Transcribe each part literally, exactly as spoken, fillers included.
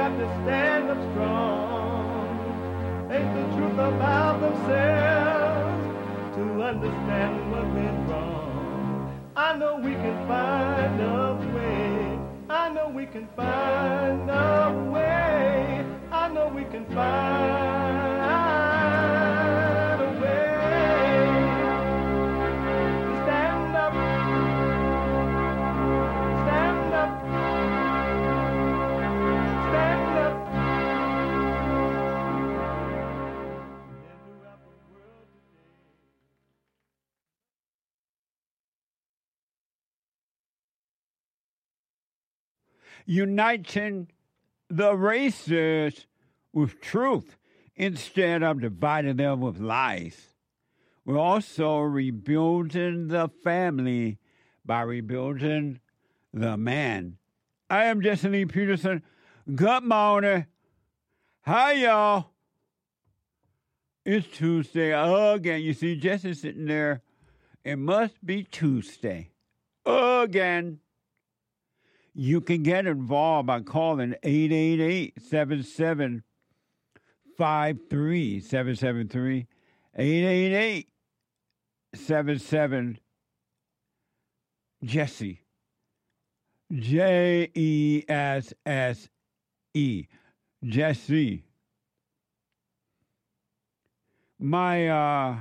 got to stand up strong. Ain't the truth about themselves to understand what went wrong. I know we can find a way. I know we can find a way. I know we can find a way to stand up, stand up, stand up. Uniting the races with truth instead of dividing them with lies. We're also rebuilding the family by rebuilding the man. I am Jesse Lee Peterson. Good morning. Hi, y'all. It's Tuesday again. You see Jesse sitting there. It must be Tuesday again. You can get involved by calling eight eight eight, seven seven five three, seven seven three, eight eight eight, seven seven, Jesse, J E S S E, Jesse. My, uh,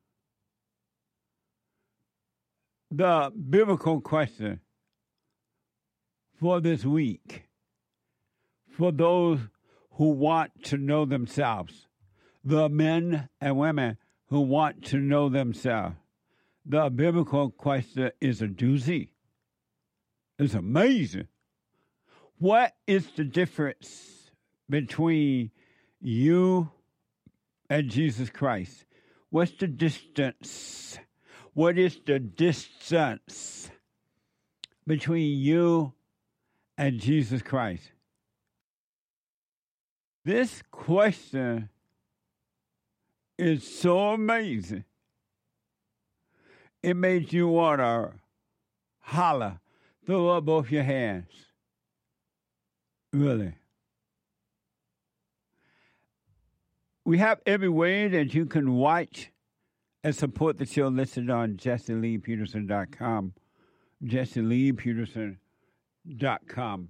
the biblical question for this week, for those who want to know themselves, the men and women who want to know themselves. The biblical question is a doozy. It's amazing. What is the difference between you and Jesus Christ? What's the distance? What is the distance between you and Jesus Christ? This question is so amazing. It makes you want to holler, throw up both your hands. Really. We have every way that you can watch and support the show listed on jesse lee peterson dot com. jesse lee peterson dot com.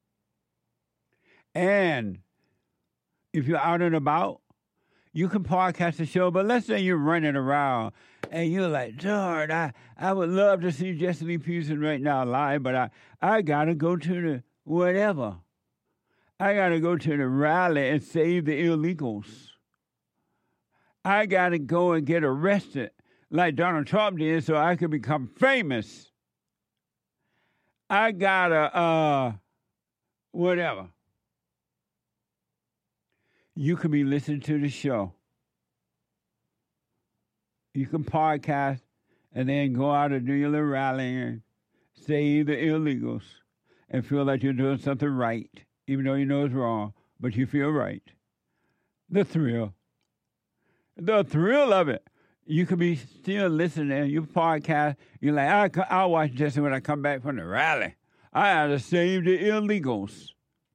And if you're out and about, you can podcast the show. But let's say you're running around and you're like, Lord, I, I would love to see Jesse Lee Peterson right now live, but I, I got to go to the whatever. I got to go to the rally and save the illegals. I got to go and get arrested like Donald Trump did so I could become famous. I got to, uh, whatever. You can be listening to the show. You can podcast and then go out and do your little rallying and save the illegals and feel like you're doing something right, even though you know it's wrong, but you feel right. The thrill. The thrill of it. You could be still listening. You podcast. You're like, I, I'll watch Jesse when I come back from the rally. I have to save the illegals.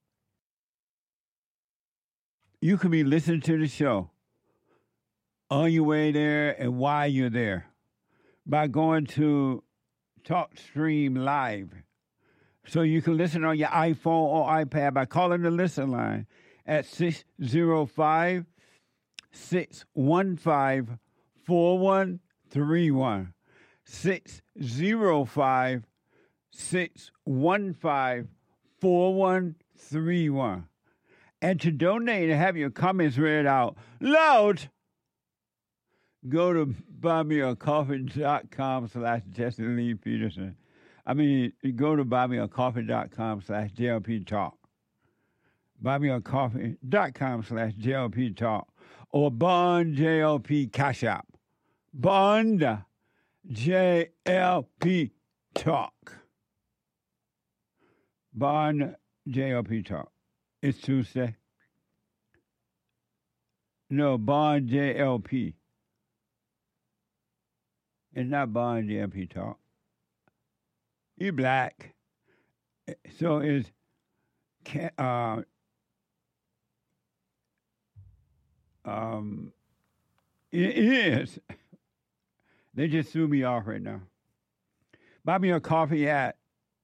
You could be listening to the show on your way there and while you're there by going to TalkStream Live. So you can listen on your iPhone or iPad by calling the listen line at six zero five, six one five, four one three one. six zero five, six one five, four one three one. And to donate and have your comments read out loud, go to buymeacoffee.com slash Jesse Lee Peterson. I mean, go to buymeacoffee.com slash JLP Talk. Buymeacoffee.com slash JLP Talk. Or Bond J L P Cash App. Bond J L P Talk. Bond J L P Talk. It's Tuesday. No, Bond J L P. It's not Bond J L P Talk. You black. So it's uh, Um, it is. They just threw me off right now. Buy me a coffee at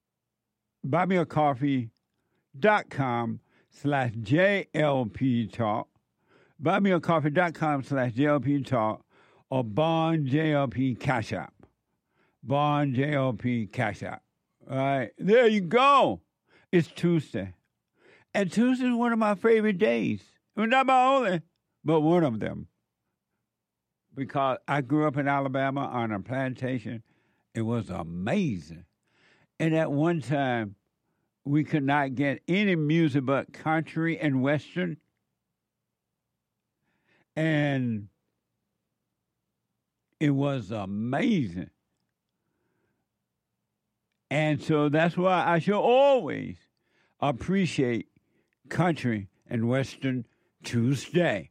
buymeacoffee.com slash JLP Talk. Buymeacoffee.com slash JLP Talk or Bond J L P Cash App. Bond J L P Cash App. All right, there you go. It's Tuesday. And Tuesday is one of my favorite days. Well, not my only, but one of them. Because I grew up in Alabama on a plantation. It was amazing. And at one time, we could not get any music but country and western. And it was amazing. And so that's why I shall always appreciate country and western Tuesday.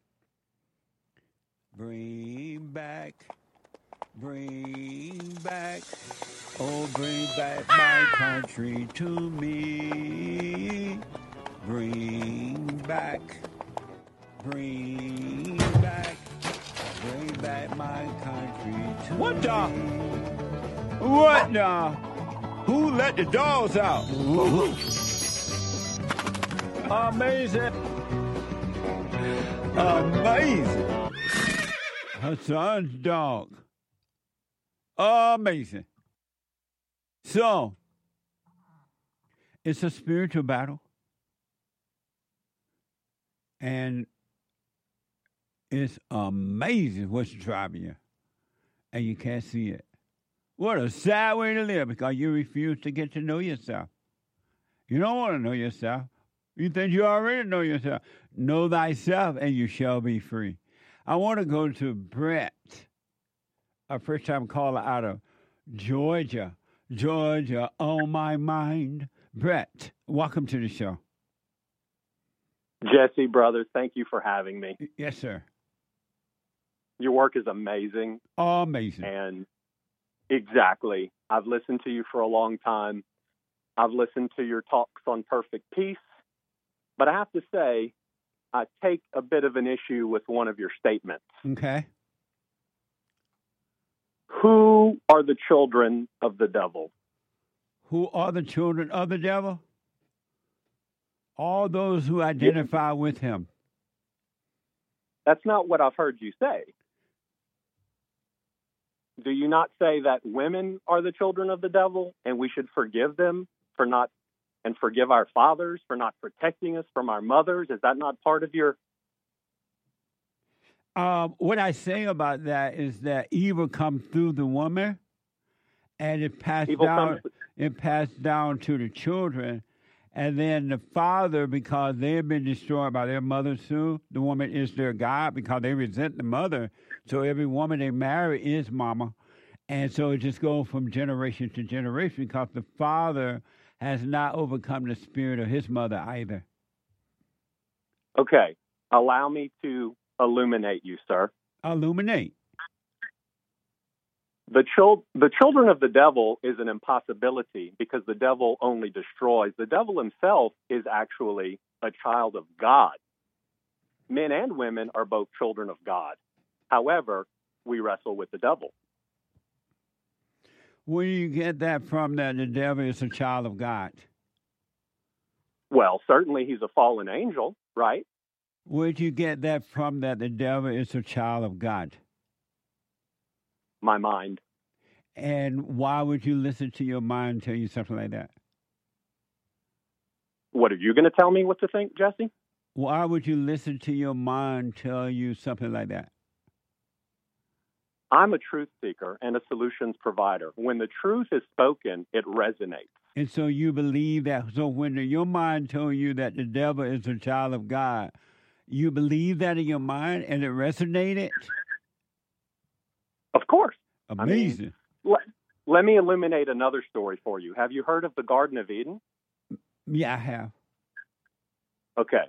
Bring back, bring back, oh, bring back my country to me. Bring back, bring back, bring back my country to what me. What the? What the? Who let the dogs out? Amazing. Amazing. Hassan's dog. Amazing. So, it's a spiritual battle. And it's amazing what's driving you. And you can't see it. What a sad way to live because you refuse to get to know yourself. You don't want to know yourself. You think you already know yourself. Know thyself and you shall be free. I want to go to Brett, a first-time caller out of Georgia. Georgia on my mind. Brett, welcome to the show. Jesse, brothers, thank you for having me. Yes, sir. Your work is amazing. Amazing. And exactly. I've listened to you for a long time. I've listened to your talks on perfect peace. But I have to say, I take a bit of an issue with one of your statements. Okay. Who are the children of the devil? Who are the children of the devil? All those who identify yes. with him. That's not what I've heard you say. Do you not say that women are the children of the devil and we should forgive them for not, and forgive our fathers for not protecting us from our mothers? Is that not part of your... Um, what I say about that is that evil comes through the woman and it passed evil down, comes... it passed down to the children. And then the father, because they have been destroyed by their mothers too, the woman is their God because they resent the mother. So every woman they marry is mama. And so it just goes from generation to generation because the father has not overcome the spirit of his mother either. Okay. Allow me to illuminate you, sir. Illuminate. The, chil- the children of the devil is an impossibility because the devil only destroys. The devil himself is actually a child of God. Men and women are both children of God. However, we wrestle with the devil. Where do you get that from that the devil is a child of God? Well, certainly he's a fallen angel, right? Where do you get that from that the devil is a child of God? My mind. And why would you listen to your mind tell you something like that? What, are you going to tell me what to think, Jesse? Why would you listen to your mind tell you something like that? I'm a truth seeker and a solutions provider. When the truth is spoken, it resonates. And so you believe that. So when the, your mind told you that the devil is a child of God, you believe that in your mind and it resonated? Of course. Amazing. I mean, let, let me illuminate another story for you. Have you heard of the Garden of Eden? Yeah, I have. Okay.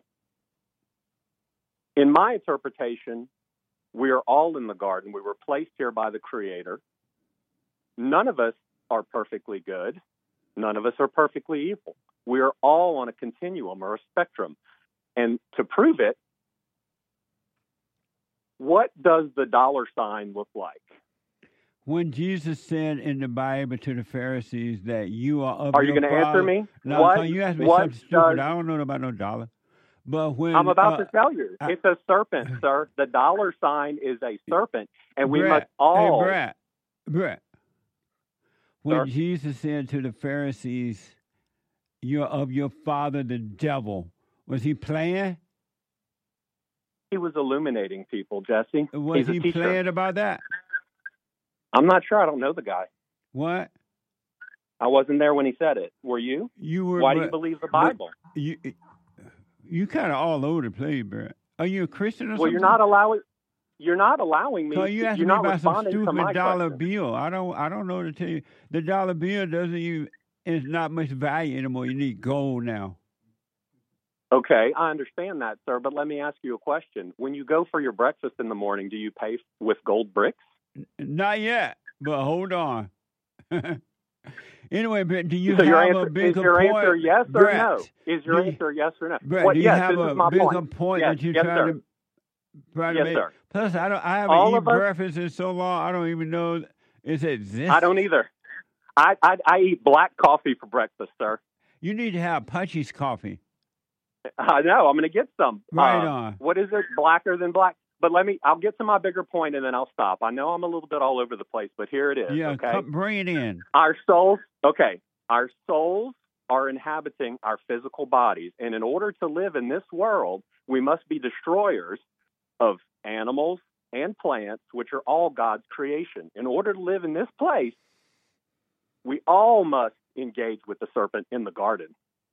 In my interpretation, we are all in the garden. We were placed here by the Creator. None of us are perfectly good. None of us are perfectly evil. We are all on a continuum or a spectrum. And to prove it, what does the dollar sign look like? When Jesus said in the Bible to the Pharisees that you are of Are you your going to answer father. me? No, what, son, you asked me what something stupid. does, I don't know about no dollar. But when I'm about uh, to tell you. I, It's a serpent, sir. The dollar sign is a serpent, and we Brett, must all. Hey, Brett, Brett. When Sir? Jesus said to the Pharisees, "You're of your father, the devil," was he playing? He was illuminating people, Jesse. Was He's a he teacher. playing about that? I'm not sure. I don't know the guy. What? I wasn't there when he said it. Were you? You were. Why but, do you believe the Bible? You, you kind of all over the place, Brett. Are you a Christian or Well, something? you're not allowing. You're not allowing me. So you to, asked you're me not about some responding to stupid my dollar question. bill. I don't. I don't know to tell you. The dollar bill doesn't even. It's not much value anymore. You need gold now. Okay, I understand that, sir. But let me ask you a question. When you go for your breakfast in the morning, do you pay with gold bricks? Not yet, but hold on. Anyway, Brett, do you so have your a answer, bigger is your point? answer yes or Brett, no? Is your do answer you, yes or no? Brett, What, do you yes, have this a is my bigger point. point yes, that you yes, try sir. to try to yes, make? sir. Plus, I don't. I haven't All eaten of us, breakfast in so long. I don't even know it exists. I don't either. I, I I eat black coffee for breakfast, sir. You need to have Punchie's coffee. I know. I'm going to get some. Right uh, on. What is it? Blacker than black. But let me. I'll get to my bigger point and then I'll stop. I know I'm a little bit all over the place, but here it is. Yeah, okay. come, bring it in. Our souls. Okay. Our souls are inhabiting our physical bodies, and in order to live in this world, we must be destroyers of animals and plants, which are all God's creation. In order to live in this place, we all must engage with the serpent in the garden.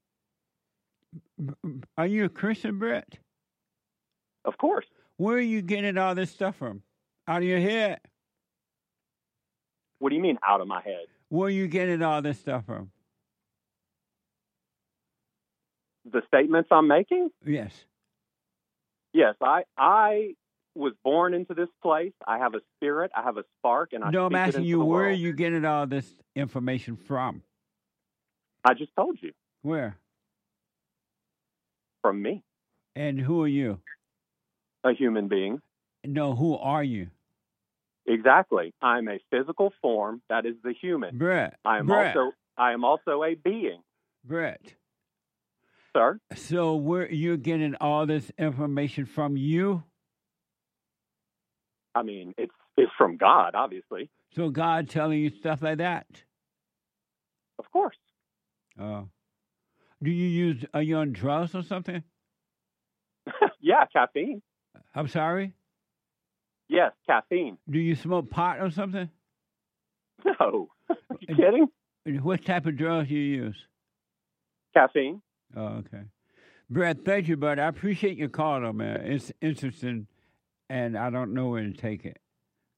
Are you a Christian, Brett? Of course. Where are you getting all this stuff from? Out of your head? What do you mean out of my head? Where are you getting all this stuff from? The statements I'm making? Yes. Yes, I I was born into this place. I have a spirit. I have a spark, and I No, I'm speak it asking into you, the where are world. you getting all this information from? I just told you. Where? From me, And who are you? a human being. No, who are you? Exactly. I'm a physical form that is the human. Brett. I am Brett. also I am also a being, Brett. sir. So where you're getting all this information from you? I mean, it's it's from God, obviously. So God telling you stuff like that? Of course. Oh. Do you use, are you on drugs or something? Yeah, caffeine. I'm sorry? Yes, caffeine. Do you smoke pot or something? No. You kidding? What type of drugs do you use? Caffeine. Oh, okay. Brett, thank you, bud. I appreciate your call, though, man. It's interesting, and I don't know where to take it.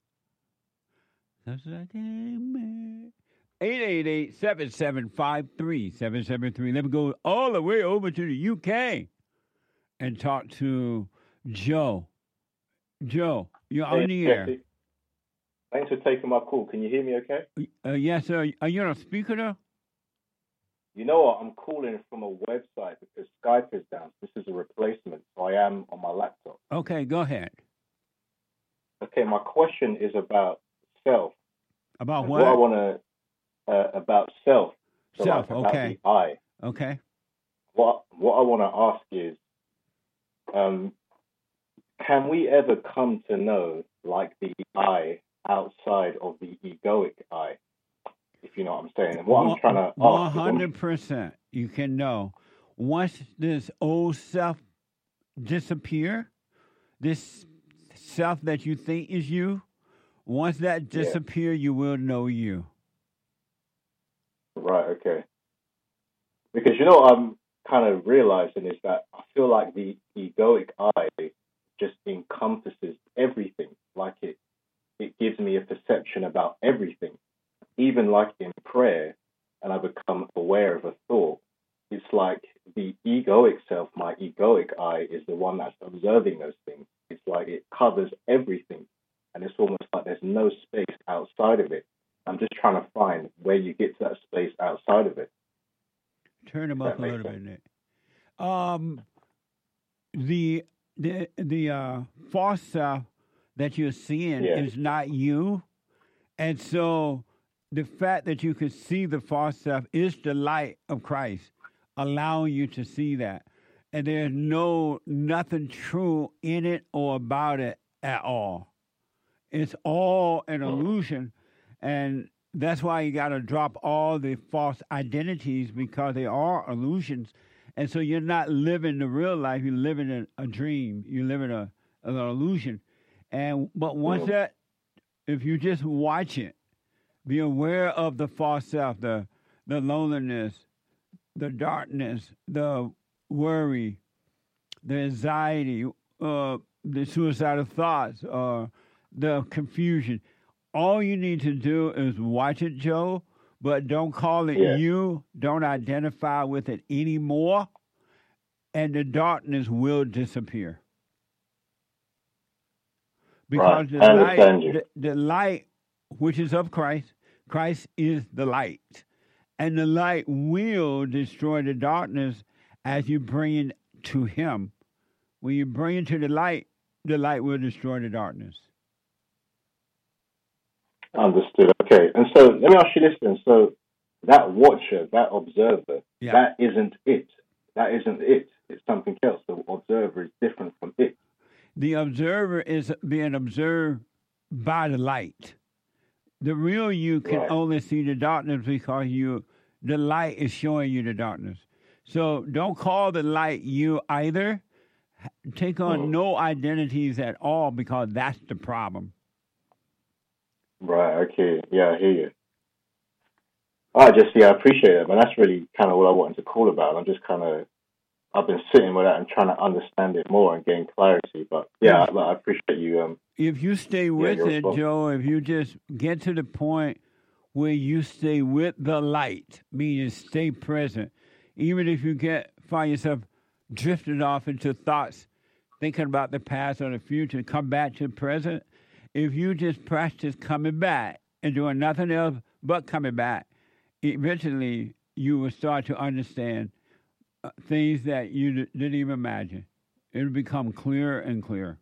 eight eight eight, seven seven five, three seven seven three. Let me go all the way over to the U K and talk to Joe. Joe, you're Hey, on the air. Jesse. Thanks for taking my call. Can you hear me okay? Uh, yes, sir. Are you on a speaker, though? You know what? I'm calling from a website because Skype is down. This is a replacement, so I am on my laptop. Okay, go ahead. Okay, my question is about self. About And what? I want to, uh, about self. So Self, like about okay. the I. Okay. What, what I want to ask is, um, can we ever come to know, like, the I outside of the egoic I? If you know what I'm saying. And what I'm trying to ask one is, hundred percent you can know. Once this old self disappear, this self that you think is you, once that Yeah. disappear, you will know you. Right, okay. Because you know what I'm kind of realizing is that I feel like the egoic I just encompasses everything. Like it, it gives me a perception about everything. Even like in prayer, and I become aware of a thought, it's like the egoic self, my egoic I, is the one that's observing those things. It's like it covers everything, and it's almost like there's no space outside of it. I'm just trying to find where you get to that space outside of it. Turn them That up a makes little sense. bit, Nick. Um, the the the uh, false self that you're seeing Yeah. is not you. And so the fact that you can see the false self is the light of Christ, allowing you to see that. And there's no nothing true in it or about it at all. It's all an illusion. And that's why you got to drop all the false identities, because they are illusions. And so you're not living the real life. You're living a, a dream. You're living a, an illusion. And but once that, if you just watch it, be aware of the false self, the the loneliness, the darkness, the worry, the anxiety, uh, the suicidal thoughts, or the confusion. All you need to do is watch it, Joe, but don't call it Yeah. you. Don't identify with it anymore, and the darkness will disappear. Because Right. the I light, understand you. the, the light, which is of Christ, Christ is the light. And the light will destroy the darkness as you bring it to him. When you bring it to the light, the light will destroy the darkness. Understood. Okay. And so let me ask you this then. So that watcher, that observer, Yeah. that isn't it. That isn't it. It's something else. The observer is different from it. The observer is being observed by the light. The real you can Right. only see the darkness because you, the light is showing you the darkness. So don't call the light you either. Take on Mhm. no identities at all, because that's the problem. Right. Okay. Yeah, I hear you. I just, yeah, I appreciate it, man. That's really kind of what I wanted to call about. I'm just kind of, I've been sitting with that and trying to understand it more and gain clarity. But yeah, I, I appreciate you. Um, If you stay with you're it, responsible. Joe, if you just get to the point where you stay with the light, meaning stay present, even if you get find yourself drifted off into thoughts, thinking about the past or the future, come back to the present. If you just practice coming back and doing nothing else but coming back, eventually you will start to understand uh, things that you d- didn't even imagine. It'll become clearer and clearer.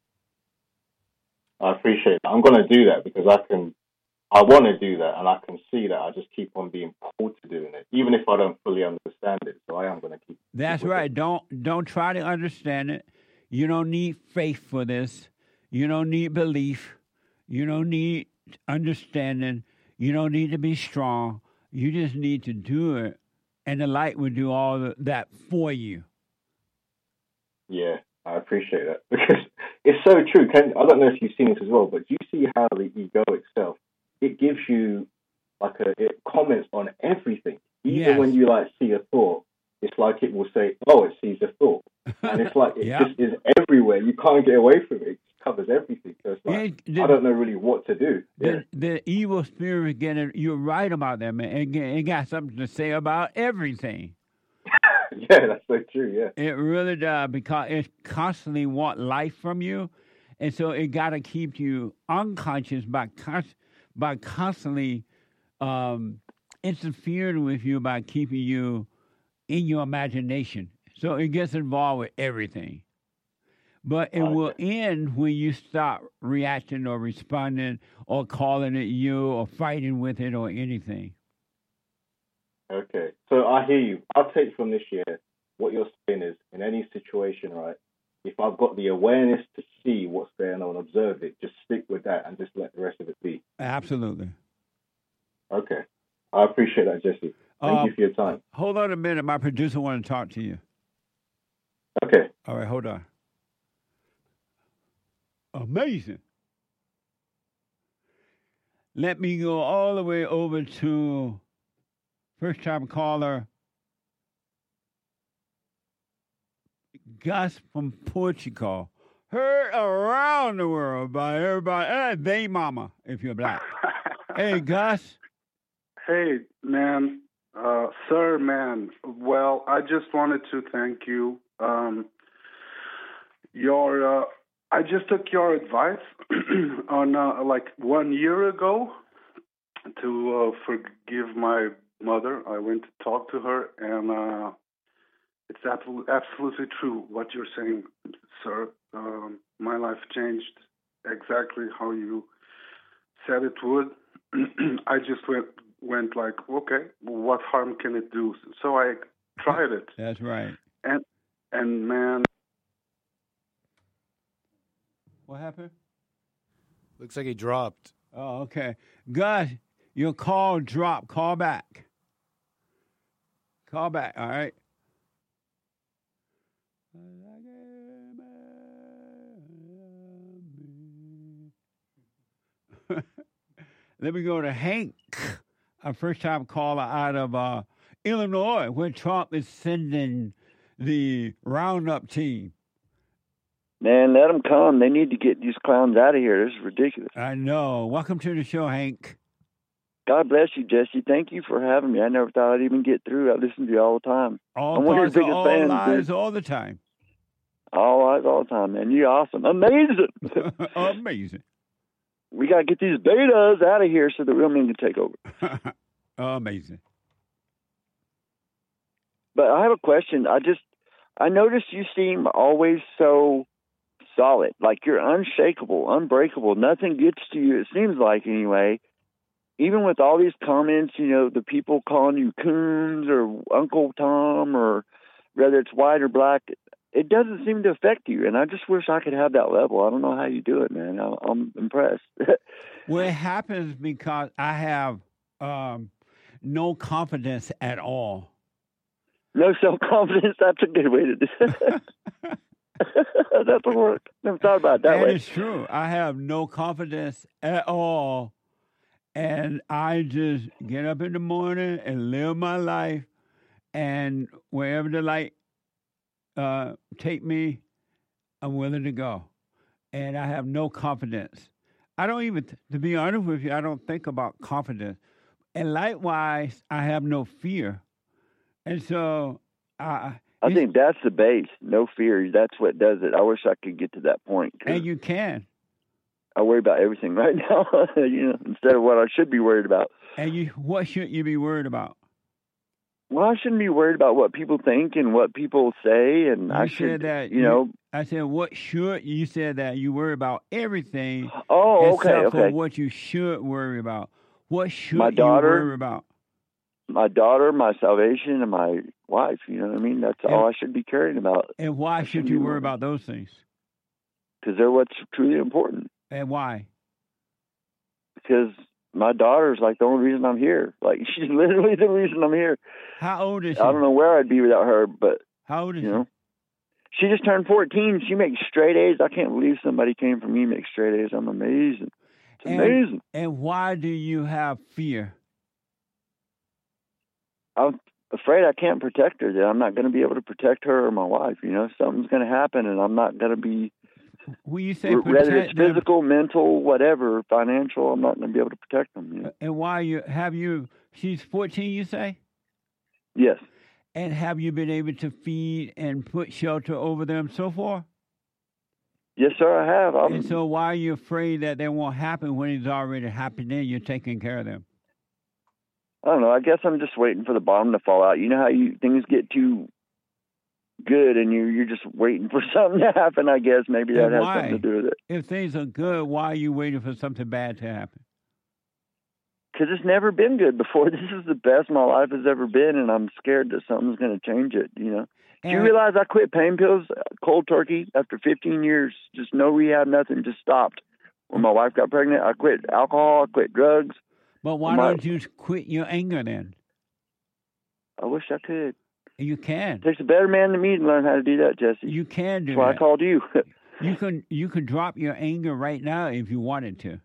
I appreciate that. I'm going to do that because I can, I want to do that, and I can see that I just keep on being pulled to doing it, even if I don't fully understand it. So I am going to keep. That's keep with right. it. Don't don't try to understand it. You don't need faith for this. You don't need belief. You don't need understanding. You don't need to be strong. You just need to do it, and the light will do all the, that for you. Yeah, I appreciate that because it's so true. Ken, I don't know if you've seen this as well, but do you see how the egoic self, it gives you like a, it comments on everything. Even Yes. when you like see a thought, it's like it will say, oh, it sees a thought. And it's like it Yeah. just is everywhere. You can't get away from it. It just covers everything. So it's like, It- the- I don't know really what to do. Yeah. The, the evil spirit, again, you're right about that, man. It, it got something to say about everything. Yeah, that's so true. Yeah. It really does, because it constantly want life from you, and so it got to keep you unconscious by con- by constantly um, interfering with you by keeping you in your imagination. So it gets involved with everything. But it will end when you stop reacting or responding or calling it you or fighting with it or anything. Okay. So I hear you. I'll take from this year what you're saying is in any situation, right? If I've got the awareness to see what's going on, observe it, just stick with that and just let the rest of it be. Absolutely. Okay. I appreciate that, Jesse. Thank Um, you for your time. Hold on a minute. My producer wants to talk to you. Okay. All right, hold on. Amazing. Let me go all the way over to first time caller, Gus from Portugal. Heard around the world by everybody. Eh, they mama, if you're black. Hey, Gus. Hey, man. Uh, sir, man. Well, I just wanted to thank you. Um, your, uh, I just took your advice on uh, like one year ago to uh, forgive my mother. I went to talk to her, and uh, it's absolutely, absolutely true what you're saying, sir. Um, my life changed exactly how you said it would. I just went went like, okay, what harm can it do? So I tried it, That's right. and and man, What happened? Looks like he dropped. Oh, okay. Gus, your call dropped. Call back. Call back, all right? Let me go to Hank, a first-time caller out of uh, Illinois, where Trump is sending the roundup team. Man, let them come. They need to get these clowns out of here. This is ridiculous. I know. Welcome to the show, Hank. God bless you, Jesse. Thank you for having me. I never thought I'd even get through. I listen to you all the time. All I'm one of your thoughts are biggest all fans, lies dude. all the time. All lies all the time, man. You're awesome. Amazing. Amazing. We got to get these betas out of here so the real men can take over. Amazing. But I have a question. I just, I noticed you seem always so solid. Like you're unshakable, unbreakable. Nothing gets to you, it seems like anyway. Even with all these comments, you know, the people calling you Coons or Uncle Tom or whether it's white or black, it doesn't seem to affect you. And I just wish I could have that level. I don't know how you do it, man. I, I'm impressed. Well, it happens because I have um, no confidence at all. No self-confidence, that's a good way to do it. That would work. Never thought about it that And way. it's true. I have no confidence at all. And I just get up in the morning and live my life. And wherever the light uh, take me, I'm willing to go. And I have no confidence. I don't even, to be honest with you, I don't think about confidence. And likewise, I have no fear. And so I... I think that's the base. No fear. That's what does it. I wish I could get to that point. And you can. I worry about everything right now, you know, instead of what I should be worried about. And you, what should you be worried about? Well, I shouldn't be worried about what people think and what people say, and You I said should, that you know. I said, what should you said that you worry about everything? Oh, okay, except okay. for what you should worry about. What should My daughter, you worry about? My daughter, my salvation, and my wife. You know what I mean? That's and, all I should be caring about. And why should you worry about those things? Because they're what's truly important. And why? Because my daughter's like the only reason I'm here. Like she's literally the reason I'm here. How old is she? I don't know where I'd be without her, but how old is you she? know, she just turned fourteen. She makes straight A's. I can't believe somebody came from me and makes straight A's. I'm amazing. It's and, amazing. And why do you have fear? I'm afraid I can't protect her. That I'm not going to be able to protect her or my wife. You know, something's going to happen, and I'm not going to be. When you say whether it's them, physical, mental, whatever, financial, I'm not going to be able to protect them. You know? And why you have you? She's fourteen, you say? Yes. And have you been able to feed and put shelter over them so far? Yes, sir, I have. I'm, and so why are you afraid that that won't happen when it's already happened and you're taking care of them? I don't know. I guess I'm just waiting for the bottom to fall out. You know how you things get too good and you, you're just waiting for something to happen, I guess. Maybe that has something to do with it. If things are good, why are you waiting for something bad to happen? Because it's never been good before. This is the best my life has ever been, and I'm scared that something's going to change it, you know. And do you realize I quit pain pills cold turkey after fifteen years? Just no rehab, nothing, just stopped. When my wife got pregnant, I quit alcohol, I quit drugs. But why my, don't you quit your anger then? I wish I could. You can. It takes a better man than me to learn how to do that, Jesse. You can do That's why that. I called you. you can you can drop your anger right now if you wanted to.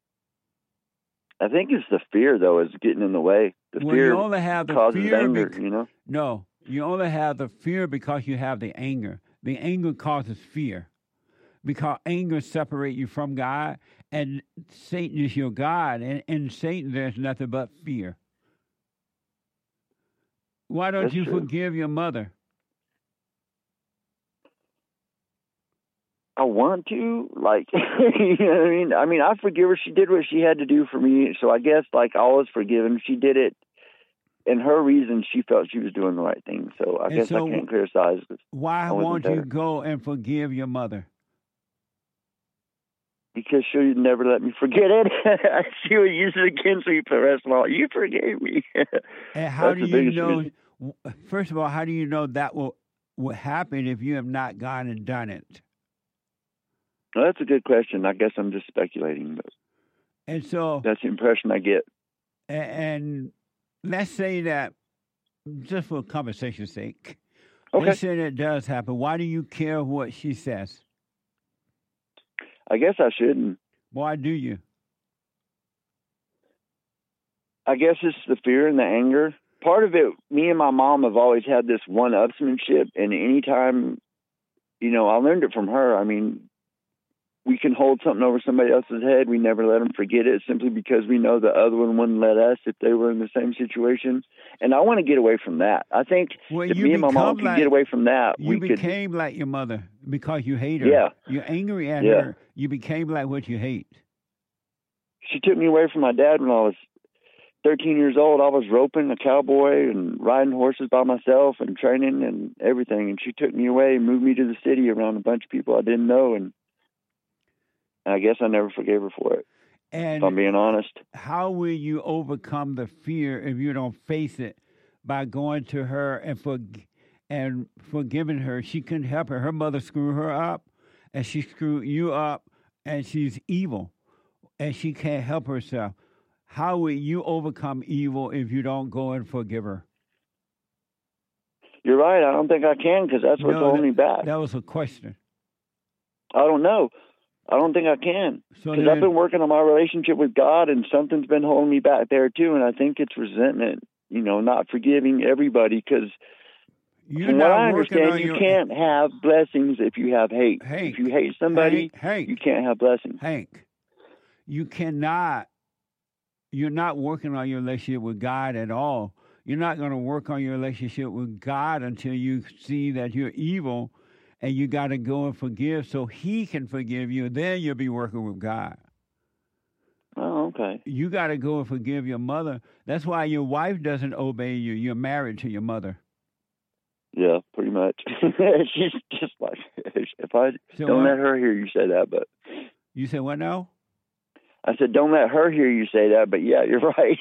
I think it's the fear, though, is getting in the way. The well, fear you only have the causes fear anger, bec- you know? No, you only have the fear because you have the anger. The anger causes fear. Because anger separates you from God, and Satan is your God, and in Satan there's nothing but fear. Why don't That's you true. forgive your mother? I want to, like, you know what I mean? I mean, I forgive her. She did what she had to do for me, so I guess, like, all is forgiven. She did it, and her reason, she felt she was doing the right thing, so I and guess so I can't criticize. Why won't you go and forgive your mother? because she'll never let me forget it. She would use it against me for the rest of all. You forgave me. And how That's do the you biggest know? reason. First of all, how do you know that will will happen if you have not gone and done it? Well, that's a good question. I guess I'm just speculating, but And so, that's the impression I get. a- and let's say that, just for conversation's sake, Okay. let's say that does happen. Why do you care what she says? I guess I shouldn't. Why do you? I guess it's the fear and the anger. Part of it, me and my mom have always had this one-upsmanship, and anytime, you know, I learned it from her. I mean, we can hold something over somebody else's head. We never let them forget it simply because we know the other one wouldn't let us if they were in the same situation. And I want to get away from that. I think Well, if you me and my mom become could like- get away from that, You we could. became like your mother because you hate her. Yeah. You're angry at Yeah. her. You became like what you hate. She took me away from my dad when I was thirteen years old. I was roping, a cowboy, and riding horses by myself and training and everything. And she took me away and moved me to the city around a bunch of people I didn't know. And I guess I never forgave her for it, And if I'm being honest. how will you overcome the fear if you don't face it? By going to her and for and forgiving her. She couldn't help her. Her mother screwed her up, and she screwed you up, and she's evil, and she can't help herself. How will you overcome evil if you don't go and forgive her? You're right. I don't think I can because that's what's No, holding that- me back. That was a question. I don't know. I don't think I can So because I've then- been working on my relationship with God, and something's been holding me back there too. And I think it's resentment. You know, not forgiving everybody because You're from what not I working understand, on you your- can't have blessings if you have hate. Hank, if you hate somebody, Hank, Hank, you can't have blessings. Hank, you cannot, you're not working on your relationship with God at all. You're not going to work on your relationship with God until you see that you're evil and you got to go and forgive so he can forgive you. Then you'll be working with God. Oh, okay. You got to go and forgive your mother. That's why your wife doesn't obey you. You're married to your mother. Yeah, pretty much. She's just like, if I So don't what? let her hear you say that, but You said what now? I said, don't let her hear you say that, but yeah, you're right.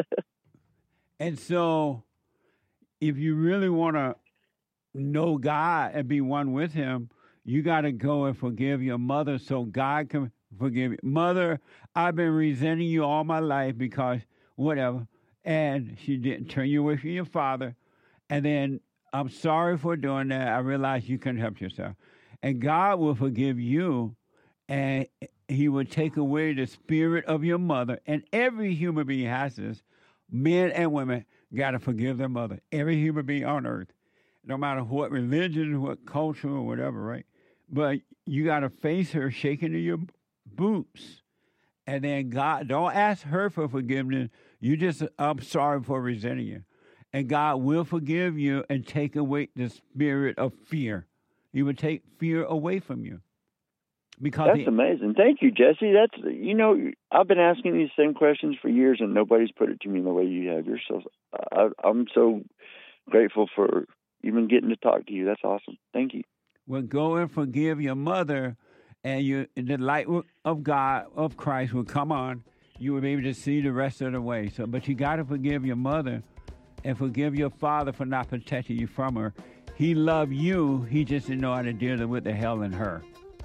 And so, if you really want to know God and be one with Him, you got to go and forgive your mother so God can forgive you. Mother, I've been resenting you all my life because whatever. And she didn't turn you away from your father. And then I'm sorry for doing that. I realize you couldn't help yourself. And God will forgive you, and He will take away the spirit of your mother. And every human being has this. Men and women got to forgive their mother. Every human being on earth, no matter what religion, what culture, or whatever, right? But you got to face her shaking in your boots. And then God, don't ask her for forgiveness. You just, I'm sorry for resenting you. And God will forgive you and take away the spirit of fear. He will take fear away from you. Because That's he, amazing. Thank you, Jesse. That's, you know, I've been asking these same questions for years, and nobody's put it to me in the way you have. You're so, I, I'm so grateful for even getting to talk to you. That's awesome. Thank you. Well, go and forgive your mother, and you, the light of God, of Christ will come on. You will be able to see the rest of the way. So, but you got to forgive your mother and forgive your father for not protecting you from her. He loved you. He just didn't know how to deal with the hell in her.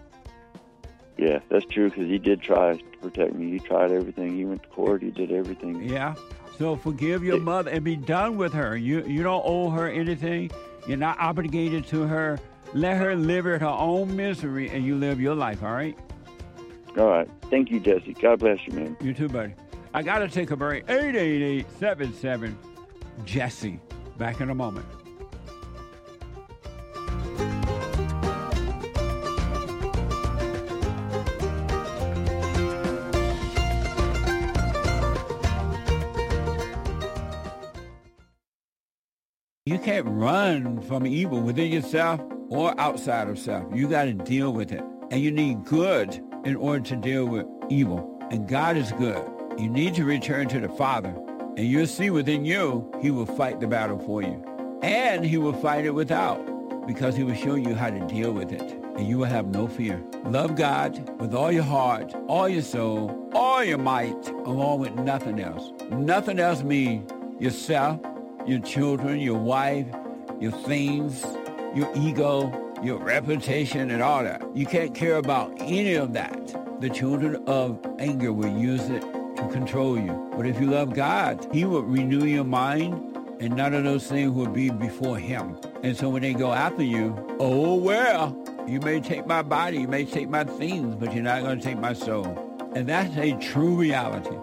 Yeah, that's true, because he did try to protect me. He tried everything. He went to court. He did everything. Yeah. So forgive your mother and be done with her. You you don't owe her anything. You're not obligated to her. Let her live at her own misery, and you live your life, all right? All right. Thank you, Jesse. God bless you, man. You too, buddy. I got to take a break. eight eight eight, seven seven, Jesse. Back in a moment. You can't run from evil within yourself or outside of self. You got to deal with it. And you need good in order to deal with evil. And God is good. You need to return to the Father. And you'll see within you, He will fight the battle for you. And He will fight it without. because he will show you how to deal with it, and you will have no fear. Love God with all your heart, all your soul, all your might, along with nothing else. Nothing else means yourself, your children, your wife, your things, your ego, your reputation, and all that. You can't care about any of that. The children of anger will use it to control you. But if you love God, he will renew your mind, and none of those things will be before him. And so when they go after you, oh, well, you may take my body, you may take my things, but you're not going to take my soul. And that's a true reality.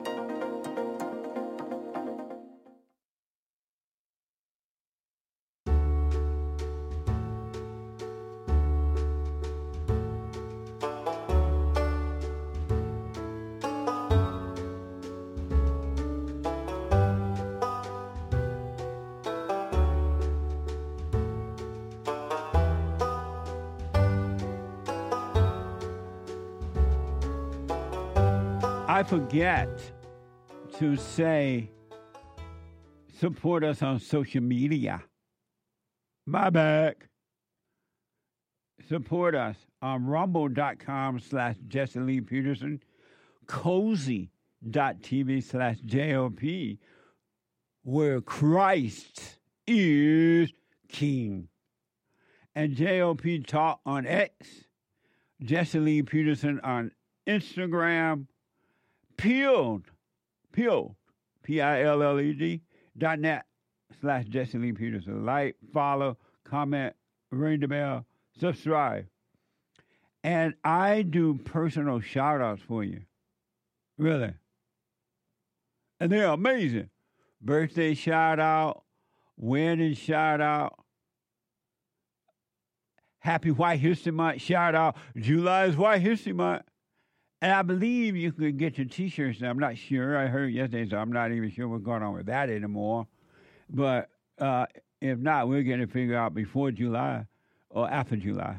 I forget to say support us on social media. My bad. Support us on rumble.com slash Jesse Lee Peterson, cozy.tv slash JLP, where Christ is King. And J O P Talk on X, Jesse Lee Peterson on Instagram, Peeled, Peeled, P I L L E D, dot net slash Jesse Lee Peterson. Like, follow, comment, ring the bell, subscribe. And I do personal shout-outs for you. Really. And they're amazing. Birthday shout-out, wedding shout-out, Happy White History Month shout-out. July is White History Month. And I believe you could get your T-shirts. I'm not sure. I heard yesterday, so I'm not even sure what's going on with that anymore. But uh, if not, we're going to figure out before July or after July.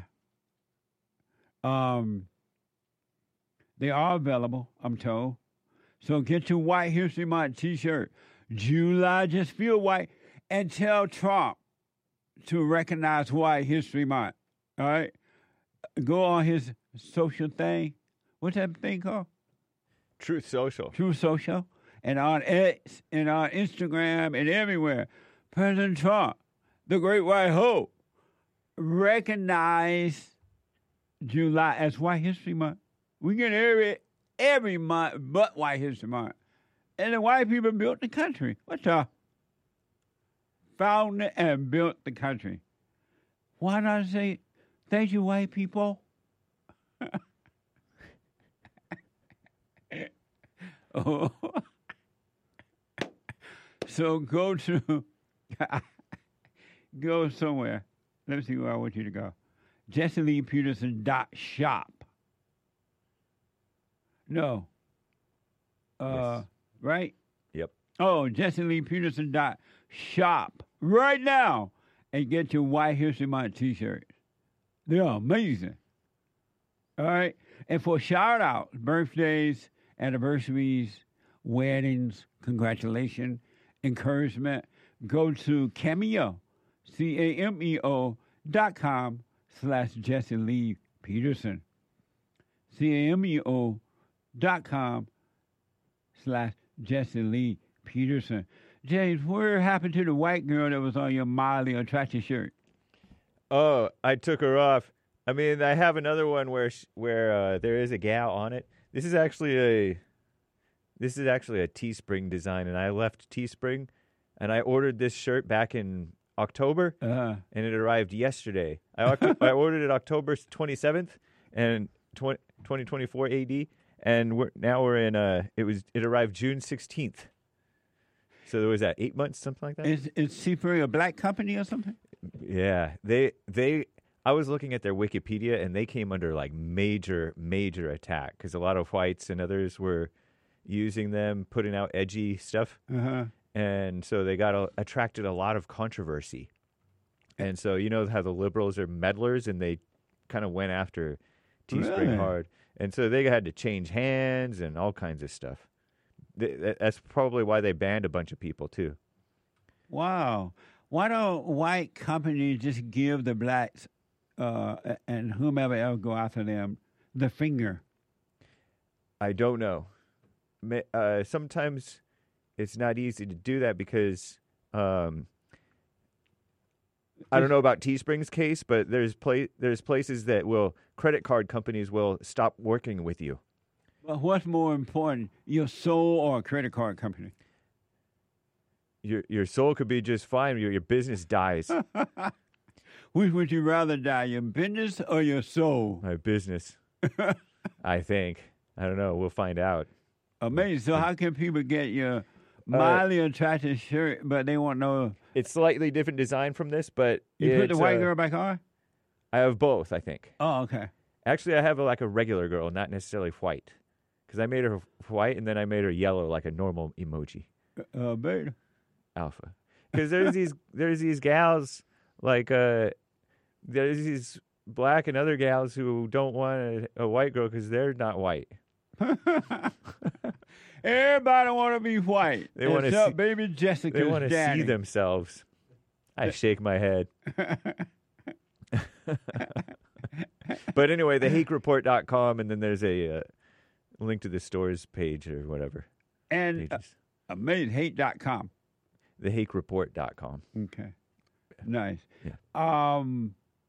Um, they are available, I'm told. So get your White History Month T-shirt. July, just feel white. And tell Trump to recognize White History Month. All right? Go on his social thing. What's that thing called? Truth Social. Truth Social. And on X and on Instagram and everywhere. President Trump, the Great White Hope, recognize July as White History Month. We get every every month but White History Month. And the white people built the country. What's the founded and built the country? Why not say, thank you, white people? Oh. So go to, go somewhere. Let me see where I want you to go. Jesse Lee Peterson dot shop. No. Uh, yes. Right? Yep. Oh, Jesse Lee Peterson dot shop right now and get your White History Month T-shirts. They're amazing. All right? And for shout-outs, birthdays, anniversaries, weddings, congratulations, encouragement, go to Cameo, C A M E O dot com slash Jesse Lee Peterson. C A M E O dot com slash Jesse Lee Peterson. James, what happened to the white girl that was on your mildly attractive shirt? Oh, I took her off. I mean, I have another one where sh- where uh, there is a gal on it. This is actually a this is actually a Teespring design, and I left Teespring, and I ordered this shirt back in October, uh-huh. and it arrived yesterday. I I ordered it October twenty-seventh, and twenty twenty-four A D, and we're, now we're in uh it was it arrived June sixteenth. So there was that eight months, something like that. Is is Teespring a black company or something? Yeah, they they. I was looking at their Wikipedia, and they came under like major, major attack because a lot of whites and others were using them, putting out edgy stuff, uh-huh. and so they got a, attracted a lot of controversy. And so you know how the liberals are meddlers, and they kind of went after Teespring really? hard, and so they had to change hands and all kinds of stuff. They, that's probably why they banned a bunch of people too. Wow. Why don't white companies just give the blacks uh, and whomever else go after them the finger? I don't know. Ma- Uh, sometimes it's not easy to do that because um, I don't know about Teespring's case, but there's pla- there's places that will credit card companies will stop working with you. Well, what's more important, your soul or a credit card company? Your your soul could be just fine. Your your business dies. Which would you rather die, your business or your soul? My business. I think. I don't know. We'll find out. Amazing. So how can people get your mildly attractive shirt, but they want no... It's slightly different design from this, but You put the it's, white uh, girl back on? I have both, I think. Oh, okay. Actually, I have a, like a regular girl, not necessarily white. Because I made her white and then I made her yellow like a normal emoji. Uh, beta. Alpha. Because there's these there's these gals like uh there's these black and other gals who don't want a, a white girl because they're not white. Everybody want to be white. They want to except see, baby Jessica's They want to daddy. see themselves. I shake my head. But anyway, the hake report dot com, and then there's a uh, link to the store's page or whatever. And uh, amazing hate dot com. the hake report dot com. Okay. Nice. Yeah. Um.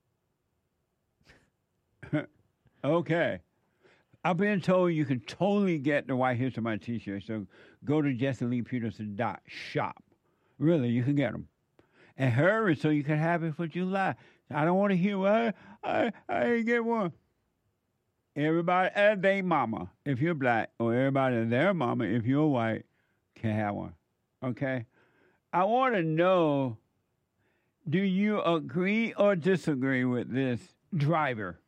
Okay. I've been told you can totally get the White History Month t-shirt, so go to jesse lee peterson dot shop. Really, you can get them. And hurry so you can have it for July. I don't want to hear, well, I, I didn't get one. Everybody and they mama, if you're black, or everybody and their mama, if you're white, can have one. Okay? I want to know, do you agree or disagree with this driver?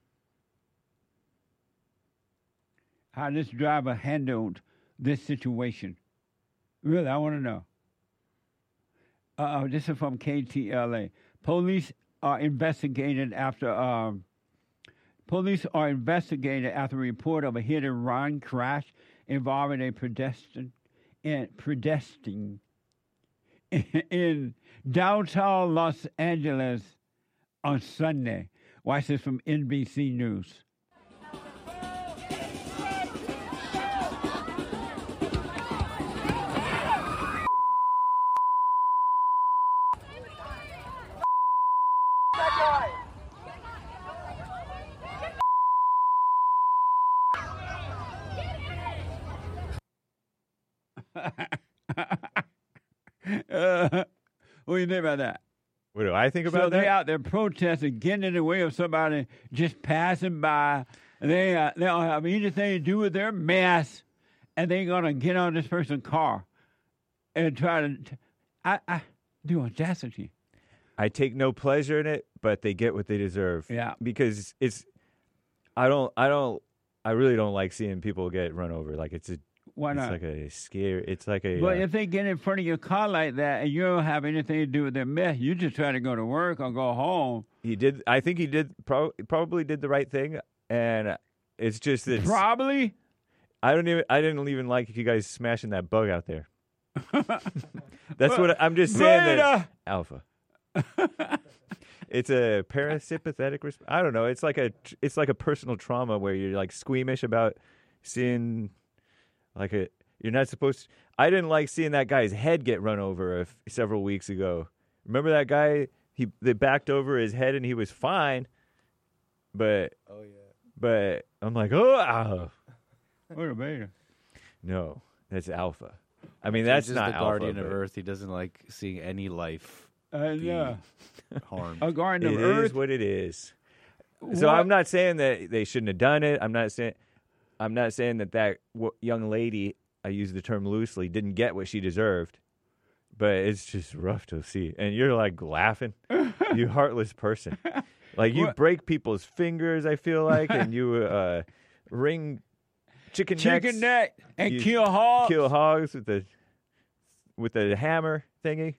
How this driver handled this situation. Really, I want to know. Uh, this is from K T L A. Police are investigated after um, police are investigated after a report of a hit and run crash involving a pedestrian and pedestrian in downtown Los Angeles on Sunday. Watch this from N B C News. uh, what do you think about that? What do I think about so that? they out there protesting, getting in the way of somebody just passing by. They uh, they don't have anything to do with their mess, and they're gonna get on this person's car and try to. I, I do audacity. I take no pleasure in it, but they get what they deserve. Yeah. Because it's, I don't, I don't, I really don't like seeing people get run over. Like it's a, Why it's not? like a scare. It's like a. But uh, if they get in front of your car like that and you don't have anything to do with their mess, you just try to go to work or go home. he did. I think he did. Pro- probably did the right thing, and it's just that. Probably. I don't even. I didn't even like you guys smashing that bug out there. That's what I'm just saying. That alpha. It's a parasympathetic response. I don't know. It's like a. It's like a personal trauma where you're like squeamish about seeing, like a. You're not supposed to. I didn't like seeing that guy's head get run over a f- several weeks ago. Remember that guy? He they backed over his head and he was fine, but. Oh yeah. But I'm like, oh, ah. What a beta. No, that's alpha. I mean, He's that's just not the alpha, guardian of but Earth. He doesn't like seeing any life Uh, be yeah. harmed. A guardian It of Earth. is what it is. So What- I'm not saying that they shouldn't have done it. I'm not saying. I'm not saying that that w- young lady, I use the term loosely, didn't get what she deserved. But it's just rough to see. And you're like laughing, you heartless person. Like you What? break people's fingers, I feel like, and you uh, ring chicken, Chicken necks, neck and You kill hogs. kill hogs with the with the hammer thingy.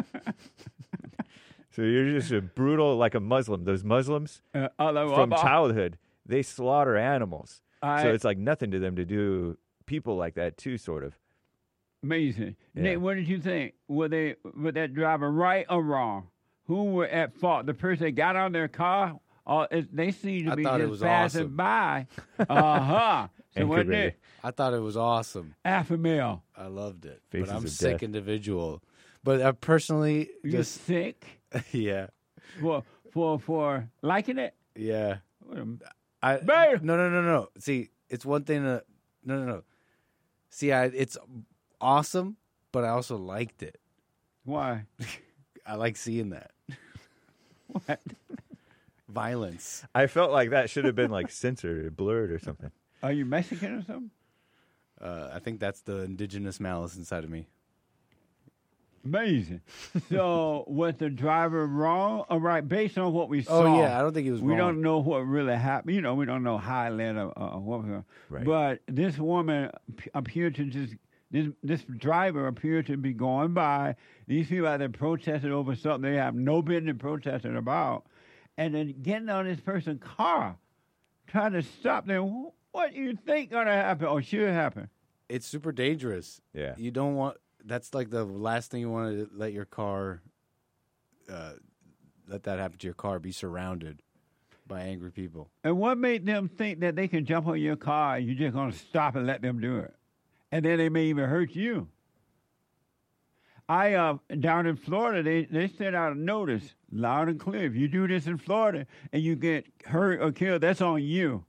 So you're just a brutal, like a Muslim. Those Muslims Uh, Allah from Akbar. childhood, they slaughter animals. I- So it's like nothing to them to do people like that too, sort of. Amazing. Yeah. Nick, what did you think? Were they were that driver right or wrong? Who were at fault? The person that got on their car? Or is- they seem to I be thought it just was passing awesome. by. Uh huh. So And what Cabrera. Nick? I thought it was awesome. Alpha male. I loved it. Faces but I'm of sick death. individual. But uh, personally, You just sick yeah, for for for liking it? yeah. What a- I Babe! no no no no. See, it's one thing to no no no. See, I it's awesome, but I also liked it. Why? I like seeing that What? violence. I felt like that should have been like censored or blurred or something. Are you Mexican or something? Uh, I think that's the indigenous malice inside of me. Amazing. So was the driver wrong or right based on what we Oh saw? yeah, I don't think he was We wrong. don't know what really happened. You know, we don't know how it led or uh, what. was- Right. But this woman ap- appeared to just this this driver appeared to be going by. These people out there protesting over something they have no business protesting about, and then getting on this person's car, trying to stop them. What do you think gonna happen or should happen? It's super dangerous. Yeah. You don't want. That's like the last thing you want to let your car. Uh, let that happen to your car. Be surrounded by angry people. And what made them think that they can jump on your car and you're just going to stop and let them do it? And then they may even hurt you. I, uh, down in Florida, they, they sent out a notice loud and clear. If you do this in Florida and you get hurt or killed, that's on you.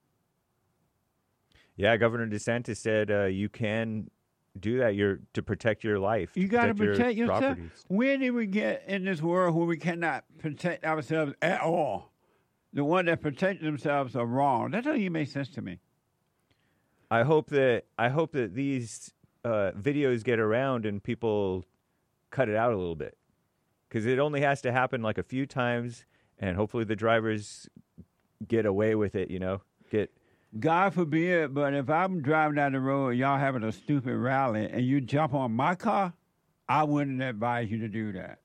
Yeah, Governor DeSantis said uh, you can do that. You're to protect your life. You got to protect your yourself. properties. When did we get in this world where we cannot protect ourselves at all? The one that protect themselves are wrong. That doesn't even make sense to me. I hope that I hope that these uh, videos get around and people cut it out a little bit, because it only has to happen like a few times, and hopefully the drivers get away with it. You know, get God forbid, but if I'm driving down the road, y'all having a stupid rally, and you jump on my car, I wouldn't advise you to do that.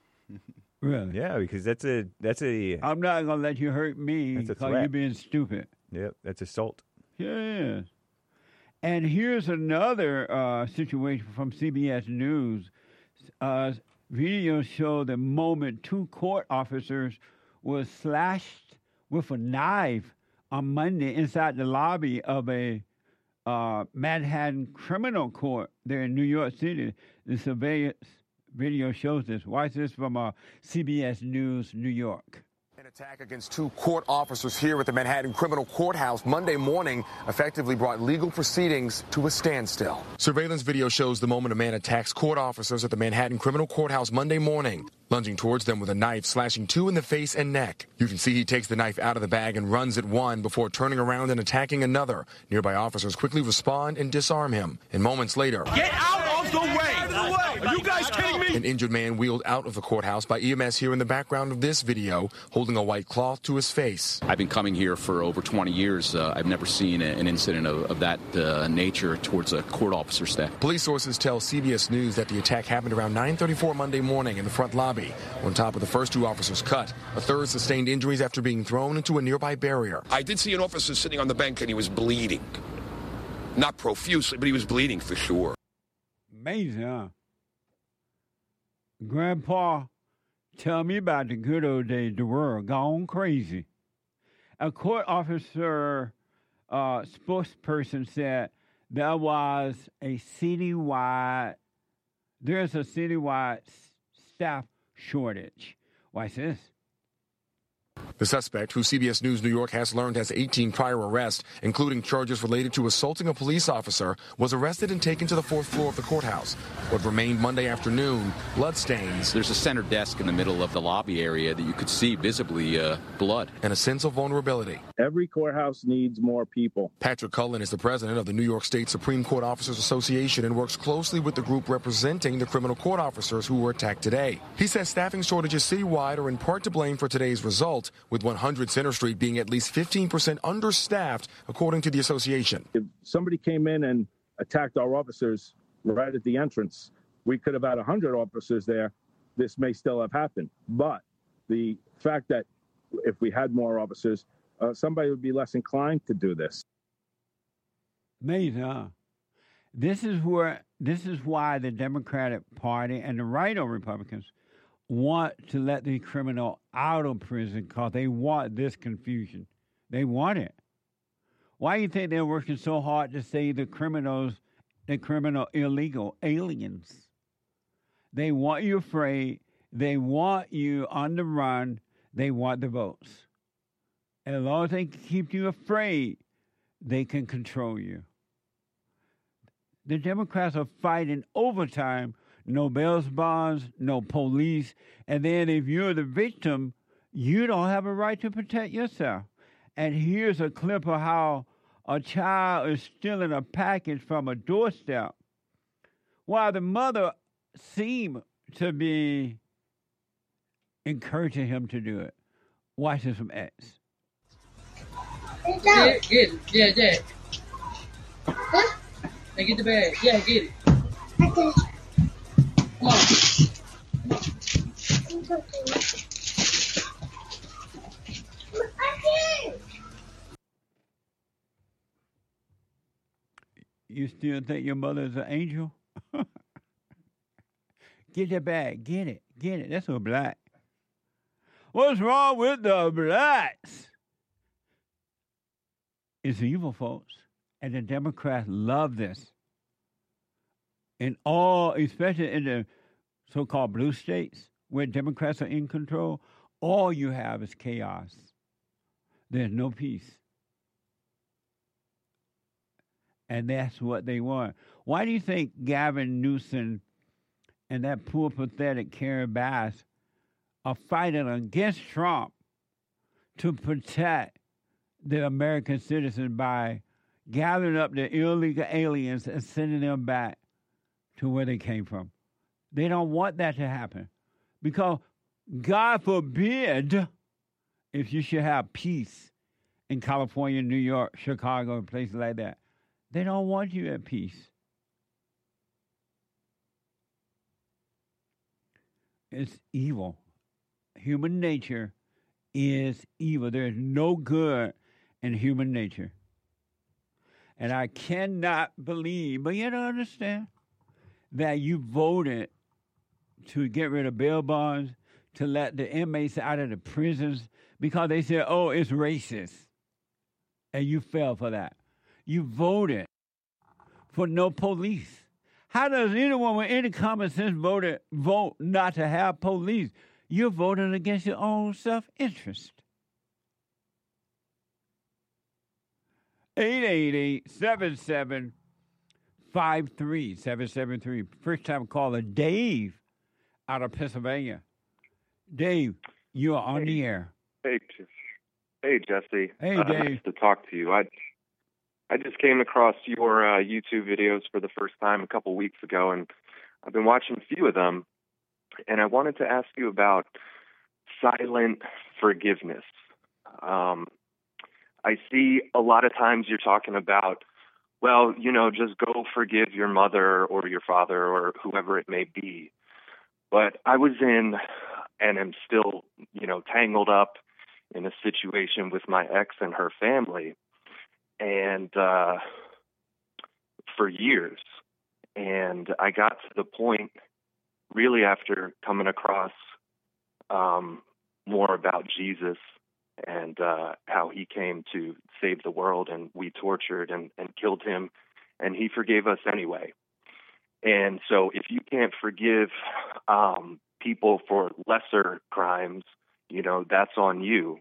Really? yeah, because that's a that's a I'm not gonna let you hurt me That's a because threat. you're being stupid. yep that's assault. Yes. And here's another uh, situation from C B S News. Uh, video showed the moment two court officers were slashed with a knife on Monday inside the lobby of a uh, Manhattan criminal court there in New York City. The surveillance video shows this. Watch this from uh, C B S News, New York. An attack against two court officers here at the Manhattan Criminal Courthouse Monday morning effectively brought legal proceedings to a standstill. Surveillance video shows the moment a man attacks court officers at the Manhattan Criminal Courthouse Monday morning, lunging towards them with a knife, slashing two in the face and neck. You can see he takes the knife out of the bag and runs at one before turning around and attacking another. Nearby officers quickly respond and disarm him. And moments later, Get out of the way! Are you guys kidding me? an injured man wheeled out of the courthouse by E M S here in the background of this video, holding a white cloth to his face. I've been coming here for over twenty years. Uh, I've never seen a, an incident of, of that uh, nature towards a court officer staff. Police sources tell C B S News that the attack happened around nine thirty-four Monday morning in the front lobby. On top of the first two officers cut, a third sustained injuries after being thrown into a nearby barrier. I did see an officer sitting on the bench and he was bleeding. Not profusely, but he was bleeding for sure. Amazing, huh? Grandpa, tell me about the good old days, the world gone crazy. A court officer uh, spokesperson said there was a citywide, there's a citywide s- staff shortage. Watch this. The suspect, who C B S News New York has learned has eighteen prior arrests, including charges related to assaulting a police officer, was arrested and taken to the fourth floor of the courthouse. What remained Monday afternoon, bloodstains. There's a center desk in the middle of the lobby area that you could see visibly uh, blood. And a sense of vulnerability. Every courthouse needs more people. Patrick Cullen is the president of the New York State Supreme Court Officers Association and works closely with the group representing the criminal court officers who were attacked today. He says staffing shortages citywide are in part to blame for today's result, with one hundred Center Street being at least fifteen percent understaffed, according to the association. If somebody came in and attacked our officers right at the entrance, we could have had one hundred officers there. This may still have happened. But the fact that if we had more officers, uh, somebody would be less inclined to do this. Amazing, huh? This is where This is why the Democratic Party and the right-o Republicans want to let the criminal out of prison because they want this confusion. They want it. Why do you think they're working so hard to say the criminals, the criminal illegal aliens? They want you afraid. They want you on the run. They want the votes. As long as they keep you afraid, they can control you. The Democrats are fighting overtime. No bail bonds, no police. And then if you're the victim, you don't have a right to protect yourself. And here's a clip of how a child is stealing a package from a doorstep while the mother seemed to be encouraging him to do it. Watch this from X. Get, get it. Yeah, yeah. Huh? Now get the bag. Yeah, get it. Okay. Come on. Come on. You still think your mother is an angel? Get that bag. Get it. Get it. That's a black. What's wrong with the blacks? It's evil, folks. And the Democrats love this. In all, especially in the so-called blue states, where Democrats are in control, all you have is chaos. There's no peace. And that's what they want. Why do you think Gavin Newsom and that poor, pathetic Karen Bass are fighting against Trump to protect the American citizen by gathering up the illegal aliens and sending them back to where they came from? They don't want that to happen because, God forbid, if you should have peace in California, New York, Chicago, and places like that, they don't want you at peace. It's evil. Human nature is evil. There is no good in human nature. And I cannot believe, but you don't understand, that you voted to get rid of bail bonds, to let the inmates out of the prisons, because they said, oh, it's racist. And you fell for that. You voted for no police. How does anyone with any common sense vote, vote not to have police? You're voting against your own self-interest. eight eight eight, seven seven five three seven seven three. First time caller, Dave, out of Pennsylvania. Dave, you are on hey, the air. Hey, hey, Jesse. Hey, uh, Dave. Nice to talk to you. I I just came across your uh, YouTube videos for the first time a couple weeks ago, and I've been watching a few of them, and I wanted to ask you about silent forgiveness. Um, I see a lot of times you're talking about, well, you know, just go forgive your mother or your father or whoever it may be. But I was in, and am still, you know, tangled up in a situation with my ex and her family, and uh, for years. And I got to the point, really after coming across um, more about Jesus and uh, how he came to save the world, and we tortured and, and killed him, and he forgave us anyway. And so if you can't forgive um, people for lesser crimes, you know, that's on you.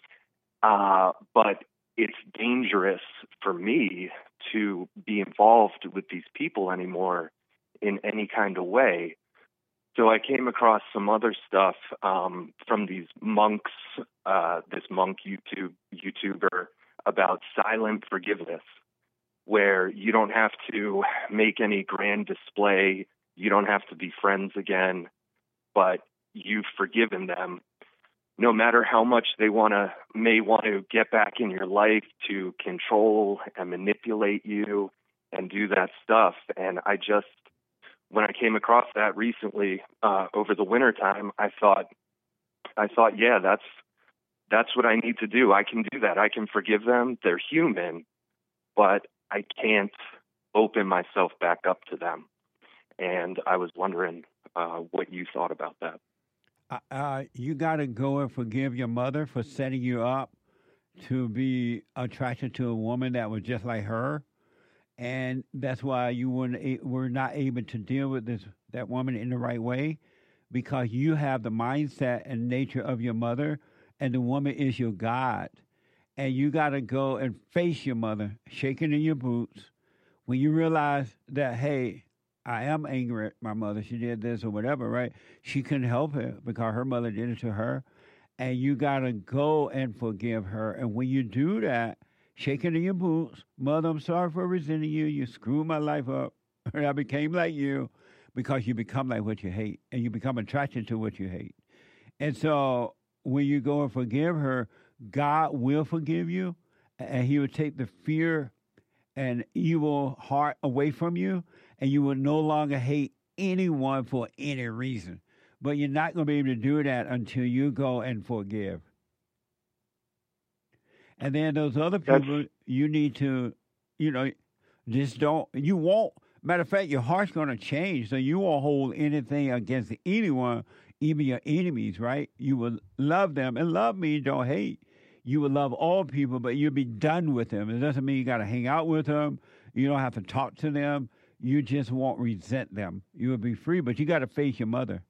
Uh, but it's dangerous for me to be involved with these people anymore in any kind of way. So I came across some other stuff um, from these monks, uh, this monk YouTube YouTuber about silent forgiveness, where you don't have to make any grand display, you don't have to be friends again, but you've forgiven them. No matter how much they want to, may want to get back in your life to control and manipulate you and do that stuff. And I just, when I came across that recently uh, over the wintertime, I thought, I thought, yeah, that's that's what I need to do. I can do that. I can forgive them. They're human, but I can't open myself back up to them. and I was wondering uh, what you thought about that. Uh, uh, you got to go and forgive your mother for setting you up to be attracted to a woman that was just like her, and that's why you weren't, were not able to deal with this that woman in the right way, because you have the mindset and nature of your mother, and the woman is your God, and you got to go and face your mother, shaking in your boots, when you realize that, hey, I am angry at my mother. She did this or whatever, right? She couldn't help it because her mother did it to her. And you got to go and forgive her. And when you do that, shaking in your boots, Mother, I'm sorry for resenting you. You screwed my life up. And I became like you, because you become like what you hate. And you become attracted to what you hate. And so when you go and forgive her, God will forgive you. And he will take the fear and evil heart away from you. And you will no longer hate anyone for any reason. But you're not going to be able to do that until you go and forgive. And then those other people, That's... you need to, you know, just don't, you won't, matter of fact, your heart's going to change. So you won't hold anything against anyone, even your enemies, right? You will love them. And love means don't hate. You will love all people, but you'll be done with them. It doesn't mean you got to hang out with them. You don't have to talk to them. You just won't resent them. You will be free, but you got to face your mother.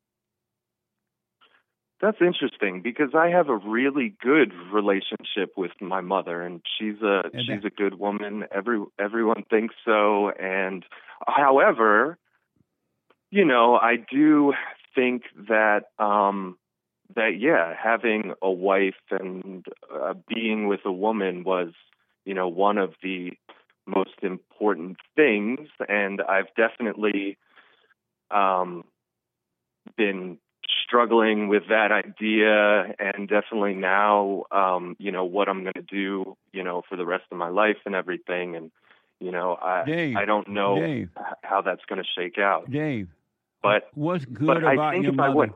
That's interesting, because I have a really good relationship with my mother, and she's a and she's that, a good woman. Every everyone thinks so, and however, you know, I do think that um, that yeah, having a wife and uh, being with a woman was, you know, one of the most important things, and I've definitely um, been struggling with that idea, and definitely now, um, you know, what I'm going to do, you know, for the rest of my life and everything. And, you know, I Dave, I don't know Dave, how that's going to shake out. Dave, but what's good but about I think your if mother? I would,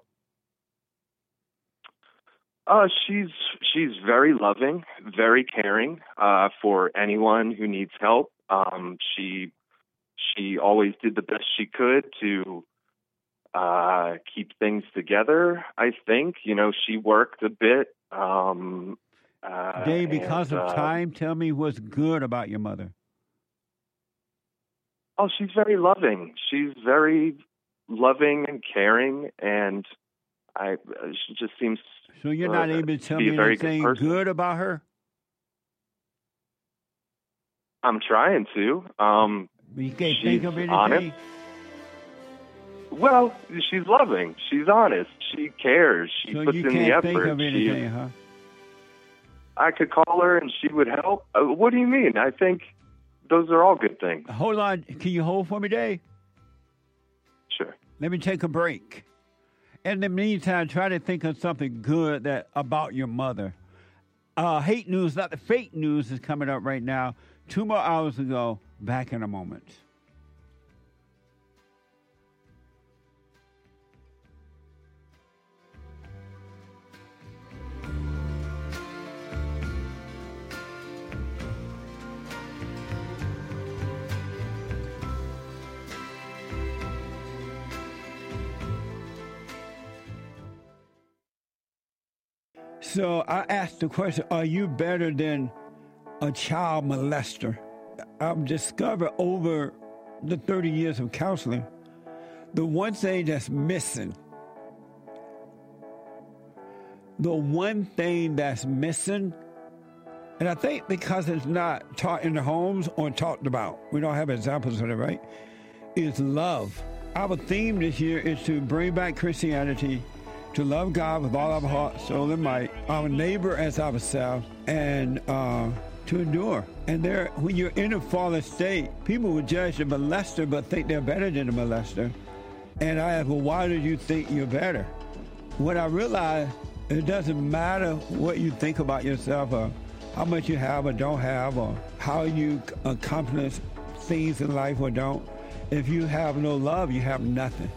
uh, she's she's very loving, very caring uh, for anyone who needs help. Um, she she always did the best she could to uh, keep things together. I think, you know, she worked a bit. Um, uh, Dave, because and, of uh, time, tell me what's good about your mother. Oh, she's very loving. She's very loving and caring, and I she just seems. So you're uh, not able to tell to me very good anything person. good about her? I'm trying to. Um, you can't she's think of anything? Honest. Well, she's loving. She's honest. She cares. She so puts you in can't the effort. think of anything, she, huh? I could call her and she would help. Uh, what do you mean? I think those are all good things. Hold on. Can you hold for me, Dave? Sure. Let me take a break. In the meantime, try to think of something good that about your mother. Uh, hate news, not the fake news, is coming up right now. Two more hours ago. Back in a moment. So I asked the question, are you better than a child molester? I've discovered over the thirty years of counseling, the one thing that's missing, the one thing that's missing, and I think because it's not taught in the homes or talked about, we don't have examples of it, right, is love. Our theme this year is to bring back Christianity, to love God with all our heart, soul, and might, our neighbor as ourselves, and uh, to endure. And there, when you're in a fallen state, people will judge the molester but think they're better than the molester. And I ask, well, why do you think you're better? When I realized it doesn't matter what you think about yourself or how much you have or don't have or how you accomplish things in life or don't. If you have no love, you have nothing.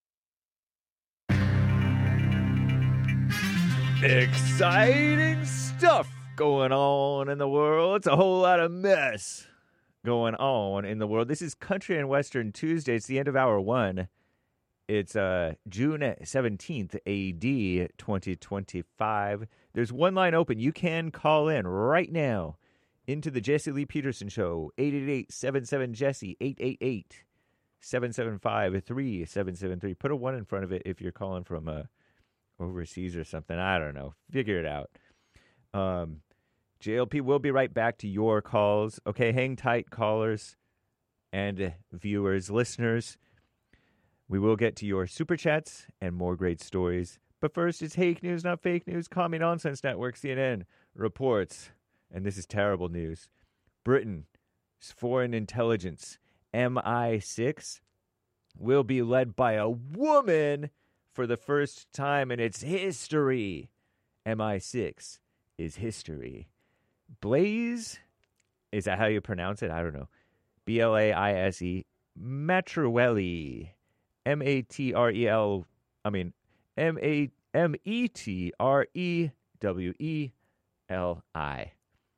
Exciting stuff going on in the world. It's a whole lot of mess going on in the world. This is Country and Western Tuesday. It's the end of hour one. It's uh, June seventeenth, A D twenty twenty-five. There's one line open. You can call in right now into the Jesse Lee Peterson Show. eight eight eight, seven seven, Jesse. eight eight eight, seven seven five, three seven seven three. Put a one in front of it if you're calling from uh, overseas or something. I don't know. Figure it out. Um, J L P will be right back to your calls. Okay, hang tight, callers and viewers, listeners. We will get to your super chats and more great stories. But first, it's Hake News, not fake news. Commie Nonsense Network, C N N, reports, and this is terrible news. Britain's foreign intelligence, M I six, will be led by a woman for the first time in its history. M I six is history. Blaise, is that how you pronounce it? I don't know. B L A I S E, Matrewelli. M A T R E L, I mean, M A M E T R E W E L I.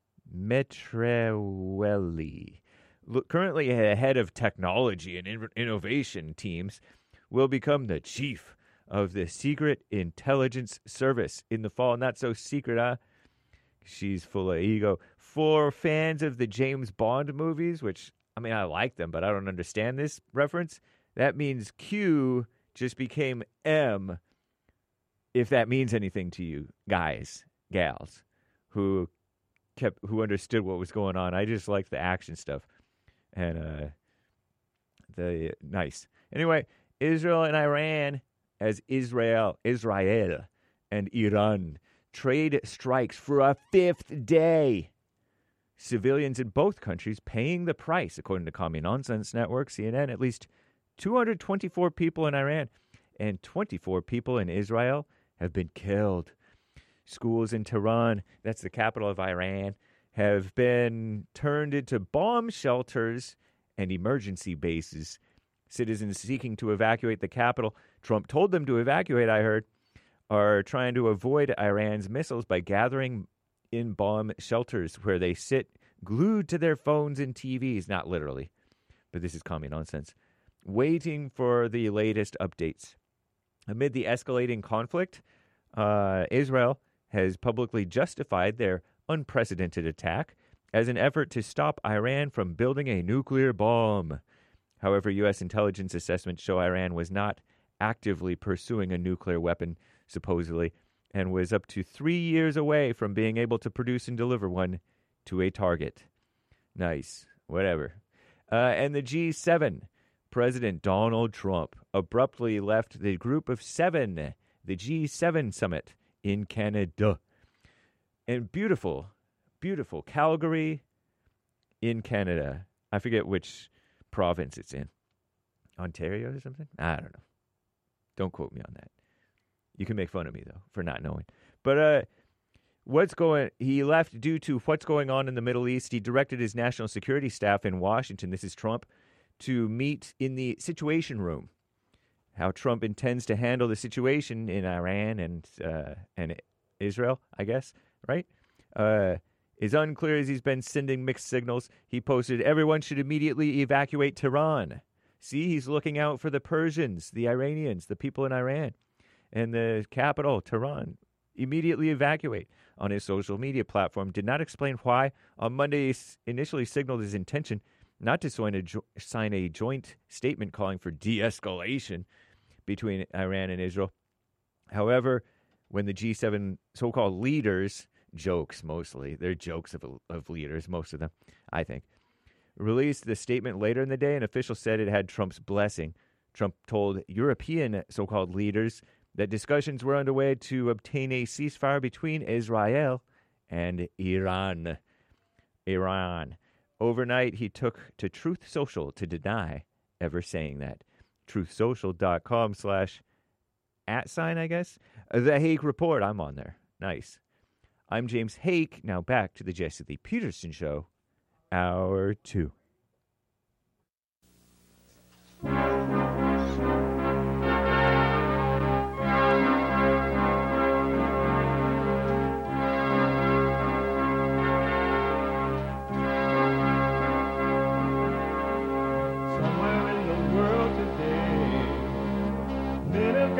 Matrewelli. Look, currently head of technology and in- innovation teams, will become the chief of the Secret Intelligence Service in the fall. Not so secret, huh? She's full of ego. For fans of the James Bond movies, which, I mean, I like them, but I don't understand this reference. That means Q just became M, if that means anything to you guys, gals, who kept who understood what was going on. I just liked the action stuff. And uh, the nice. Anyway, Israel and Iran as Israel, Israel and Iran trade strikes for a fifth day. Civilians in both countries paying the price, according to Commie Nonsense Network, C N N. At least two hundred twenty-four people in Iran and twenty-four people in Israel have been killed. Schools in Tehran, that's the capital of Iran, have been turned into bomb shelters and emergency bases. Citizens seeking to evacuate the capital, Trump told them to evacuate, I heard, are trying to avoid Iran's missiles by gathering in bomb shelters where they sit glued to their phones and T Vs. Not literally, but this is common nonsense. Waiting for the latest updates. Amid the escalating conflict, uh, Israel has publicly justified their unprecedented attack as an effort to stop Iran from building a nuclear bomb. However, U S intelligence assessments show Iran was not actively pursuing a nuclear weapon, supposedly, and was up to three years away from being able to produce and deliver one to a target. Nice. Whatever. Uh, and the G seven, President Donald Trump abruptly left the group of seven, the G seven summit in Canada. And beautiful, beautiful Calgary in Canada. I forget which province it's in. Ontario or something? I don't know. Don't quote me on that. You can make fun of me, though, for not knowing. But uh, what's going... He left due to what's going on in the Middle East. He directed his national security staff in Washington, this is Trump, to meet in the Situation Room. How Trump intends to handle the situation in Iran and uh, and Israel, I guess, right? Uh, is unclear as he's been sending mixed signals. He posted, everyone should immediately evacuate Tehran. See, he's looking out for the Persians, the Iranians, the people in Iran. And the capital, Tehran, immediately evacuate. On his social media platform, did not explain why. On Monday, initially signaled his intention not to sign a, jo- sign a joint statement calling for de-escalation between Iran and Israel. However, when the G seven so-called leaders, jokes mostly, they're jokes of, of leaders, most of them, I think, released the statement later in the day, an official said it had Trump's blessing. Trump told European so-called leaders that discussions were underway to obtain a ceasefire between Israel and Iran. Iran. Overnight, he took to Truth Social to deny ever saying that. truthsocial.com slash at sign, I guess. The Hake Report. I'm on there. Nice. I'm James Hake. Now back to the Jesse Lee Peterson Show. Hour two.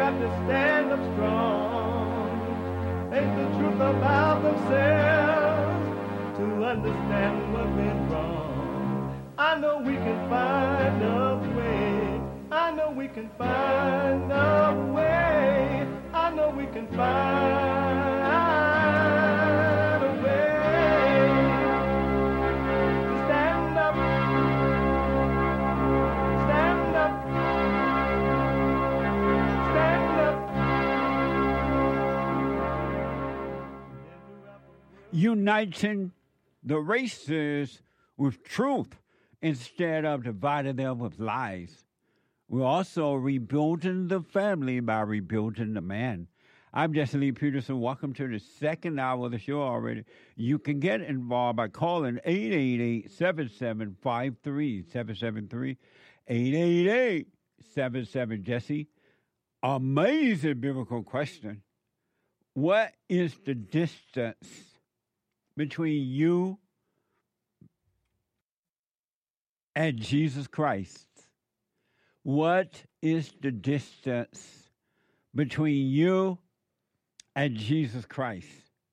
got to stand up strong. Ain't the truth about themselves to understand what went wrong. I know we can find a way. I know we can find a way. I know we can find a way to stand up, stand up, stand up. Uniting the races with truth instead of dividing them with lies. We're also rebuilding the family by rebuilding the man. I'm Jesse Lee Peterson. Welcome to the second hour of the show already. You can get involved by calling eight eight eight, seven seven five three, seven seven three, eight eight eight, seven seven, Jesse. Amazing biblical question. What is the distance between you and Jesus Christ? What is the distance between you and Jesus Christ?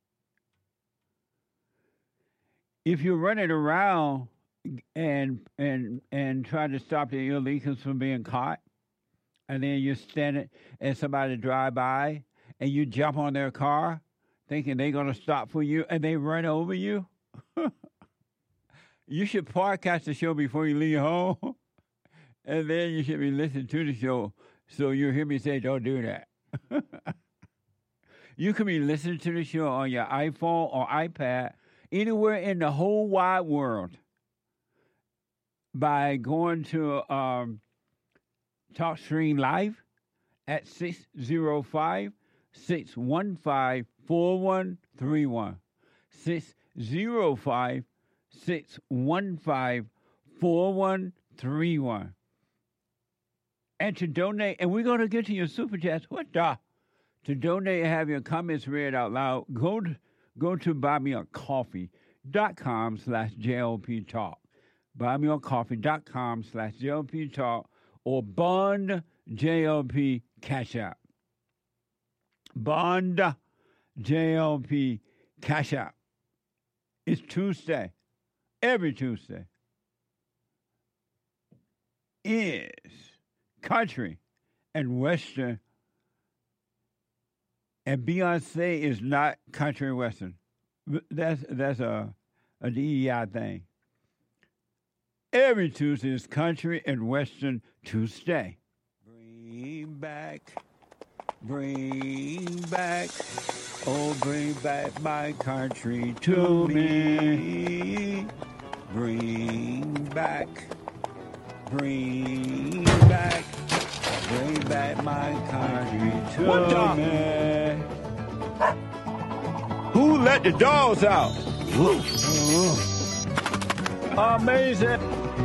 If you're running around and and and trying to stop the illegals from being caught, and then you're standing and somebody drive by and you jump on their car thinking they're going to stop for you and they run over you, you should podcast the show before you leave home. And then you should be listening to the show so you'll hear me say, don't do that. You can be listening to the show on your iPhone or iPad anywhere in the whole wide world by going to um, TalkStream Live at six oh five, six one five, four one three one. six oh five, six one five, four one three one. And to donate, and we're going to get to your super chats. What the? To donate and have your comments read out loud, go to, go to buymeacoffee.com slash JLP Talk. Buymeacoffee.com slash JLP Talk or Bond J L P Cash App. Bond J L P Cash App. It's Tuesday. Every Tuesday is country and western, and Beyonce is not country and western. That's that's a a D E I thing. Every Tuesday is country and western Tuesday. Bring back, bring back, oh bring back my country to me. Bring back. Bring back, bring back my country to what me. Who let the dogs out? Amazing.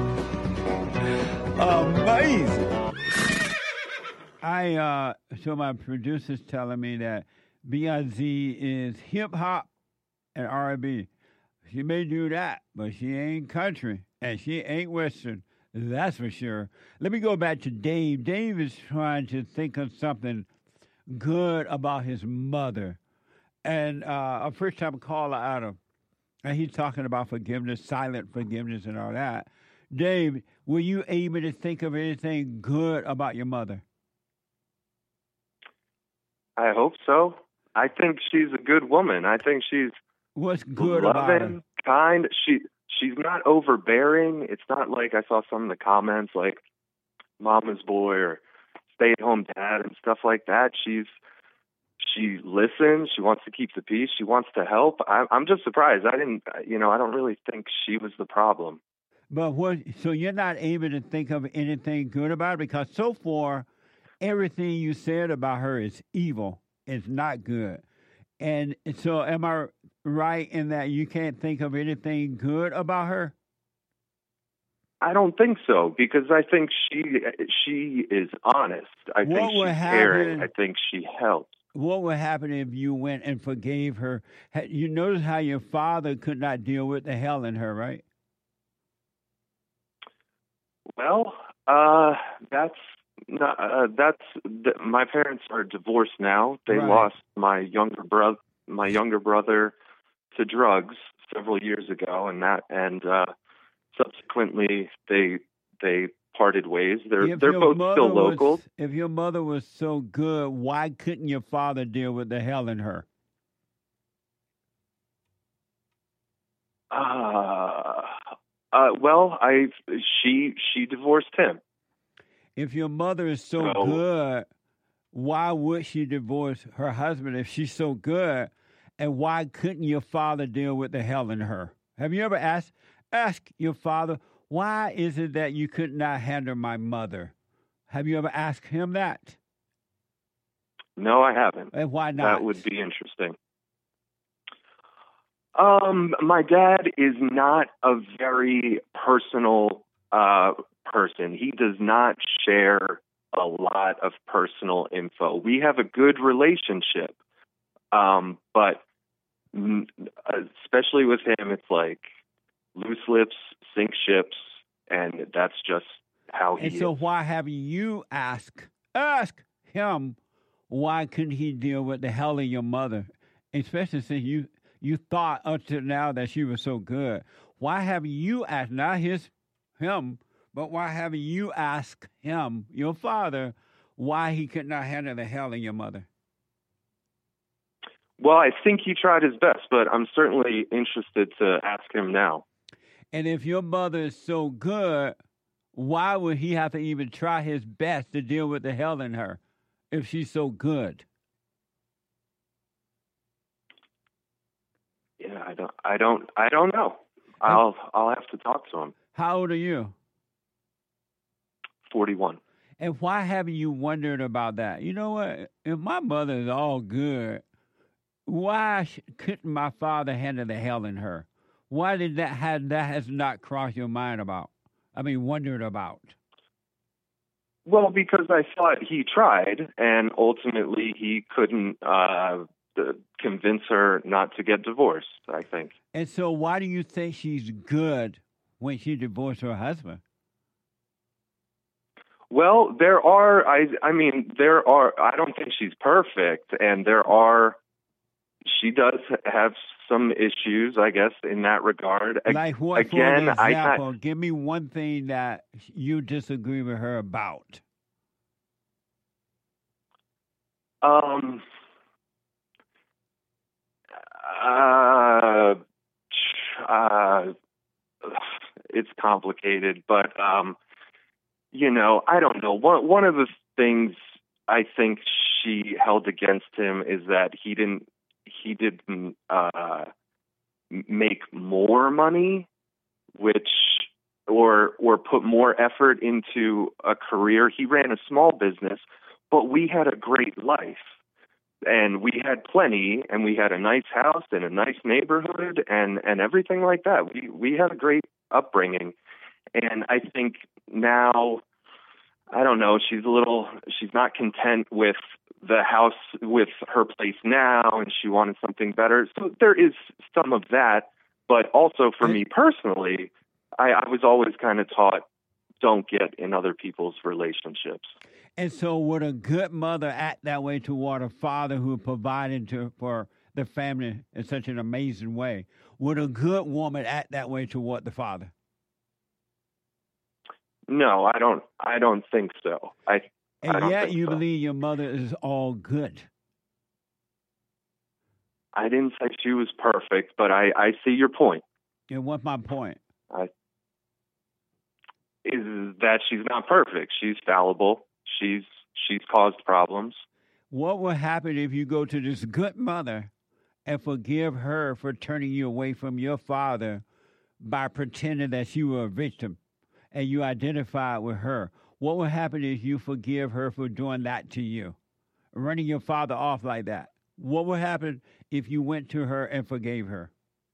Amazing. I, uh, so my producer's telling me that B I Z is hip-hop and R and B. She may do that, but she ain't country, and she ain't western. That's for sure. Let me go back to Dave. Dave is trying to think of something good about his mother. And uh, a first-time caller out of, and he's talking about forgiveness, silent forgiveness and all that. Dave, were you able to think of anything good about your mother? I hope so. I think she's a good woman. I think she's What's good loving, about her? kind. She... She's not overbearing. It's not like I saw some of the comments like mama's boy or stay-at-home dad and stuff like that. She's she listens. She wants to keep the peace. She wants to help. I, I'm just surprised. I didn't, you know, I don't really think she was the problem. But what? So you're not able to think of anything good about her because so far everything you said about her is evil. It's not good. And so am I right in that you can't think of anything good about her? I don't think so, because I think she she is honest. I What think would she's happen- caring. I think she helps. What would happen if you went and forgave her? Ha- You notice how your father could not deal with the hell in her, right? Well, uh, that's no, uh, that's th- my parents are divorced now. They Right. lost my younger brother, my younger brother, to drugs several years ago, and that, and uh, subsequently they they parted ways. They're If they're your both mother still local. was, if your mother was so good, why couldn't your father deal with the hell in her? Uh, uh, well, I she she divorced him. If your mother is so No. good, why would she divorce her husband if she's so good? And why couldn't your father deal with the hell in her? Have you ever asked ask your father, why is it that you could not handle my mother? Have you ever asked him that? No, I haven't. And why not? That would be interesting. Um, my dad is not a very personal uh, person. He does not share a lot of personal info. We have a good relationship, um, but mm, especially with him, it's like loose lips sink ships, and that's just how he And so is. why haven't you asked ask him why couldn't he deal with the hell in your mother? Especially since you you thought up to now that she was so good. Why haven't you asked not his him, but why haven't you asked him, your father, why he could not handle the hell in your mother? Well, I think he tried his best, but I'm certainly interested to ask him now. And if your mother is so good, why would he have to even try his best to deal with the hell in her if she's so good? Yeah, I don't, I don't, I don't know. I'll, I'll have to talk to him. How old are you? forty-one. And why haven't you wondered about that? You know what? If my mother is all good, why sh- couldn't my father handle the hell in her? Why did that had that has not crossed your mind about? I mean, wondered about. Well, because I thought he tried, and ultimately he couldn't uh, uh, convince her not to get divorced, I think. And so, why do you think she's good when she divorced her husband? Well, there are, I, I mean, there are, I don't think she's perfect, and there are, she does have some issues, I guess, in that regard. A- Like what? Again, for I, example, I, give me one thing that you disagree with her about. um, uh, uh, it's complicated, but, um, you know, I don't know. One one of the things I think she held against him is that he didn't he didn't uh, make more money, which or or put more effort into a career. He ran a small business, but we had a great life, and we had plenty, and we had a nice house and a nice neighborhood, and and everything like that. We we had a great upbringing. And I think now, I don't know, she's a little, she's not content with the house, with her place now, and she wanted something better. So there is some of that. But also for me personally, I, I was always kind of taught, don't get in other people's relationships. And so, would a good mother act that way toward a father who provided to, for the family in such an amazing way? Would a good woman act that way toward the father? No, I don't. I don't think so. I And I don't yet, think you so. believe your mother is all good. I didn't say she was perfect, but I, I see your point. And what's my point? I, is that she's not perfect. She's fallible. She's she's caused problems. What will happen if you go to this good mother and forgive her for turning you away from your father by pretending that you were a victim and you identified with her? What will happen if you forgive her for doing that to you, running your father off like that? What would happen if you went to her and forgave her?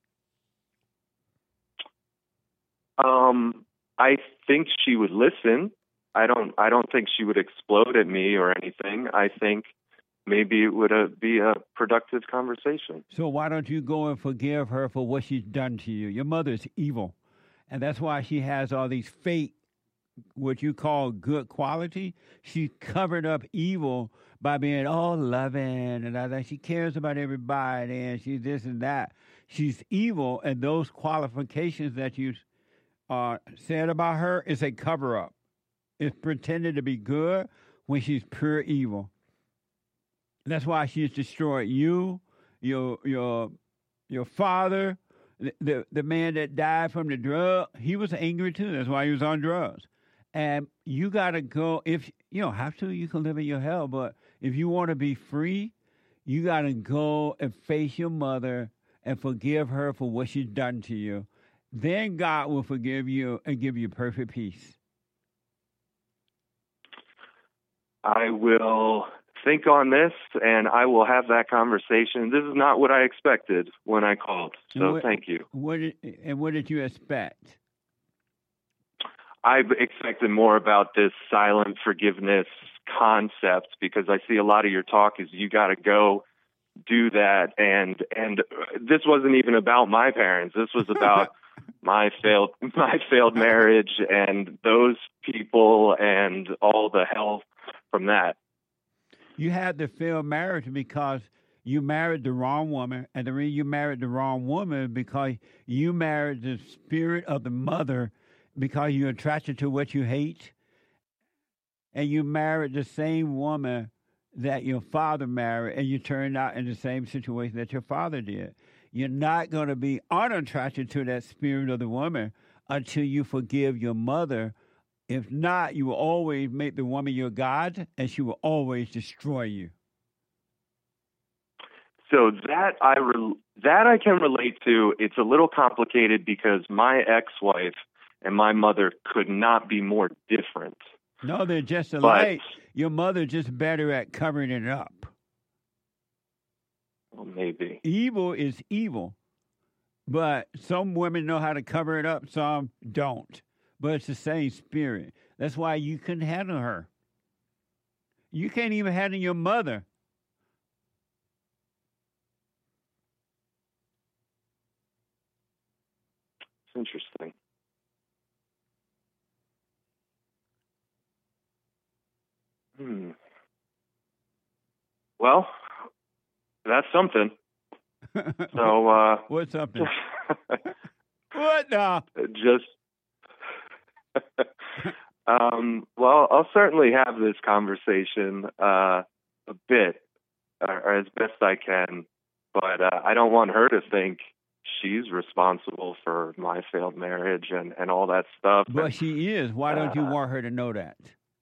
Um, I think she would listen. I don't. I don't think she would explode at me or anything. I think maybe it would uh, be a productive conversation. So why don't you go and forgive her for what she's done to you? Your mother is evil, and that's why she has all these fake what you call good quality, she covered up evil by being all loving and all that. She cares about everybody and she's this and that. She's evil, and those qualifications that you uh, said about her is a cover up. It's pretending to be good when she's pure evil. That's why she's destroyed you, your your your father, the, the the man that died from the drug. He was angry too. That's why he was on drugs. And you got to go, if you don't have to, you can live in your hell. But if you want to be free, you got to go and face your mother and forgive her for what she's done to you. Then God will forgive you and give you perfect peace. I will think on this, and I will have that conversation. This is not what I expected when I called, so what, thank you. What did, and what did you expect? I expected more about this silent forgiveness concept, because I see a lot of your talk is you got to go do that, and and this wasn't even about my parents. This was about my failed my failed marriage and those people and all the hell from that. You had the failed marriage because you married the wrong woman, and the reason you married the wrong woman is because you married the spirit of the mother, because you're attracted to what you hate, and you married the same woman that your father married, and you turned out in the same situation that your father did. You're not going to be unattracted to that spirit of the woman until you forgive your mother. If not, you will always make the woman your God, and she will always destroy you. So that I re- that I can relate to. It's a little complicated because my ex-wife and my mother could not be more different. No, they're just But- alike. Your mother just better at covering it up. Well, maybe. Evil is evil, but some women know how to cover it up, some don't. But it's the same spirit. That's why you couldn't handle her. You can't even handle your mother. It's interesting. Hmm. Well, that's something. So, uh, what's something? What now? Just, um, well, I'll certainly have this conversation uh, a bit, or, or as best I can, but uh, I don't want her to think she's responsible for my failed marriage and, and all that stuff. But she is. Why don't you want her to know that?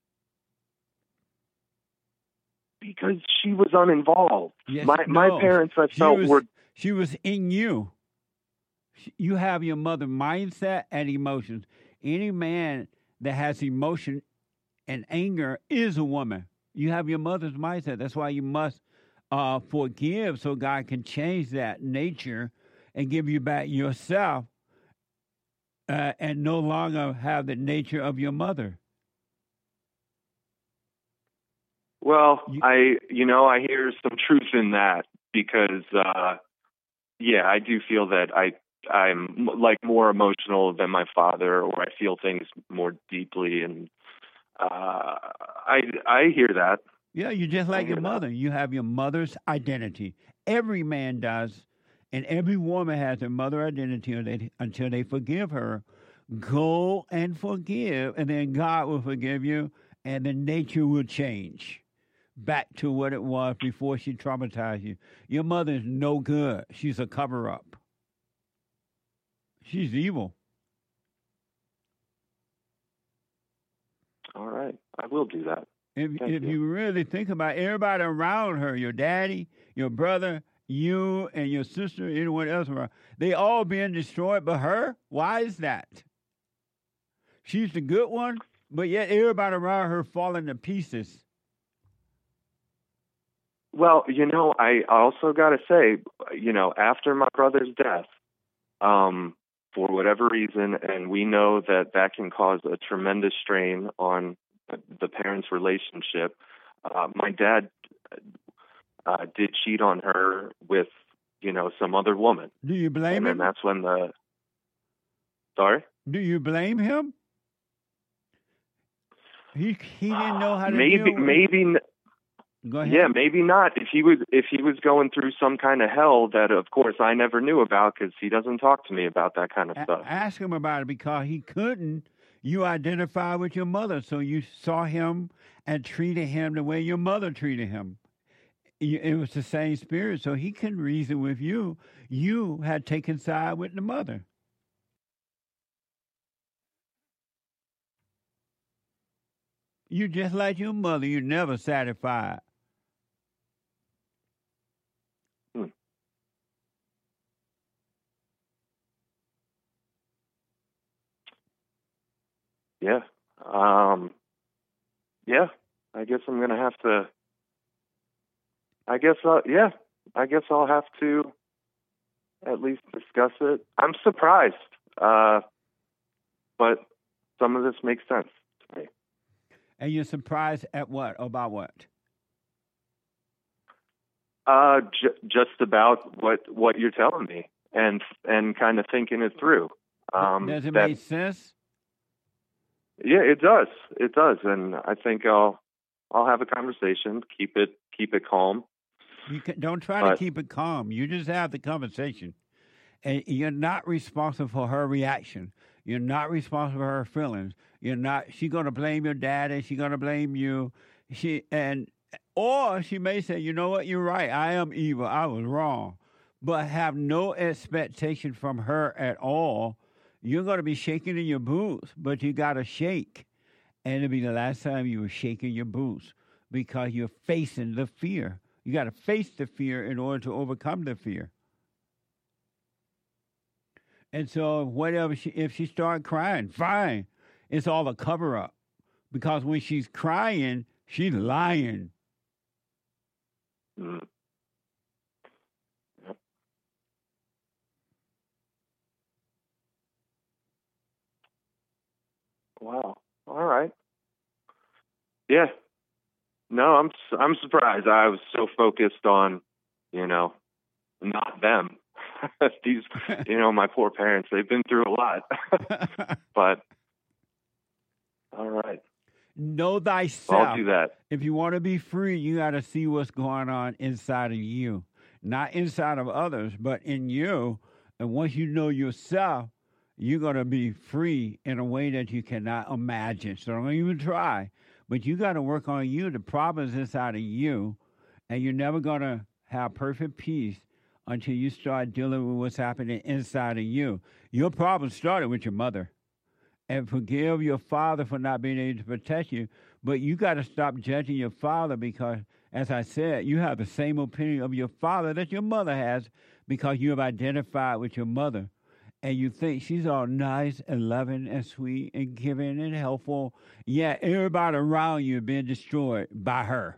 Because she was uninvolved. Yes, my my no. parents, I She felt, was, were she was in you. You have your mother mindset and emotions. Any man that has emotion and anger is a woman. You have your mother's mindset. That's why you must uh, forgive, so God can change that nature and give you back yourself, uh, and no longer have the nature of your mother. Well, I, you know, I hear some truth in that because, uh, yeah, I do feel that I, I'm like more emotional than my father, or I feel things more deeply, and uh, I, I hear that. Yeah, you're just like I your hear that. mother. You have your mother's identity. Every man does, and every woman has their mother identity until they, until they forgive her. Go and forgive, and then God will forgive you, and the nature will change back to what it was before she traumatized you. Your mother is no good. She's a cover-up. She's evil. All right, I will do that. If, Thank if you. you really think about everybody around her, your daddy, your brother, you and your sister, anyone else around, they all being destroyed but her? Why is that? She's the good one, but yet everybody around her falling to pieces. Well, you know, I also got to say, you know, after my brother's death, um, for whatever reason, and we know that that can cause a tremendous strain on the parents' relationship, uh, my dad uh, did cheat on her with, you know, some other woman. Do you blame and him? then that's when the... Sorry? Do you blame him? He he didn't know how to maybe deal with maybe n- Go ahead. yeah, maybe not. If he was if he was going through some kind of hell that, of course, I never knew about because he doesn't talk to me about that kind of A- stuff. ask him about it because he couldn't. You identify with your mother, so you saw him and treated him the way your mother treated him. You- It was the same spirit, so he couldn't reason with you. You had taken side with the mother. You just like your mother. You're never satisfied. Hmm. Yeah. Um, yeah. I guess I'm gonna have to. I guess. Uh, yeah. I guess I'll have to at least discuss it. I'm surprised, uh, but some of this makes sense to me. And you're surprised at what? About what? Uh, j- just about what what you're telling me, and and kind of thinking it through. Um, Does it that- make sense? Yeah, it does. It does, and I think I'll I'll have a conversation. Keep it keep it calm. You can, don't try to But- keep it calm. You just have the conversation. And you're not responsible for her reaction. You're not responsible for her feelings. You're not. She's gonna blame your daddy. She's gonna blame you. She and or she may say, you know what, you're right. I am evil. I was wrong. But have no expectation from her at all. You're gonna be shaking in your boots, but you gotta shake, and it'll be the last time you were shaking your boots because you're facing the fear. You got to face the fear in order to overcome the fear. And so, whatever she, if she started crying, fine. It's all a cover up, because when she's crying, she's lying. Mm. Yep. Wow. All right. Yeah. No, I'm s- I'm surprised. I was so focused on, you know, not them. These, you know, my poor parents. They've been through a lot. But all right. Know thyself. I'll do that. If you want to be free, you got to see what's going on inside of you, not inside of others, but in you. And once you know yourself, you're going to be free in a way that you cannot imagine. So don't even try. But you got to work on you. The problem is inside of you, and you're never going to have perfect peace until you start dealing with what's happening inside of you. Your problem started with your mother. And forgive your father for not being able to protect you. But you got to stop judging your father because, as I said, you have the same opinion of your father that your mother has because you have identified with your mother. And you think she's all nice and loving and sweet and giving and helpful. Yet everybody around you is being destroyed by her.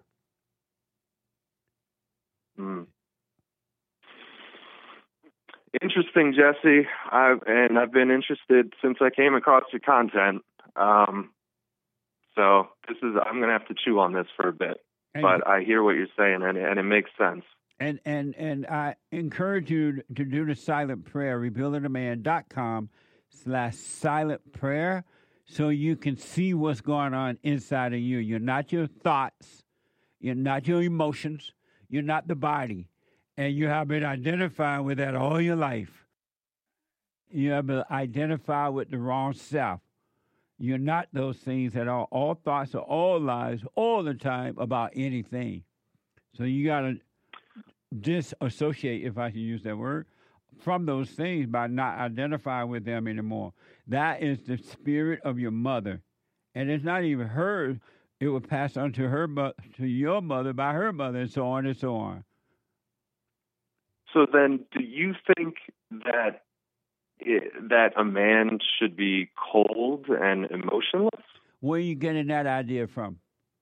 Mm. Interesting, Jesse. I've and I've been interested since I came across your content. Um, so this is I'm going to have to chew on this for a bit. And- But I hear what you're saying, and and it makes sense. And and and I encourage you to do the silent prayer, rebuildingaman.com slash silent prayer, so you can see what's going on inside of you. You're not your thoughts. You're not your emotions. You're not the body. And you have been identifying with that all your life. You have been identified with the wrong self. You're not those things at all. All thoughts are all lies all the time about anything. So you got to disassociate, if I can use that word, from those things by not identifying with them anymore. That is the spirit of your mother. And it's not even her. It will pass on to her, mo- to your mother by her mother, and so on and so on. So then, do you think that it, that a man should be cold and emotionless? Where are you getting that idea from?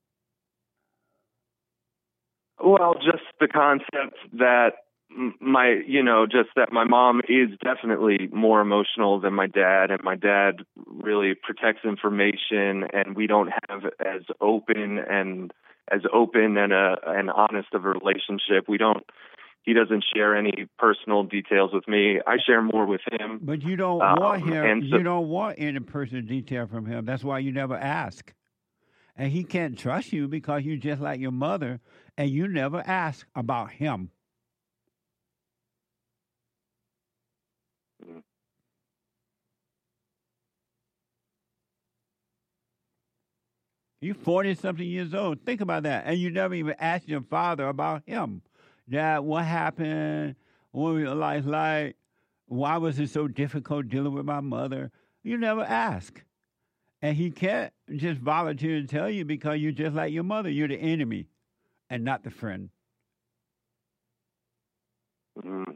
Well, just the concept that m- my, you know, just that my mom is definitely more emotional than my dad, and my dad really protects information, and we don't have as open and as open and a and honest of a relationship. We don't. He doesn't share any personal details with me. I share more with him. But you don't Um, want him. and so- You don't want any personal detail from him. That's why you never ask. And he can't trust you because you're just like your mother and you never ask about him. Mm. You're forty-something years old. Think about that. And you never even asked your father about him. Dad, what happened? What was your life like? Why was it so difficult dealing with my mother? You never ask. And he can't just volunteer and tell you because you're just like your mother. You're the enemy and not the friend. Mm.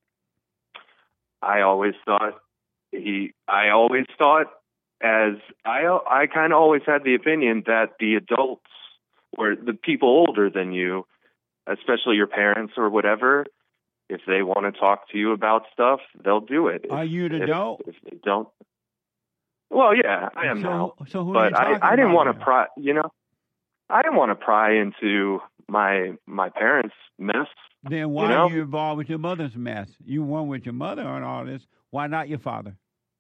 I always thought he, I always thought as, I, I kind of always had the opinion that the adults or the people older than you, especially your parents or whatever, if they want to talk to you about stuff, they'll do it. Are if, you an if, adult? If they don't. Well, yeah, I am so, now. So who but are you I, I didn't about want to pry, you know, I didn't want to pry into my my parents' mess. Then why you know? are you involved with your mother's mess? You won with your mother on all this. Why not your father?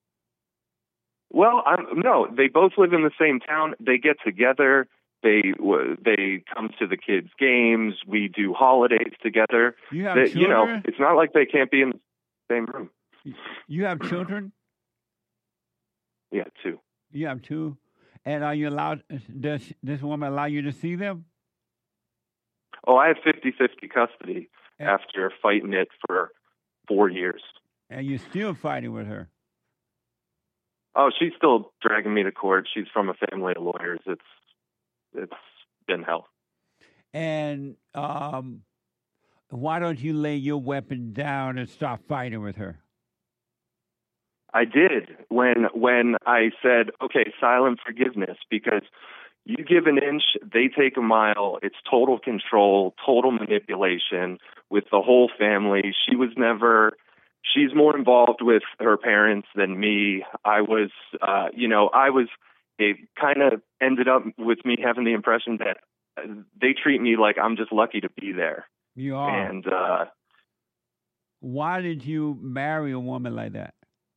Well, I'm, no, they both live in the same town. They get together. They they come to the kids' games. We do holidays together. You have they, children? You know, it's not like they can't be in the same room. You have children? Yeah, two. You have two? And are you allowed, does this woman allow you to see them? Oh, I have fifty-fifty custody and, after fighting it for four years. And you're still fighting with her? Oh, she's still dragging me to court. She's from a family of lawyers. It's it's been hell. And um, why don't you lay your weapon down and stop fighting with her? I did when when I said, okay, silent forgiveness, because you give an inch, they take a mile. It's total control, total manipulation with the whole family. She was never, she's more involved with her parents than me. I was, uh, you know, I was, it kind of ended up with me having the impression that they treat me like I'm just lucky to be there. You are. And uh, why did you marry a woman like that?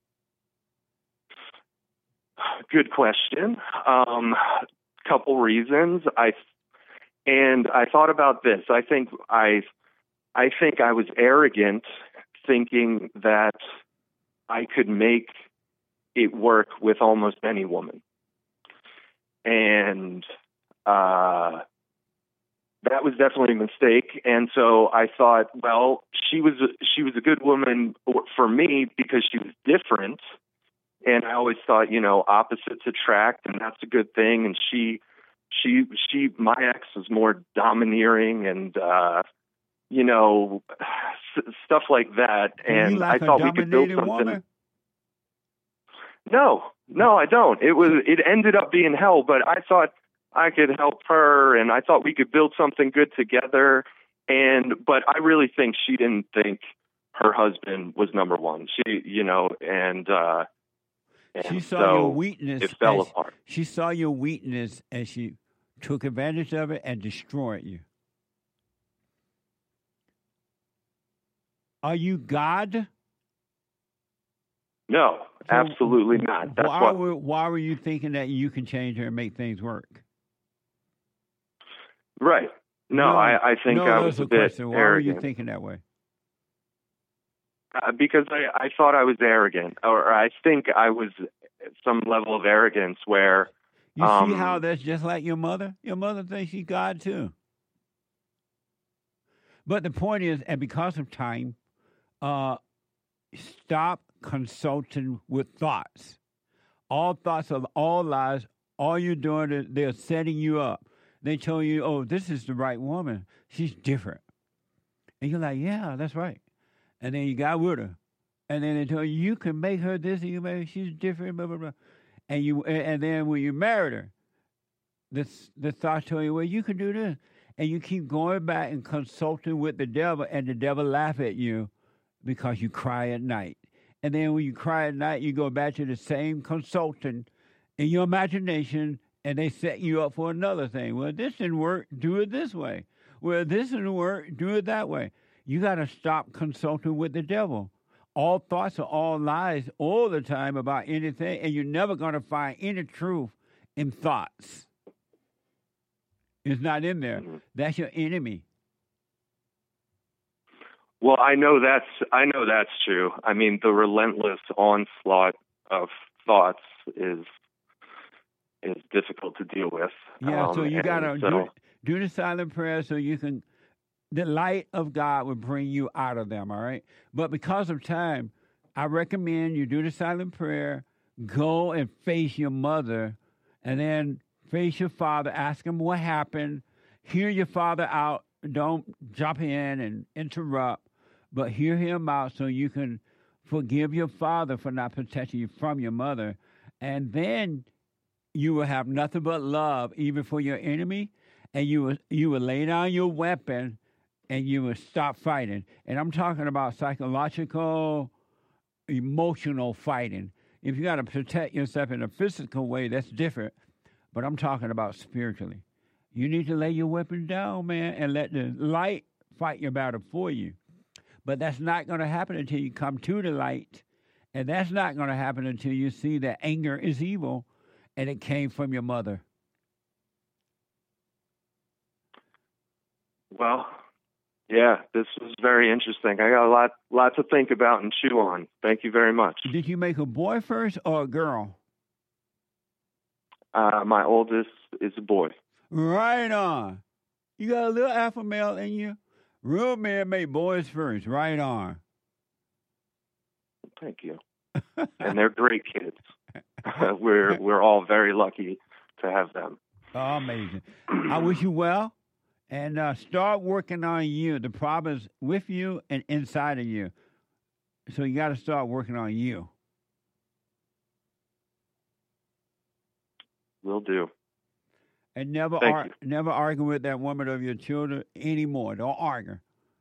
Good question. Um, couple reasons. I and I thought about this. I think I I think I was arrogant, thinking that I could make it work with almost any woman, and uh, that was definitely a mistake. And so I thought, well, she was she was a good woman for me because she was different. And I always thought, you know, opposites attract, and that's a good thing. And she, she, she, my ex was more domineering, and uh, you know, s- stuff like that. And like I thought we could build something. Woman? No, no, I don't. It was. It ended up being hell, but I thought I could help her, and I thought we could build something good together. And but I really think she didn't think her husband was number one. She, you know, and. uh And she saw so your weakness. It fell and apart. She saw your weakness and she took advantage of it and destroyed you. Are you God? No, so absolutely not. That's why what. Were, why were you thinking that you can change her and make things work? Right. No, no I, I think no, I was a bit question. Why arrogant. were you thinking that way? Uh, because I, I thought I was arrogant, or I think I was at some level of arrogance where. You um, see how that's just like your mother? Your mother thinks she's God too. But the point is, and because of time, uh, stop consulting with thoughts. All thoughts are all lies. All you're doing is they're setting you up. They tell you, oh, this is the right woman. She's different. And you're like, yeah, that's right. And then you got with her. And then they tell you, you can make her this, and you make her, she's different, blah, blah, blah. And you, and then when you married her, this, the thought tell you, well, you can do this. And you keep going back and consulting with the devil, and the devil laugh at you because you cry at night. And then when you cry at night, you go back to the same consultant in your imagination, and they set you up for another thing. Well, this didn't work. Do it this way. Well, this didn't work. Do it that way. You got to stop consulting with the devil. All thoughts are all lies all the time about anything, and you're never going to find any truth in thoughts. is not in there. Mm-hmm. That's your enemy. Well, I know that's I know that's true. I mean, the relentless onslaught of thoughts is is difficult to deal with. Yeah, um, so you gotta so, do, do the silent prayer so you can. The light of God will bring you out of them. All right, but because of time, I recommend you do the silent prayer. Go and face your mother, and then face your father. Ask him what happened. Hear your father out. Don't jump in and interrupt, but hear him out so you can forgive your father for not protecting you from your mother. And then you will have nothing but love, even for your enemy, and you will, you will lay down your weapon and you will stop fighting. And I'm talking about psychological, emotional fighting. If you got to protect yourself in a physical way, that's different. But I'm talking about spiritually. You need to lay your weapon down, man, and let the light fight your battle for you. But that's not going to happen until you come to the light. And that's not going to happen until you see that anger is evil and it came from your mother. Well, yeah, this was very interesting. I got a lot, lot to think about and chew on. Thank you very much. Did you make a boy first or a girl? Uh, my oldest is a boy. Right on. You got a little alpha male in you. Real men make boys first. Right on. Thank you. And they're great kids. we're we're all very lucky to have them. Oh, amazing. I wish you well. And uh, start working on you. The problem is with you and inside of you. So you got to start working on you. Will do. And never Thank ar- you. never argue with that woman of your children anymore. Don't argue.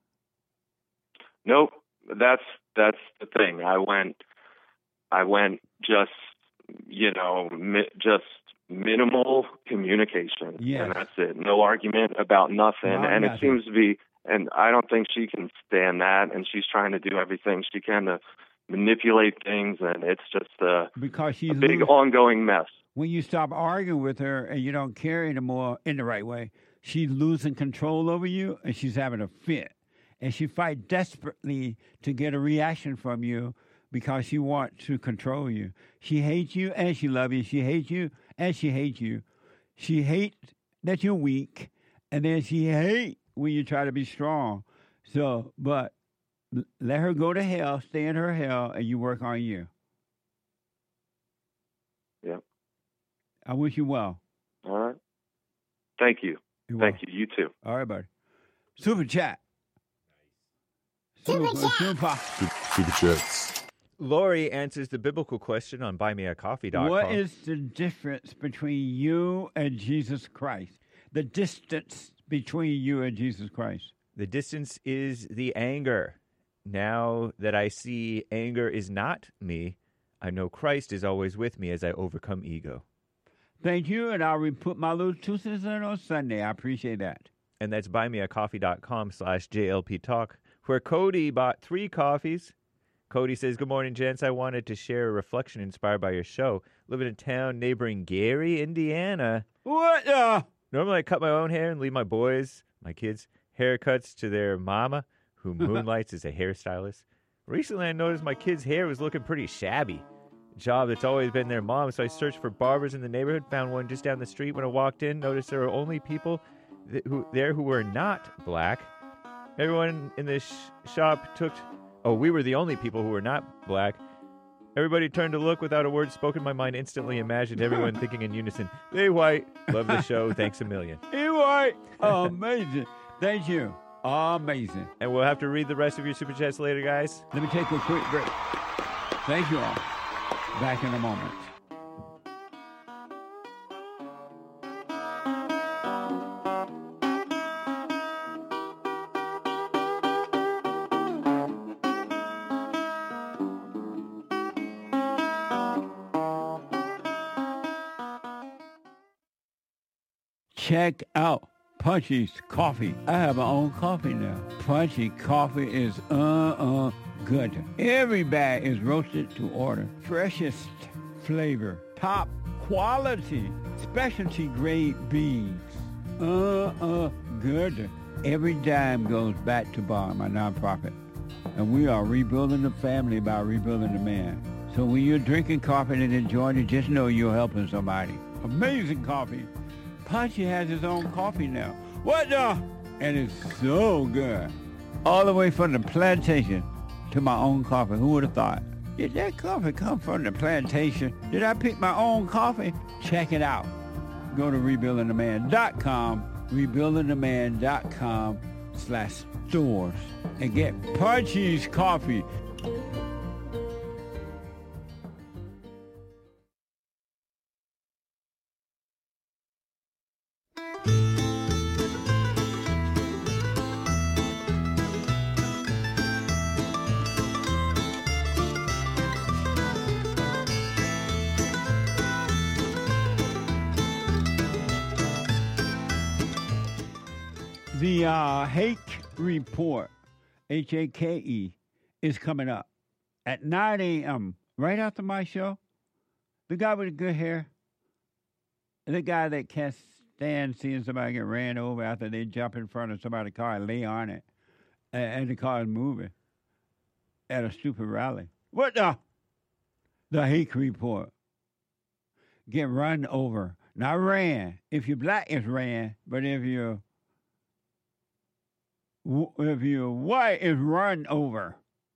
Nope. That's that's the thing. I went I went just you know mi- just minimal communication, yes. and that's it. No argument about nothing. Not and nothing. it seems to be. And I don't think she can stand that. And she's trying to do everything she can to manipulate things, and it's just a, because she's a big losing. ongoing mess. When you stop arguing with her and you don't care anymore in the right way, she's losing control over you and she's having a fit. And she fights desperately to get a reaction from you because she wants to control you. She hates you and she loves you. She hates you and she hates you. She hates that you're weak, and then she hates when you try to be strong. So, but let her go to hell, stay in her hell, and you work on you. Yeah. I wish you well. All right. Thank you. You're Thank welcome. you. You too. All right, buddy. Super chat. Super, super, super. Super chats. Lori answers the biblical question on buy me a coffee dot com. What is the difference between you and Jesus Christ? The distance between you and Jesus Christ. The distance is the anger. Now that I see anger is not me, I know Christ is always with me as I overcome ego. Thank you, and I'll put my little two cents in on Sunday. I appreciate that. And that's buymeacoffee.com slash JLP Talk, where Cody bought three coffees. Cody says, good morning, gents. I wanted to share a reflection inspired by your show. Live in a town neighboring Gary, Indiana. What the? Normally I cut my own hair and leave my boys, my kids, haircuts to their mama, who moonlights as a hairstylist. Recently I noticed my kids' hair was looking pretty shabby. A job that's always been their mom, so I searched for barbers in the neighborhood, found one just down the street. When I walked in, noticed there were only people th- who there who were not black. Everyone in this sh- shop took... Oh, we were the only people who were not black. Everybody turned to look without a word spoken. My mind instantly imagined everyone thinking in unison, hey, white, love the show, thanks a million. Hey, white, amazing. Thank you. Amazing. And we'll have to read the rest of your super chats later, guys. Let me take a quick break. Thank you all. Back in a moment. Check out Punchy's Coffee. I have my own coffee now. Punchy Coffee is uh-uh good. Every bag is roasted to order. Freshest flavor. Top quality. Specialty grade beans. Uh, uh, good. Every dime goes back to Bond, my nonprofit. And we are rebuilding the family by rebuilding the man. So when you're drinking coffee and enjoying it, just know you're helping somebody. Amazing coffee. Punchy has his own coffee now. What the? And it's so good. All the way from the plantation to my own coffee. Who would have thought? Did that coffee come from the plantation? Did I pick my own coffee? Check it out. Go to rebuilding the man dot com, rebuilding the man dot com slash stores, and get Punchy's coffee. The uh, Hake Report, H A K E, is coming up at nine a.m. right after my show. The guy with the good hair, the guy that can't stand seeing somebody get ran over after they jump in front of somebody's car and lay on it, and the car is moving at a stupid rally. What the? The Hake Report. Get run over. Not ran. If you're black, it's ran. But if you're If you're white, it's run over.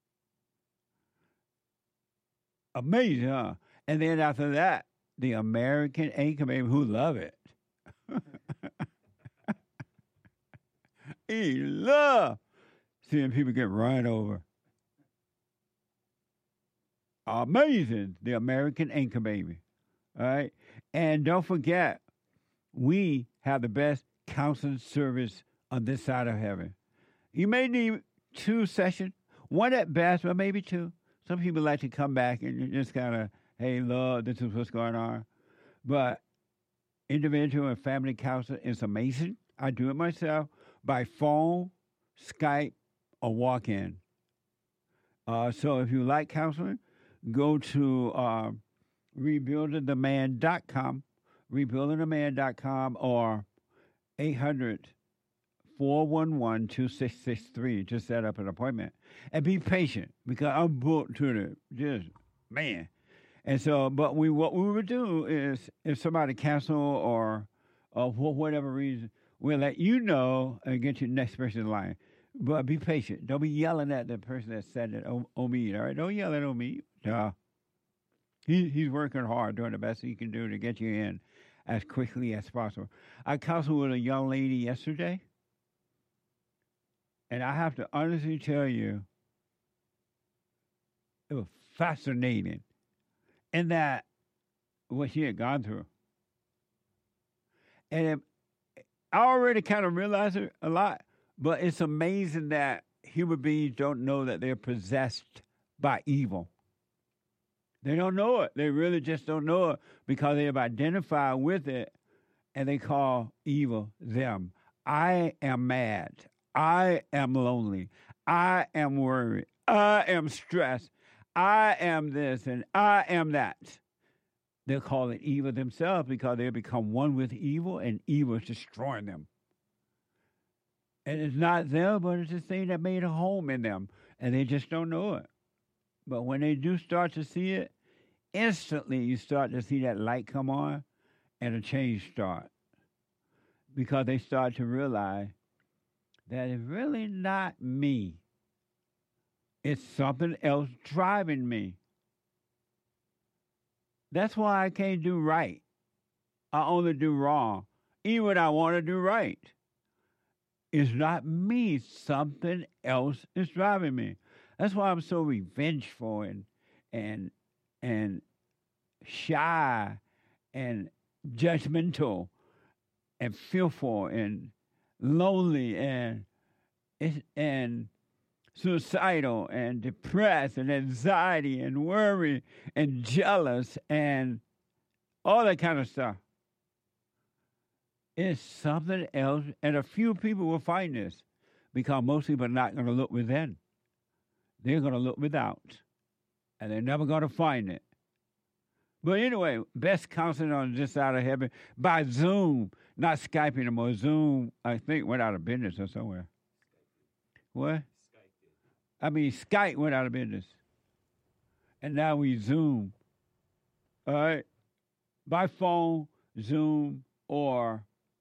Amazing, huh? And then after that, the American anchor baby who love it. He love seeing people get run over. Amazing, the American anchor baby. All right? And don't forget, we have the best counseling service on this side of heaven. You may need two sessions, one at best, or maybe two. Some people like to come back and just kind of, hey, Lord, this is what's going on. But individual and family counseling is amazing. I do it myself by phone, Skype, or walk-in. Uh, so if you like counseling, go to uh, rebuilding the man dot com, rebuilding the man dot com, or eight hundred four one one, two six six three. Just set up an appointment. And be patient, because I'm booked to the, just, man. And so, but we what we would do is, if somebody cancel or, or for whatever reason, we'll let you know and get you the next person in line. But be patient. Don't be yelling at the person that said it, Omid, all right? Don't yell at Omid. Uh, he, he's working hard, doing the best he can do to get you in as quickly as possible. I counseled with a young lady yesterday. And I have to honestly tell you, it was fascinating in that what she had gone through. And it, I already kind of realized it a lot, but it's amazing that human beings don't know that they're possessed by evil. They don't know it. They really just don't know it because they have identified with it and they call evil them. I am mad. I am lonely. I am worried. I am stressed. I am this and I am that. They'll call it evil themselves because they become one with evil and evil is destroying them. And it's not them, but it's the thing that made a home in them. And they just don't know it. But when they do start to see it, instantly you start to see that light come on and a change start. Because they start to realize that it's really not me. It's something else driving me. That's why I can't do right. I only do wrong. Even when I want to do right. It's not me. Something else is driving me. That's why I'm so revengeful and and and shy and judgmental and fearful and lonely and and suicidal and depressed and anxiety and worry and jealous and all that kind of stuff. It's something else, and a few people will find this because most people are not going to look within. They're going to look without, and they're never going to find it. But anyway, best counseling on this side of heaven by Zoom, not Skype anymore. Zoom, I think, went out of business or somewhere. What? I mean, Skype went out of business. And now we Zoom. All right? By phone, Zoom, or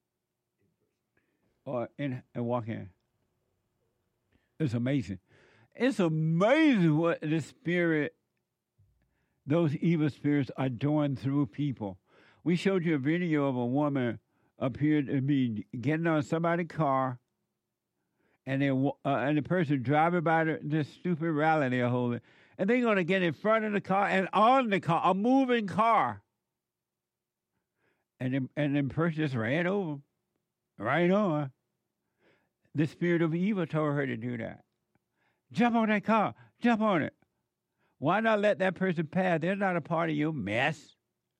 or in and walk in. It's amazing. It's amazing what the spirit, those evil spirits are doing through people. We showed you a video of a woman appeared to be getting on somebody's car, and they uh, and the person driving by the, this stupid rally they're holding, and they're going to get in front of the car and on the car, a moving car. And then, and then person just ran over them, right on. The spirit of evil told her to do that. Jump on that car. Jump on it. Why not let that person pass? They're not a part of your mess.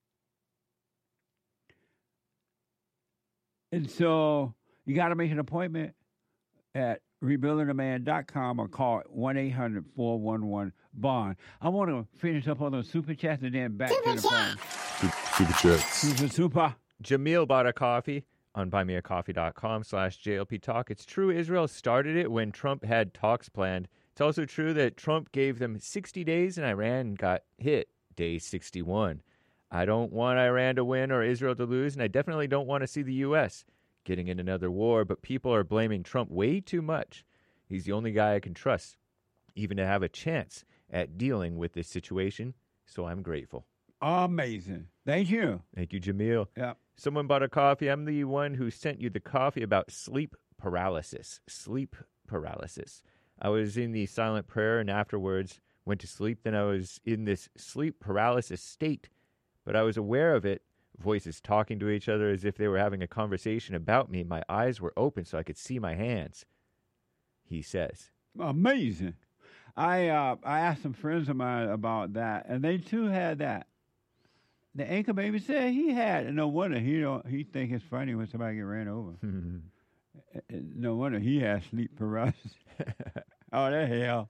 And so you got to make an appointment at rebuilding a man dot com or call one eight hundred four one one bond. I want to finish up on those super chats and then back super to the phone. Super chats. Super, super. Jamil bought a coffee on buymeacoffee.com slash JLP Talk. It's true Israel started it when Trump had talks planned. It's also true that Trump gave them sixty days and Iran got hit day sixty-one. I don't want Iran to win or Israel to lose, and I definitely don't want to see the U S getting in another war, but people are blaming Trump way too much. He's the only guy I can trust, even to have a chance at dealing with this situation, so I'm grateful. Amazing. Thank you. Thank you, Jamil. Yeah. Someone bought a coffee. I'm the one who sent you the coffee about sleep paralysis. Sleep paralysis. I was in the silent prayer and afterwards went to sleep. Then I was in this sleep paralysis state, but I was aware of it. Voices talking to each other as if they were having a conversation about me. My eyes were open so I could see my hands, he says. Amazing. I uh, I asked some friends of mine about that, and they too had that. The anchor baby said he had, and no wonder he don't. He think it's funny when somebody get ran over. No wonder he has sleep paralysis. Oh, the hell!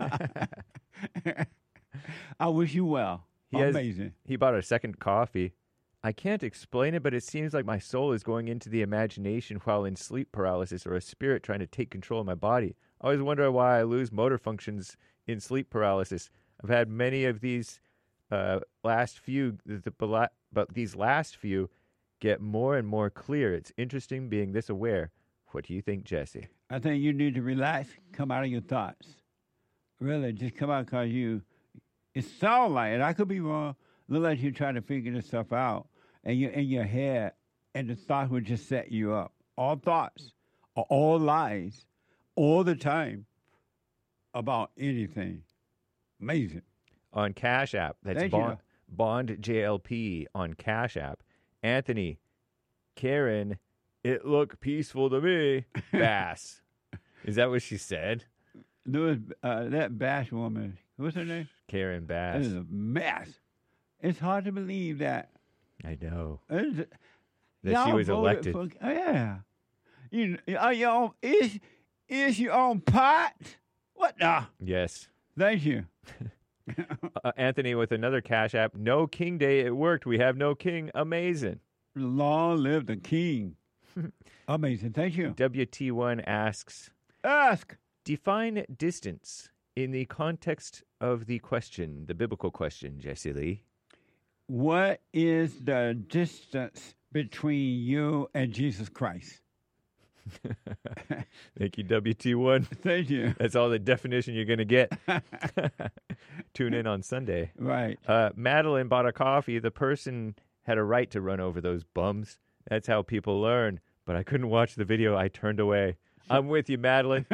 I wish you well. He has- Amazing. he bought a second coffee. I can't explain it, but it seems like my soul is going into the imagination while in sleep paralysis, or a spirit trying to take control of my body. I always wonder why I lose motor functions in sleep paralysis. I've had many of these uh, last few, the, the, but these last few get more and more clear. It's interesting being this aware. What do you think, Jesse? I think you need to relax, come out of your thoughts. Really, just come out because you, it sounds like, and I could be wrong, look like you're trying to figure this stuff out, and you're in your head, and the thoughts would just set you up. All thoughts are all lies, all the time, about anything. Amazing. On Cash App, that's Thank Bond, you. Bond J L P on Cash App. Anthony, Karen, it looked peaceful to me. Bass. Is that what she said? There was, uh, that Bash woman, what's her name? Karen Bass. It is a mess. It's hard to believe that. I know. It's, That she y'all was voted elected. For, oh, yeah. You, are you on, is, is you on pot? What the? Yes. Thank you. uh, Anthony with another Cash App. No King Day. It worked. We have no king. Amazing. Long live the king. Amazing. Thank you. W T one asks. Ask. Define distance in the context of the question, the biblical question, Jesse Lee. What is the distance between you and Jesus Christ? Thank you, W T one. Thank you. That's all the definition you're going to get. Tune in on Sunday. Right. Uh, Madeline bought a coffee. The person had a right to run over those bums. That's how people learn. But I couldn't watch the video. I turned away. I'm with you, Madeline.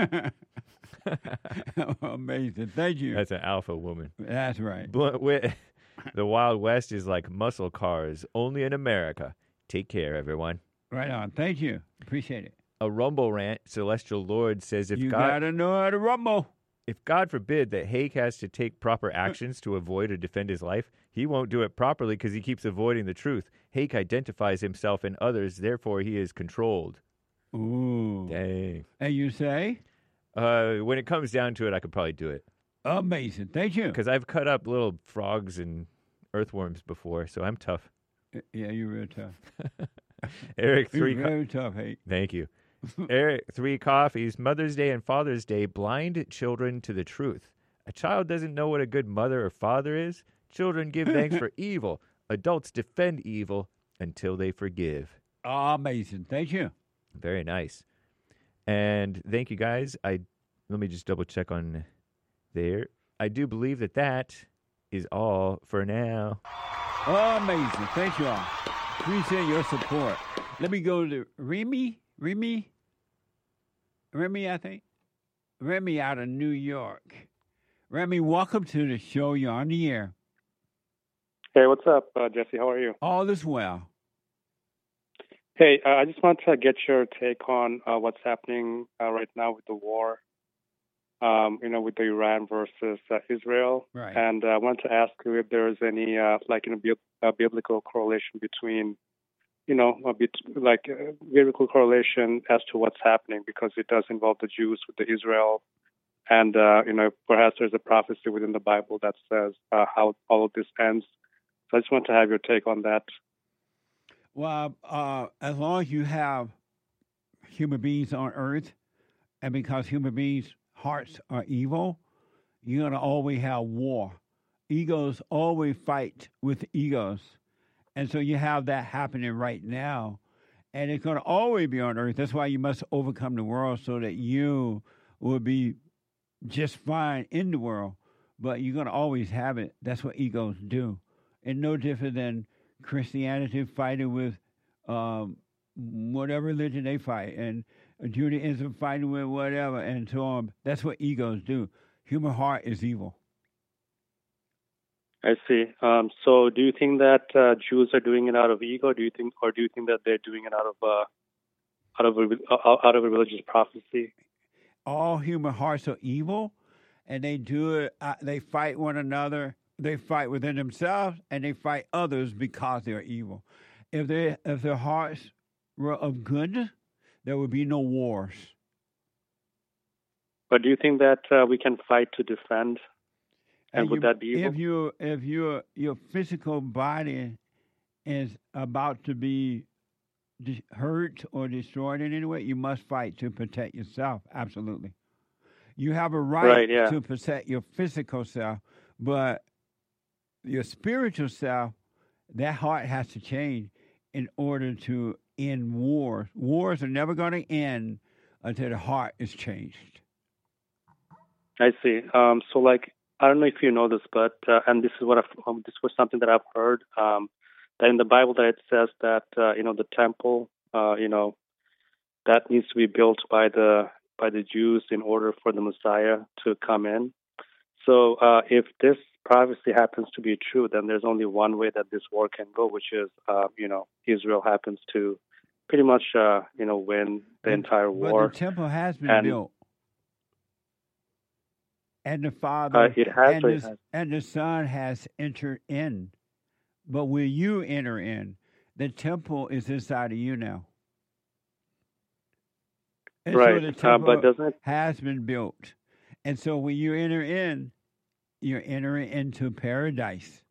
Amazing. Thank you. That's an alpha woman. That's right. Blunt wit. The Wild West is like muscle cars, only in America. Take care, everyone. Right on. Thank you. Appreciate it. A Rumble rant. Celestial Lord says if you God gotta know how to rumble. If God forbid that Hake has to take proper actions to avoid or defend his life, he won't do it properly because he keeps avoiding the truth. Hake identifies himself and others, therefore he is controlled. Ooh. Dang. And you say? Uh, when it comes down to it, I could probably do it. Amazing. Thank you. Because I've cut up little frogs and earthworms before, so I'm tough. Yeah, you're real tough. Eric, three. You're very tough, hey. Thank you. Eric, three coffees. Mother's Day and Father's Day blind children to the truth. A child doesn't know what a good mother or father is. Children give thanks for evil. Adults defend evil until they forgive. Oh, amazing. Thank you. Very nice. And thank you, guys. I let me just double check on there. I do believe that that is all for now. Oh, amazing. Thank you all. Appreciate your support. Let me go to Remy. Remy? Remy, I think. Remy out of New York. Remy, welcome to the show. You're on the air. Hey, what's up, uh, Jesse? How are you? All is well. Hey, uh, I just want to get your take on uh, what's happening uh, right now with the war, um, you know, with the Iran versus uh, Israel. Right. And uh, I want to ask you if there is any, uh, like, you know, bi- uh, biblical correlation between, you know, a bit, like, uh, biblical correlation as to what's happening, because it does involve the Jews with the Israel. And, uh, you know, perhaps there's a prophecy within the Bible that says uh, how all of this ends. So I just want to have your take on that. Well, uh, as long as you have human beings on earth, and because human beings' hearts are evil, you're going to always have war. Egos always fight with egos. And so you have that happening right now. And it's going to always be on earth. That's why you must overcome the world so that you will be just fine in the world. But you're going to always have it. That's what egos do. And no different than Christianity fighting with um, whatever religion they fight, and Judaism fighting with whatever, and so on. That's what egos do. Human heart is evil. I see. Um, so, do you think that uh, Jews are doing it out of ego? Do you think, or do you think that they're doing it out of uh, out of a, out of a religious prophecy? All human hearts are evil, and they do it. Uh, they fight one another. They fight within themselves, and they fight others because they're evil. If they, if their hearts were of good, there would be no wars. But do you think that uh, we can fight to defend? And, and would you, that be evil? If you, if your your physical body is about to be de- hurt or destroyed in any way, you must fight to protect yourself. Absolutely, you have a right, right yeah. to protect your physical self, but your spiritual self, that heart has to change in order to end wars. Wars are never going to end until the heart is changed. I see. Um, so, like, I don't know if you know this, but uh, and this is what I've, um, this was something that I've heard um, that in the Bible that it says that uh, you know the temple, uh, you know, that needs to be built by the by the Jews in order for the Messiah to come in. So, uh, if this prophecy happens to be true, then there's only one way that this war can go, which is, uh, you know, Israel happens to pretty much, uh, you know, win the entire war. But the temple has been and, built. And the Father uh, it has, and, or the, it has. and the Son has entered in. But will you enter in? The temple is inside of you now. And right, so the uh, temple but doesn't it... has been built. And so when you enter in, you're entering into paradise.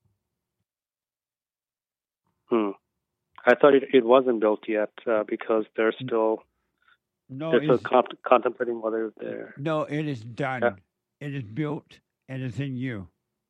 Hmm. I thought it, it wasn't built yet uh, because they're still no, they're still con- contemplating whether they're... No, it is done. Yeah. It is built, and it's in you.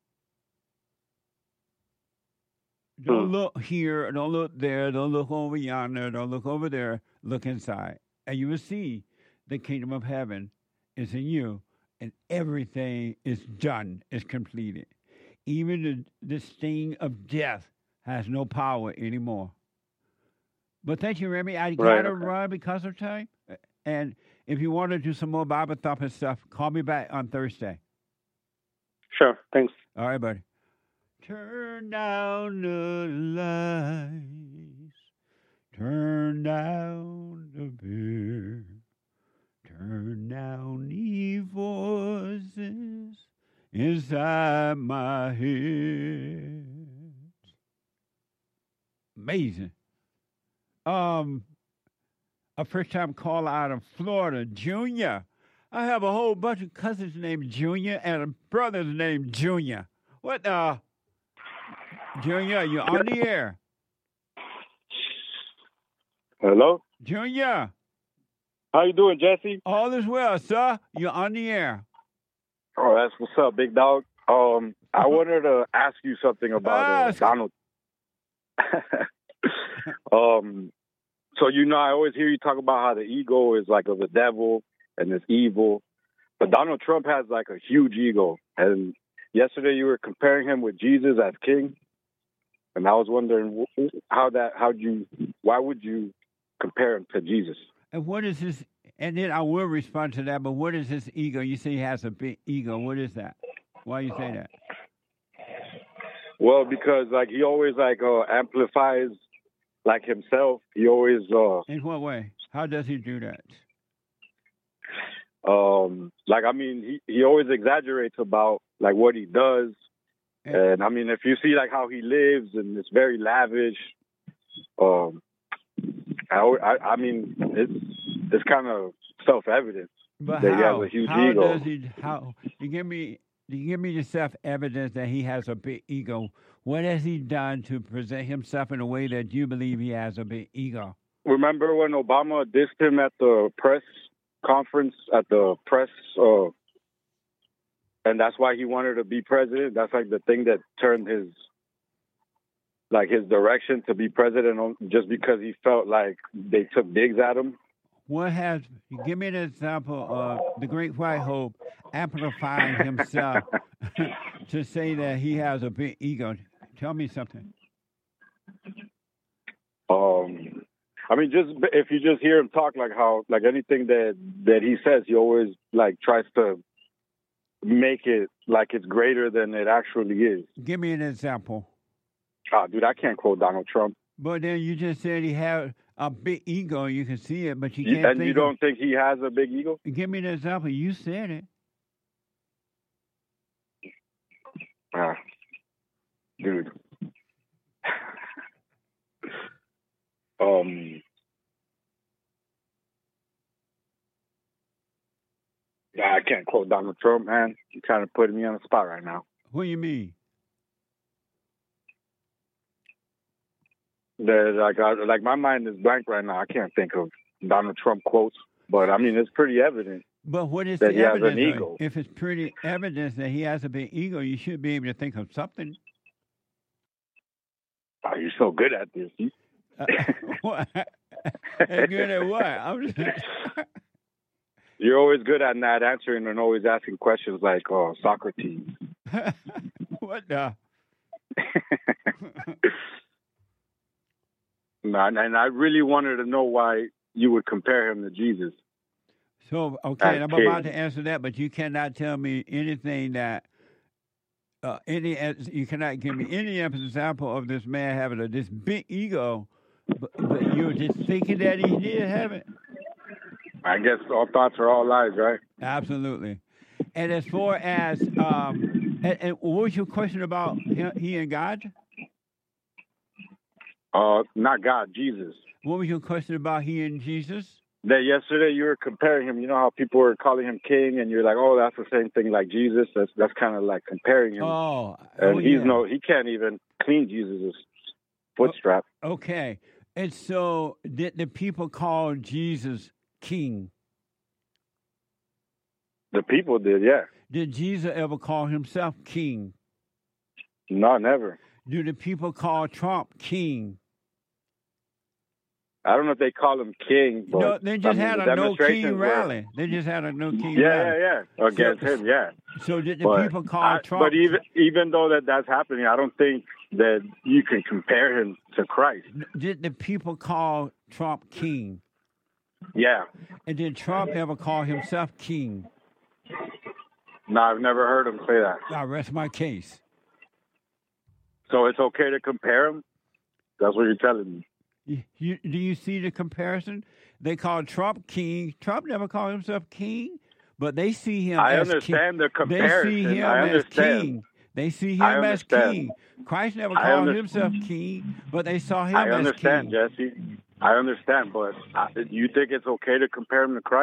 Don't hmm. look here, don't look there, don't look over yonder, don't look over there. Look inside, and you will see the kingdom of heaven is in you. And everything is done, is completed. Even the, the sting of death has no power anymore. But thank you, Remy. I got right, to okay. run because of time. And if you want to do some more Bible thumping stuff, call me back on Thursday. Sure. Thanks. All right, buddy. Turn down the lights. Turn down the beer. Turn down the voices inside my head. Amazing. Um, a first-time caller out of Florida, Junior. I have a whole bunch of cousins named Junior and a brother named Junior. What the? Junior, you're on the air. Hello? Junior. How you doing, Jesse? All is well, sir. You're on the air. Oh, that's what's up, big dog. Um, I wanted to ask you something about uh, Donald. um, so you know, I always hear you talk about how the ego is like of the devil and it's evil, but Donald Trump has like a huge ego. And yesterday you were comparing him with Jesus as king, and I was wondering how that, how you, why would you compare him to Jesus? And what is his? And then I will respond to that. But what is his ego? You say he has a big ego. What is that? Why you say that? Well, because like he always like uh, amplifies like himself. He always. Uh, In what way? How does he do that? Um, like I mean, he he always exaggerates about like what he does, and, and I mean, if you see like how he lives and it's very lavish. Um, I I, I mean, it's it's kind of self-evident but that how? he has a huge how ego. Does he, how you give me? You give me the self-evidence that he has a big ego. What has he done to present himself in a way that you believe he has a big ego? Remember when Obama dissed him at the press conference, at the press, uh, and that's why he wanted to be president? That's like the thing that turned his, like his direction to be president, on, just because he felt like they took digs at him. What has, give me an example of the Great White Hope amplifying himself to say that he has a big ego. Tell me something. Um, I mean, just if you just hear him talk, like how, like anything that that he says, he always like tries to make it like it's greater than it actually is. Give me an example. Ah, dude, I can't quote Donald Trump. But then you just said he had a big ego. You can see it, but you You- can't. and think you don't of, think he has a big ego? Give me an example. You said it. Ah, dude. um. Yeah, I can't quote Donald Trump, man. You're kind of putting me on the spot right now. What do you mean? That like, I, like my mind is blank right now. I can't think of Donald Trump quotes, but I mean, it's pretty evident. But what is that the he has evidence? an ego. If it's pretty evidence that he has a big ego, you should be able to think of something. Oh, you're so good at this. You- Uh, what? Hey, good at what? I'm just, You're always good at not answering and always asking questions like, "Oh, Socrates." what the? No, and and I really wanted to know why you would compare him to Jesus. So, okay, As I'm king. about to answer that, but you cannot tell me anything that, uh, any, you cannot give me any example of this man having a, this big ego, but, but you're just thinking that he did have it? I guess all thoughts are all lies, right? Absolutely. And as far as, um, and, and what was your question about him, he and God? Uh, not God, Jesus. What was your question about he and Jesus? That yesterday you were comparing him. You know how people were calling him king, and you're like, "Oh, that's the same thing like Jesus." That's that's kind of like comparing him. Oh, and oh, he's yeah. no, he can't even clean Jesus' foot strap. Okay. And so did the people call Jesus king? The people did, yeah. Did Jesus ever call himself king? No, never. Do the people call Trump king? I don't know if they call him king, but No, they just I mean, had the a no king demonstrations were- rally. They just had a no king Yeah, rally. yeah, yeah. Against So- him, yeah. So did the But people call I- Trump? But even even though that that's happening, I don't think that you can compare him to Christ. Did the people call Trump king? Yeah. And did Trump ever call himself king? No, I've never heard him say that. I rest my case. So it's okay to compare him? That's what you're telling me. You, you, do you see the comparison? They call Trump king. Trump never called himself king, but they see him I as understand king. the comparison. They see him I as understand. king. They see him I as understand. king. Christ never I called under- himself king, but they saw him I as understand, king. Jesse. I understand, but I, you think it's okay to compare him to Christ?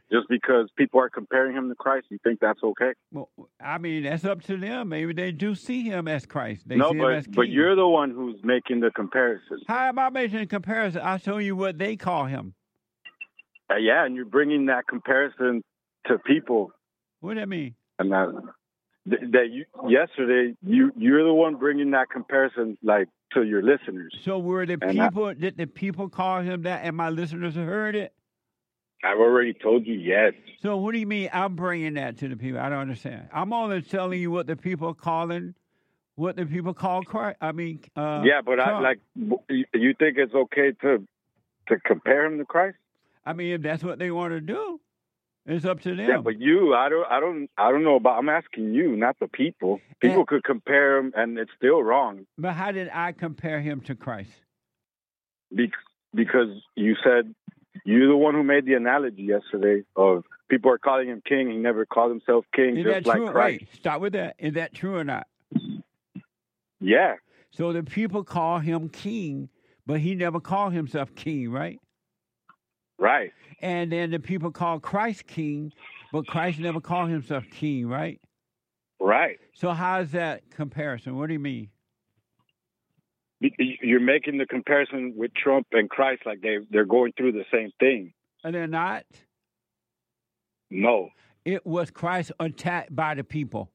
Just because people are comparing him to Christ, you think that's okay? Well, I mean, that's up to them. Maybe they do see him as Christ. They no, see but him as King. but you're the one who's making the comparison. How am I making a comparison? I'll show you what they call him. Uh, yeah, and you're bringing that comparison to people. What do that mean? And that, that you yesterday you you're the one bringing that comparison like to your listeners. So were the And people? Did the people call him that? And my listeners heard it. I've already told you yes. So what do you mean I'm bringing that to the people? I don't understand. I'm only telling you what the people are calling, what the people call Christ. I mean, uh, yeah, but I Trump. like you think it's okay to to compare him to Christ? I mean, if that's what they want to do, it's up to them. Yeah, but you, I don't, I don't, I don't know about. I'm asking you, not the people. People And- could compare him, and it's still wrong But how did I compare him to Christ? Be- because you said you're the one who made the analogy yesterday of people are calling him king. He never called himself king, Is just that like true? Christ. Wait, stop with that. Is that true or not? Yeah, So the people call him king, but he never called himself king, right? right. And then the people call Christ king, but Christ never called himself king, right? Right. So how is that comparison? What do you mean? Be- You're making the comparison with Trump and Christ like they they're going through the same thing. And they're not. No. It was Christ attacked by the people.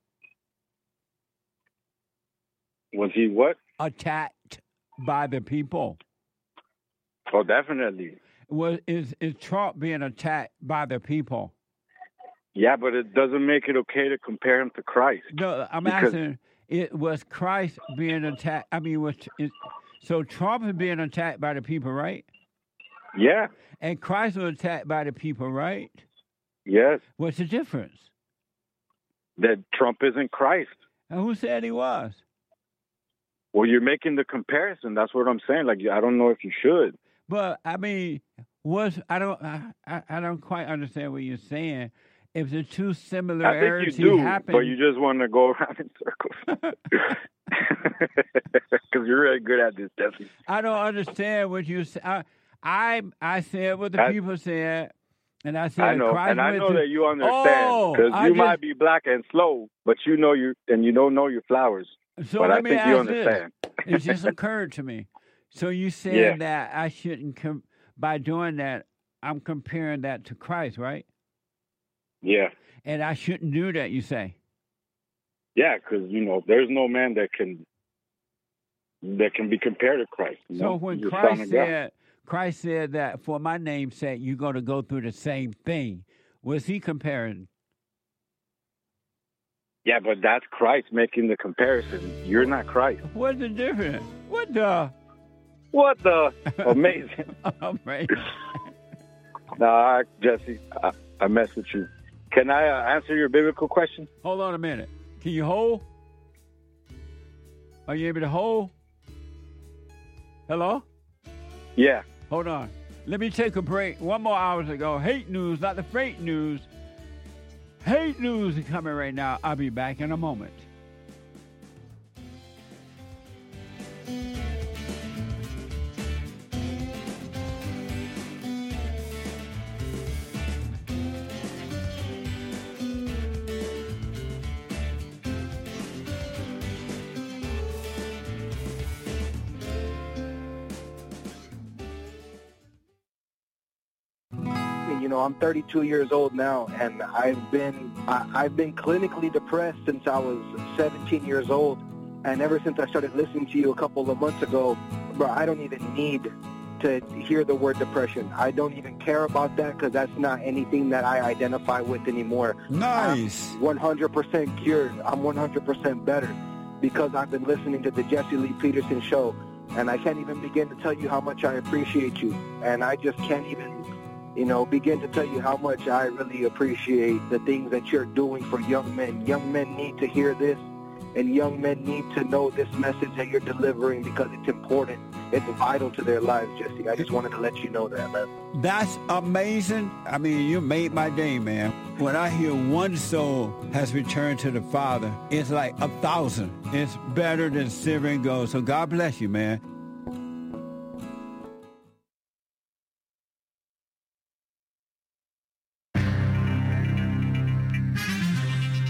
Was he what? Attacked by the people. Oh, definitely. Was is is Trump being attacked by the people? Yeah, but it doesn't make it okay to compare him to Christ. No, I'm Because- asking. It was Christ being attacked. I mean, was it, so Trump is being attacked by the people, right? Yeah. And Christ was attacked by the people, right? Yes. What's the difference? That Trump isn't Christ. And who said he was? Well, you're making the comparison. That's what I'm saying. Like, I don't know if you should. But I mean, was I don't I, I I don't quite understand what you're saying. If the two I similarities think you do, happen, but you just want to go around in circles. Because you're really good at this, Jesse. I don't understand what you say. I I, I said what the I- people said, and I said I know, Christ and I went know to- that you understand. Oh, Because I you just- might be black and slow, but you know you and you don't know your flowers. So but let I me think ask you understand. this. It just occurred to me. So you said Yeah. that I shouldn't com- by doing that. I'm comparing that to Christ, right? Yeah. And I shouldn't do that. You say. Yeah, because you know, there's no man that can that can be compared to Christ. you So know? when He's the Son Christ of God. said, Christ said that for my name's sake, you're going to go through the same thing. Was he comparing? Yeah, but that's Christ making the comparison. You're not Christ. What's the difference? What the? What the? Amazing. Amazing. Nah, Jesse, I, I mess with you. Can I uh, answer your biblical question? Hold on a minute. Can you hold? Are you able to hold? Hello? Yeah. Hold on. Let me take a break. One more hours ago. Hate news, not the fake news. Hate news is coming right now. I'll be back in a moment. You know, I'm thirty-two years old now, and I've been I, I've been clinically depressed since I was seventeen years old, and ever since I started listening to you a couple of months ago, bro, I don't even need to hear the word depression. I don't even care about that because that's not anything that I identify with anymore. Nice. I'm one hundred percent cured. I'm one hundred percent better because I've been listening to the Jesse Lee Peterson show, and I can't even begin to tell you how much I appreciate you, and I just can't even you know, begin to tell you how much I really appreciate the things that you're doing for young men. Young men need to hear this, and young men need to know this message that you're delivering because it's important. It's vital to their lives, Jesse. I just wanted to let you know that, man. That's amazing. I mean, you made my day, man. When I hear one soul has returned to the Father, it's like a thousand. It's better than silver and gold. So God bless you, man.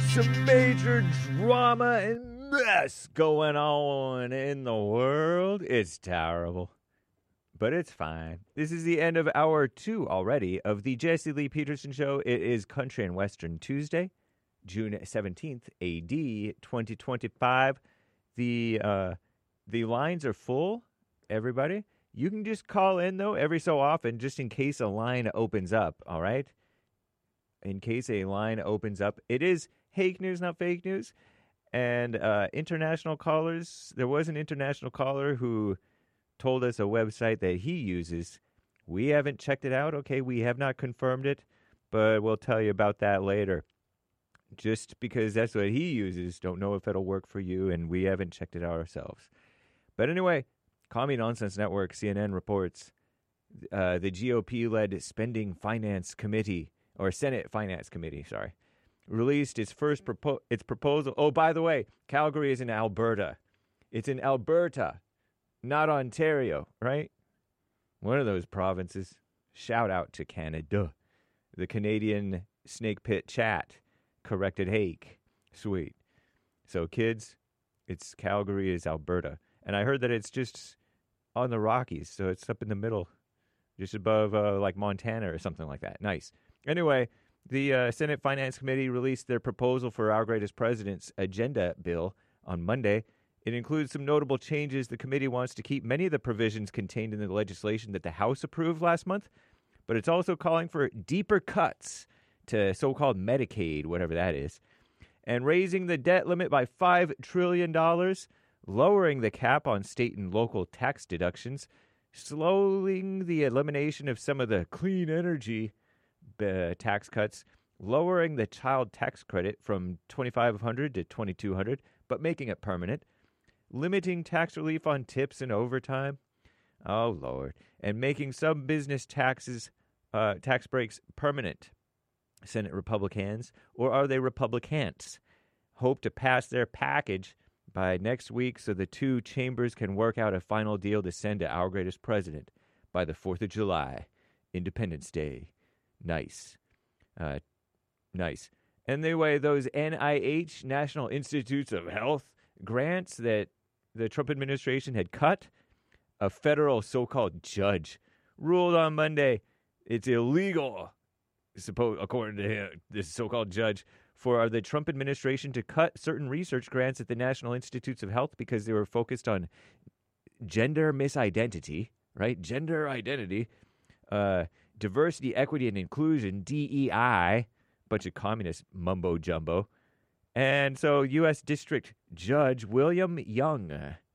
some major drama and mess going on in the world. It's terrible, but it's fine. This is the end of hour two already of the Jesse Lee Peterson Show. It is Country and Western Tuesday, June seventeenth, A D twenty twenty-five. The uh, the lines are full, everybody. You can just call in, though, every so often, just in case a line opens up, all right? In case a line opens up. It is Hake News, not fake news. And uh, international callers, there was an international caller who told us a website that he uses. We haven't checked it out, okay? We have not confirmed it, but we'll tell you about that later. Just because that's what he uses, don't know if it'll work for you, and we haven't checked it out ourselves. But anyway, Commie Nonsense Network, C N N reports uh, the G O P-led Spending Finance Committee, or Senate Finance Committee, sorry, released its first propo- its proposal. Oh, by the way, Calgary is in Alberta. It's in Alberta, not Ontario, right? One of those provinces. Shout out to Canada. The Canadian Snake Pit Chat corrected Hake. Sweet. So, kids, it's Calgary is Alberta. And I heard that it's just on the Rockies, so it's up in the middle, just above, uh, like, Montana or something like that. Nice. Anyway, the uh, Senate Finance Committee released their proposal for Our Greatest President's agenda bill on Monday. It includes some notable changes. The committee wants to keep many of the provisions contained in the legislation that the House approved last month, but it's also calling for deeper cuts to so-called Medicaid, whatever that is, and raising the debt limit by five trillion dollars, lowering the cap on state and local tax deductions, slowing the elimination of some of the clean energy uh, tax cuts, lowering the child tax credit from twenty-five hundred dollars to twenty-two hundred dollars, but making it permanent, limiting tax relief on tips and overtime, oh, Lord, and making some business taxes, uh, tax breaks permanent. Senate Republicans, or are they Republicans, hope to pass their package by next week so the two chambers can work out a final deal to send to Our Greatest President by the fourth of July, Independence Day. Nice. Uh, nice. Anyway, those N I H, National Institutes of Health, grants that the Trump administration had cut, a federal so-called judge ruled on Monday it's illegal, suppose, according to him, this so-called judge, for the Trump administration to cut certain research grants at the National Institutes of Health because they were focused on gender misidentity, right? Gender identity, uh, diversity, equity, and inclusion, D E I, bunch of communist mumbo-jumbo. And so U S District Judge William Young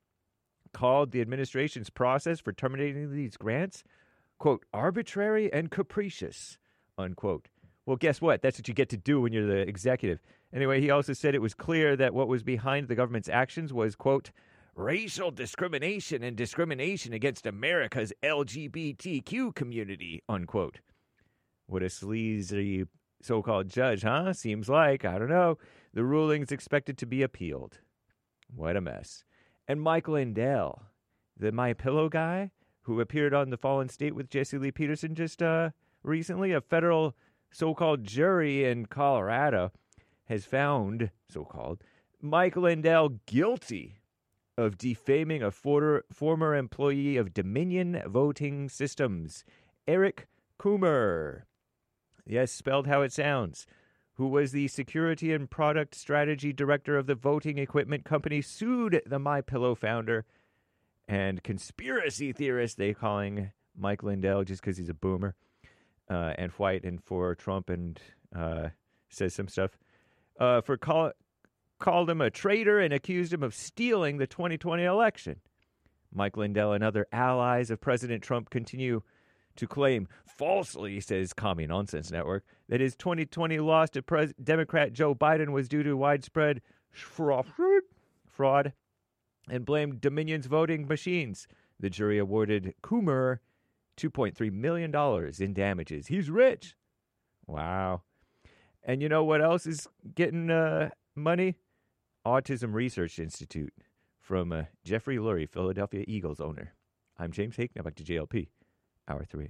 called the administration's process for terminating these grants, quote, arbitrary and capricious, unquote. Well, guess what? That's what you get to do when you're the executive. Anyway, he also said it was clear that what was behind the government's actions was, quote, racial discrimination and discrimination against America's L G B T Q community, unquote. What a sleazy so-called judge, huh? Seems like, I don't know. The ruling's expected to be appealed. What a mess. And Mike Lindell, the My Pillow guy who appeared on The Fallen State with Jesse Lee Peterson just uh, recently, a federal so-called jury in Colorado has found, so-called, Mike Lindell guilty of defaming a for- former employee of Dominion Voting Systems, Eric Coomer. Yes, spelled how it sounds. Who was the security and product strategy director of the voting equipment company, sued the MyPillow founder and conspiracy theorist, they calling Mike Lindell just because he's a boomer uh, and white and for Trump and uh, says some stuff, uh, for call, called him a traitor and accused him of stealing the twenty twenty election. Mike Lindell and other allies of President Trump continue to claim falsely, says Commie Nonsense Network, that his twenty twenty loss to Pres- Democrat Joe Biden was due to widespread fraud, fraud and blamed Dominion's voting machines. The jury awarded Coomer two point three million dollars in damages. He's rich. Wow. And you know what else is getting uh, money? Autism Research Institute from uh, Jeffrey Lurie, Philadelphia Eagles owner. I'm James Hake. Now back to J L P. Hour three.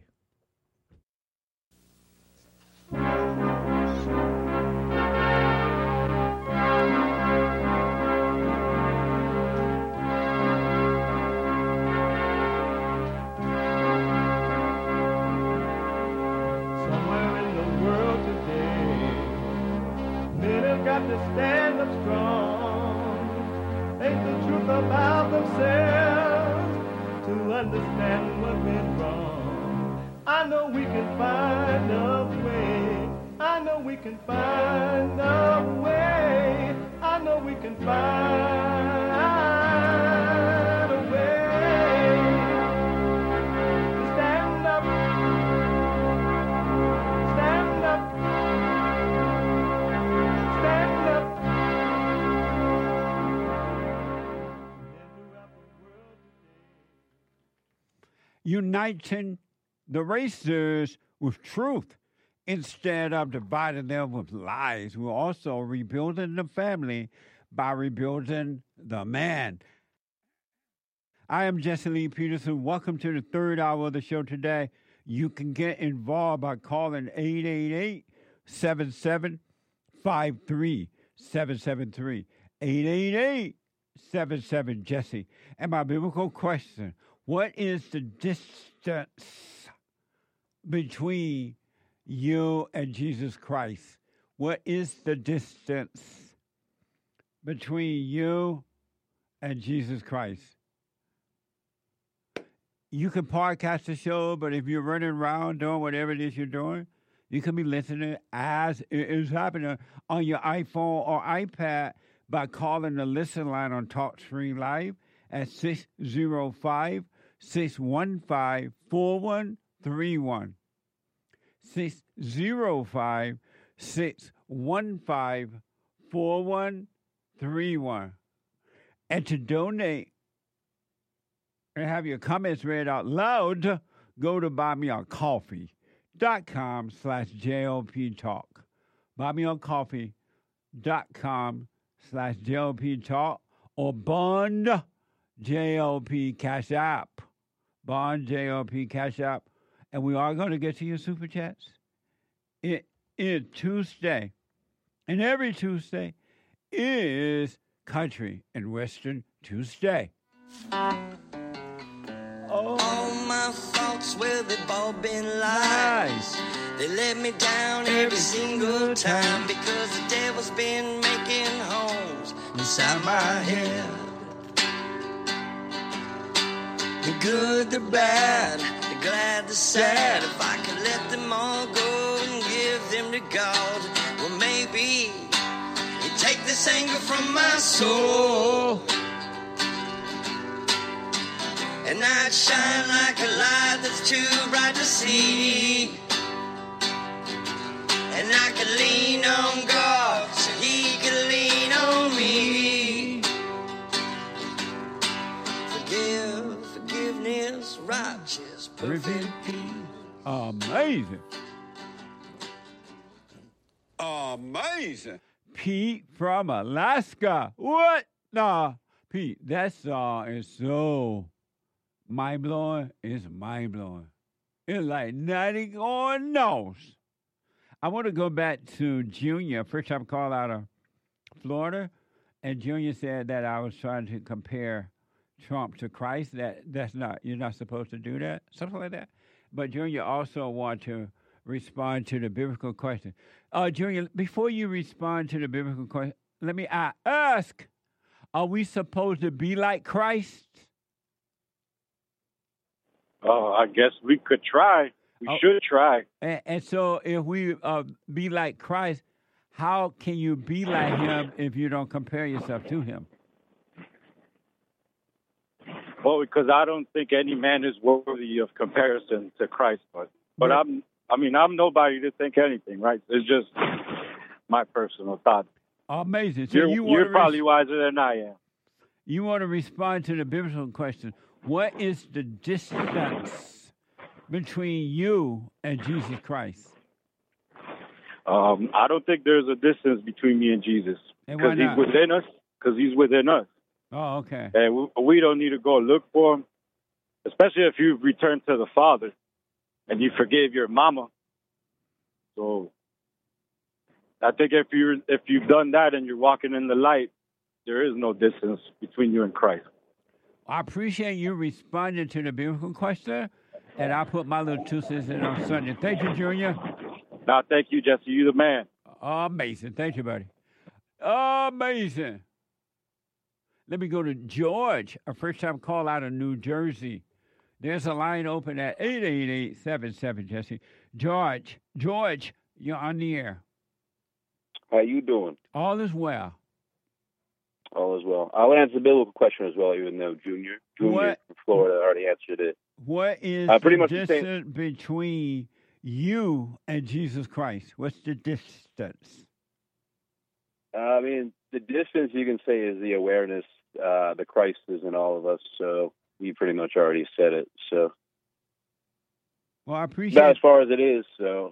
got to stand up strong. Ain't the truth about themselves to understand what went wrong. I know we can find a way. I know we can find a way. I know we can find a way to stand up, stand up, stand up. Uniting the racers with truth instead of dividing them with lies. We're also rebuilding the family by rebuilding the man. I am Jesse Lee Peterson. Welcome to the third hour of the show today. You can get involved by calling eight eight eight, seven seven five three, seven seven three. eight eight eight, seven seven, Jesse. And my biblical question, what is the distance between you and Jesus Christ? What is the distance between you and Jesus Christ? You can podcast the show, but if you're running around doing whatever it is you're doing, you can be listening as it is happening on your iPhone or iPad by calling the listen line on TalkStream Live at six oh five, six one five, four one three one. six oh five, six one five, four one three one. And to donate and have your comments read out loud, go to buymeacoffee.com slash JLP Talk. Buymeacoffee.com slash JLP Talk or Bond J L P Cash App. Bond J L P Cash App. And we are going to get to your super chats. It is Tuesday. And every Tuesday is Country and Western Tuesday. Oh. All my thoughts, well, they've all been lies. They let me down every single time because the devil's been making homes inside my head. The good, the bad, the glad, the sad. If I could let them all go and give them to God, well, maybe he'd take this anger from my soul. And I'd shine like a light that's too bright to see. And I could lean on God so he could lean on me. Forgive, forgiveness, righteous, perfect peace. Amazing. Amazing. Pete from Alaska. What? Nah, Pete, that song is so mind-blowing. It's mind-blowing. It's like nothing going knows. I want to go back to Junior, first time call out of Florida, and Junior said that I was trying to compare Trump to Christ. That that's not, you're not supposed to do that, something like that. But Junior also want to respond to the biblical question. Uh, Junior, before you respond to the biblical question, let me ask, are we supposed to be like Christ? Oh, I guess we could try. We oh, should try. And, and so if we uh, be like Christ, how can you be like him if you don't compare yourself to him? Well, because I don't think any man is worthy of comparison to Christ. But, but yeah. I'm, I mean, I'm nobody to think anything, right? It's just my personal thought. Amazing. So you're you you're res- probably wiser than I am. You want to respond to the biblical question. What is the distance between you and Jesus Christ? Um, I don't think there's a distance between me and Jesus. Because he's within us. Because he's within us. Oh, okay. And we, we don't need to go look for him. Especially if you've returned to the Father and you forgave your mama. So I think if you're if you've done that and you're walking in the light, there is no distance between you and Christ. I appreciate you responding to the biblical question, and I'll put my little two cents in on Sunday. Thank you, Junior. No, thank you, Jesse. You the man. Amazing. Thank you, buddy. Amazing. Let me go to George, a first-time call out of New Jersey. There's a line open at eight eight eight, seven seven, Jesse. George, George, you're on the air. How you doing? All is well. All is well. I'll answer the biblical question as well, even though Junior, Junior What? from Florida already answered it. What is Uh, pretty the much the same. distance between you and Jesus Christ? What's the distance? Uh, I mean, the distance you can say is the awareness. Uh, the Christ is in all of us, so you pretty much already said it. So Well, I appreciate about as far as it is. So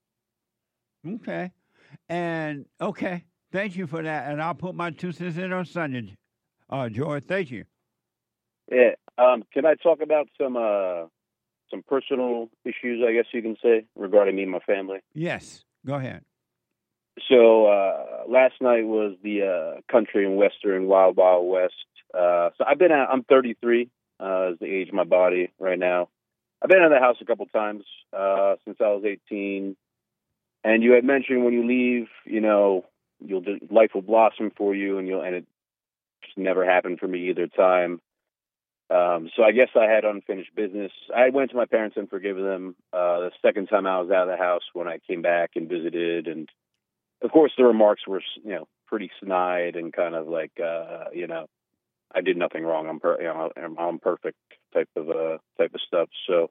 Okay. And, okay, thank you for that. And I'll put my two cents in on Sunday, uh, George. Thank you. yeah. Um, can I talk about some uh, some personal issues? I guess you can say regarding me and my family. Yes, go ahead. So uh, last night was the uh, country and western wild wild west. Uh, so I've been at, I'm thirty-three, uh, is the age of my body right now. I've been in the house a couple times uh, since I was eighteen. And you had mentioned when you leave, you know, you'll do, life will blossom for you, and you'll and it just never happened for me either time. Um, so I guess I had unfinished business. I went to my parents and forgiven them uh, the second time I was out of the house when I came back and visited, and of course, the remarks were, you know, pretty snide and kind of like, uh, you know, I did nothing wrong. I'm, per- you know, I'm, I'm perfect type of uh, type of stuff. So,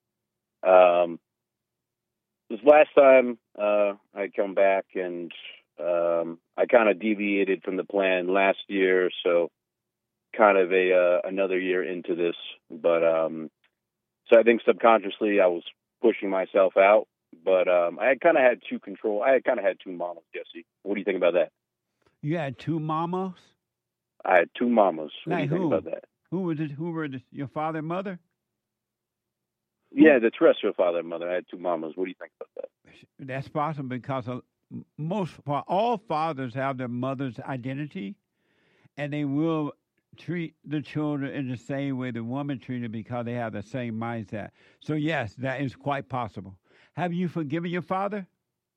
um, this last time uh, I come back and um, I kind of deviated from the plan last year, so kind of a uh, another year into this. But um, so I think subconsciously I was pushing myself out. But um, I kind of had two control. I kind of had two mamas, Jesse. What do you think about that? You had two mamas? I had two mamas. What Like do you who? think about that? Who was it? Who were the, your father and mother? Yeah, the terrestrial father and mother. I had two mamas. What do you think about that? That's possible because of, most, all fathers have their mother's identity, and they will treat the children in the same way the woman treated because they have the same mindset. So yes, that is quite possible. Have you forgiven your father?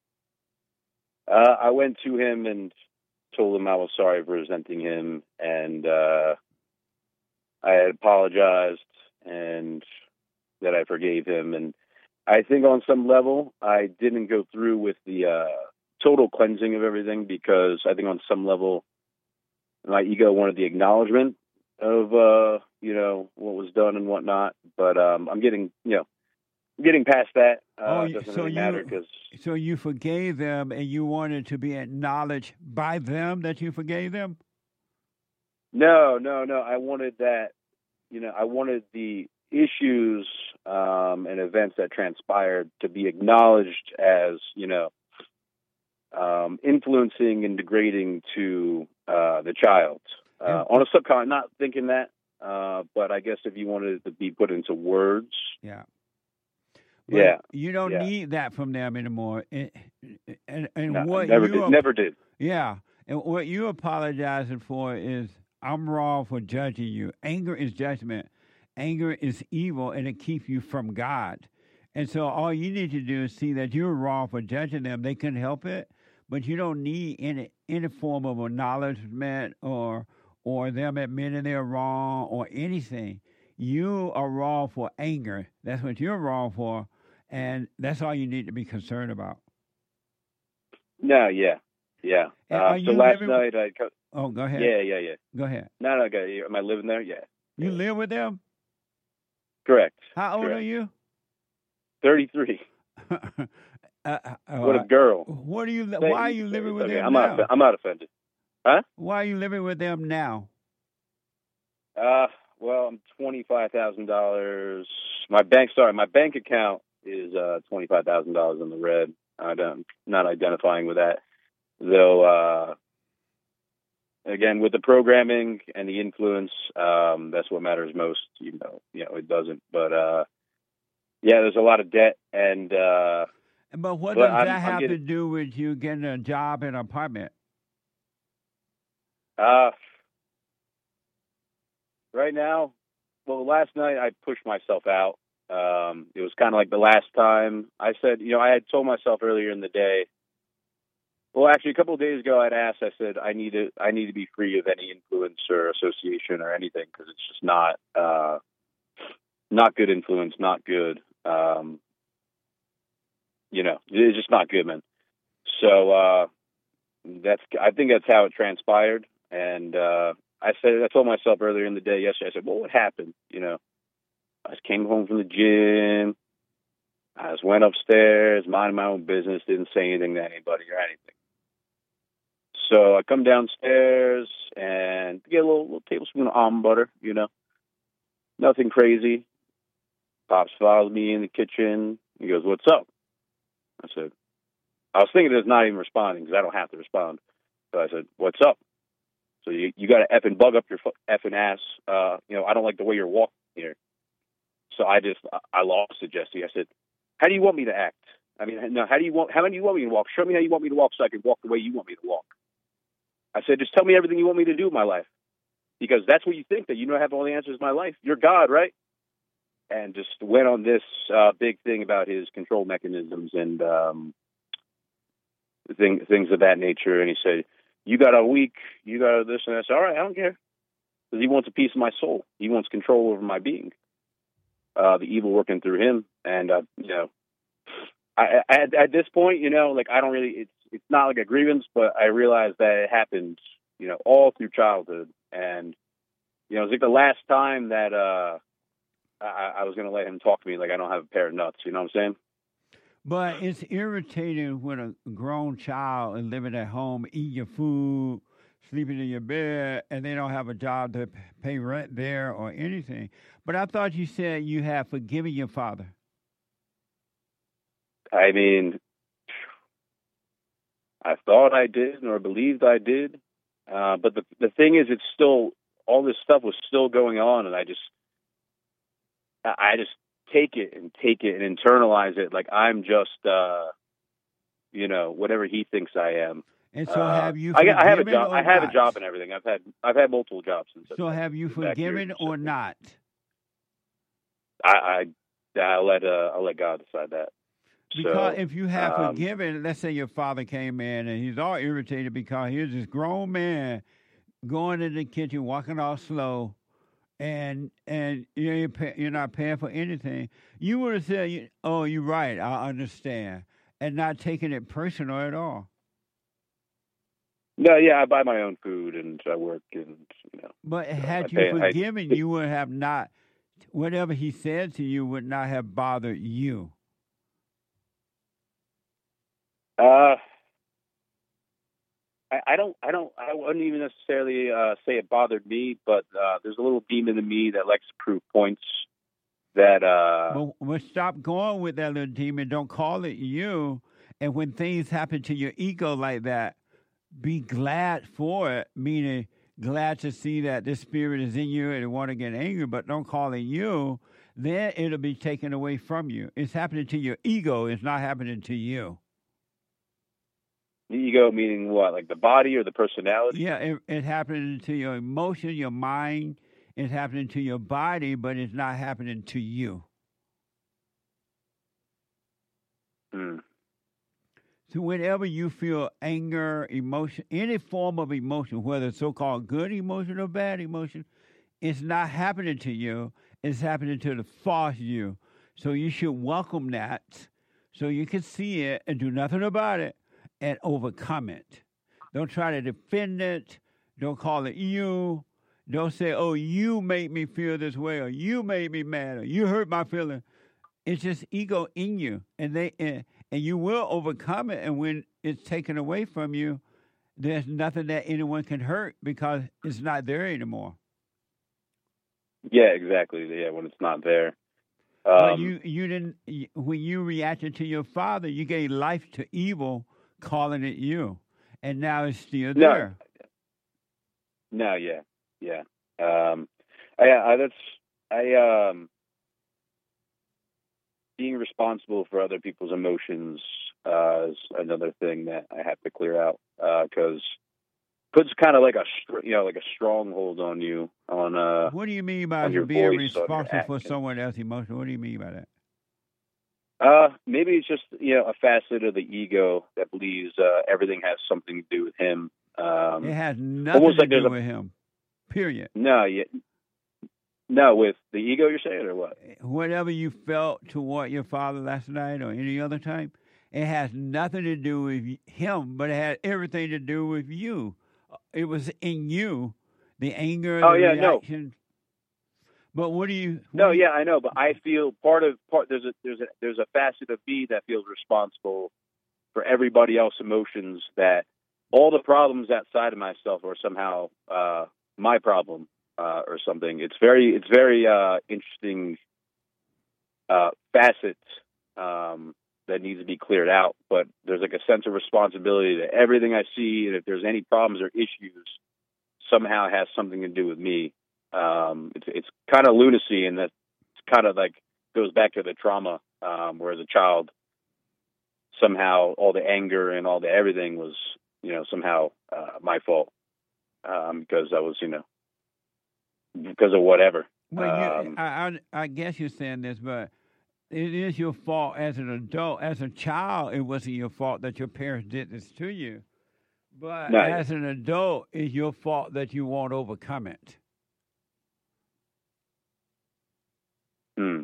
Uh, I went to him and told him I was sorry for resenting him, and uh, I had apologized and that I forgave him. And I think on some level, I didn't go through with the uh, total cleansing of everything because I think on some level, my ego wanted the acknowledgement of, uh, you know, what was done and whatnot. But um, I'm getting, you know, getting past that. Uh, Oh, it doesn't so really you- matter because So you forgave them and you wanted to be acknowledged by them that you forgave them? no, no, no. I wanted that, you know, I wanted the issues um, and events that transpired to be acknowledged as, you know, um, influencing and degrading to uh, the child. Uh, on a subcon, not thinking that, uh, but I guess if you wanted it to be put into words, Yeah. yeah. You don't yeah. need that from them anymore. And, and, and No, what never you did. ap- Never did. Yeah. And what you apologizing for is I'm wrong for judging you. Anger is judgment. Anger is evil, and it keeps you from God. And so all you need to do is see that you're wrong for judging them. They couldn't help it, but you don't need any any form of acknowledgement or or them admitting they're wrong or anything. You are wrong for anger. That's what you're wrong for, and that's all you need to be concerned about. No, yeah, yeah. And Uh, are so you last living- night I. Co- Oh, go ahead. Yeah, yeah, yeah. Go ahead. No, no, okay. Am I living there? Yeah. You live with them? Correct. How old Correct. are you? thirty-three. uh, uh, What a girl. What are you? Say- Why are you living with okay, them I'm now? not. I'm not offended. Huh? Why are you living with them now? Uh, well, I'm twenty-five thousand dollars. My bank, sorry, my bank account is uh twenty-five thousand dollars in the red. I don't, not identifying with that, though. Uh, again, with the programming and the influence, um, that's what matters most. You know, you know, it doesn't. But uh, yeah, there's a lot of debt, and uh, But what but does I'm- that I'm have to getting- do with you getting a job and apartment? Uh, right now, well, last night I pushed myself out. Um, it was kind of like the last time I said, you know, I had told myself earlier in the day, Well, actually, a couple of days ago, I'd asked. I said, I need to, I need to be free of any influence or association or anything because it's just not, uh, not good influence, not good. Um, you know, it's just not good, man. So uh, that's, I think that's how it transpired. And uh, I said, I told myself earlier in the day yesterday. I said, well, what happened? You know, I just came home from the gym. I just went upstairs, minding my own business, didn't say anything to anybody or anything. So I come downstairs and get a little, little tablespoon of almond butter, you know, nothing crazy. Pops follows me in the kitchen. He goes, "What's up?" I said, I was thinking of not even responding because I don't have to respond. So I said, "What's up?" So you you got to effing bug up your effing ass. Uh, you know, I don't like the way you're walking here. So I just, I lost it, Jesse. I said, "How do you want me to act? I mean, no, how do you want, how do you want me to walk? Show me how you want me to walk so I can walk the way you want me to walk." I said, "Just tell me everything you want me to do in my life. Because that's what you think, that you know I have all the answers in my life. You're God, right?" And just went on this uh, big thing about his control mechanisms and um, thing, things of that nature. And he said, "You got a week, you got a this and that." I said, "All right, I don't care." Because he wants a piece of my soul. He wants control over my being. Uh, the evil working through him. And, uh, you know, I, I, at, at this point, you know, like I don't really, it's, it's not like a grievance, but I realized that it happened, you know, all through childhood. And, you know, it was like the last time that uh, I, I was going to let him talk to me like I don't have a pair of nuts. You know what I'm saying? But it's irritating when a grown child is living at home, eating your food, sleeping in your bed, and they don't have a job to pay rent there or anything. But I thought you said you have forgiven your father. I mean, I thought I did or believed I did. Uh, but the the thing is, it's still, all this stuff was still going on. And I just, I just take it and take it and internalize it. Like I'm just, uh, you know, whatever he thinks I am. And so uh, have you I, forgiven I have a job. or I have not? a job and everything. I've had, I've had multiple jobs since. So have you forgiven or not? I, I, I'll let, uh, I'll let God decide that. Because so, if you have um, forgiven, let's say your father came in and he's all irritated because here's this grown man going in the kitchen, walking all slow, and and you ain't pay, you're not paying for anything. You would have said, "Oh, you're right. I understand," and not taking it personal at all. No, yeah, I buy my own food and I work, and you know. But so had I you pay, forgiven, I, you would have not. Whatever he said to you would not have bothered you. Uh, I, I don't, I don't, I wouldn't even necessarily uh, say it bothered me, but uh, there's a little demon in me that likes to prove points. That. Uh, But, but stop going with that little demon. Don't call it you. And when things happen to your ego like that, be glad for it. Meaning, glad to see that this spirit is in you and you want to get angry, but don't call it you. Then it'll be taken away from you. It's happening to your ego. It's not happening to you. The ego meaning what? Like the body or the personality? Yeah, it, it's happening to your emotion, your mind. It's happening to your body, but it's not happening to you. Hmm. So whenever you feel anger, emotion, any form of emotion, whether it's so-called good emotion or bad emotion, it's not happening to you. It's happening to the false you. So you should welcome that so you can see it and do nothing about it. And overcome it. Don't try to defend it. Don't call it you. Don't say, "Oh, you made me feel this way," or "You made me mad," or "You hurt my feeling." It's just ego in you, and they and, and you will overcome it. And when it's taken away from you, there's nothing that anyone can hurt because it's not there anymore. Yeah, exactly. Yeah, when it's not there. Um, but you you didn't when you reacted to your father, you gave life to evil, calling it you, and now it's still there. No, no yeah, yeah. Um, I, I that's I um being responsible for other people's emotions uh, is another thing that I have to clear out because uh, puts kind of like a you know like a stronghold on you on uh. What do you mean by your being voice, responsible for someone else's emotion? What do you mean by that? Uh, maybe it's just, you know, a facet of the ego that believes uh, everything has something to do with him. Um, It has nothing almost to like there's do a- with him. Period. No, yeah, no, with the ego, you're saying, or what? Whatever you felt toward your father last night or any other time, it has nothing to do with him, but it had everything to do with you. It was in you, the anger, Oh, the yeah, no. reaction. But what do you? what No, do you- yeah, I know, but I feel part of part there's a there's a there's a facet of me that feels responsible for everybody else's emotions. That all the problems outside of myself are somehow uh, my problem uh, or something. It's very it's very uh, interesting uh, facet um, that needs to be cleared out. But there's like a sense of responsibility that everything I see, and if there's any problems or issues, somehow has something to do with me. Um, it's it's kind of lunacy, and that kind of like goes back to the trauma, um, where as a child, somehow all the anger and all the everything was, you know, somehow uh, my fault um, because I was, you know, because of whatever. Well, you, Um, I, I, I guess you're saying this, but it is your fault as an adult. As a child, it wasn't your fault that your parents did this to you. But No. as an adult, it's your fault that you won't overcome it. hmm.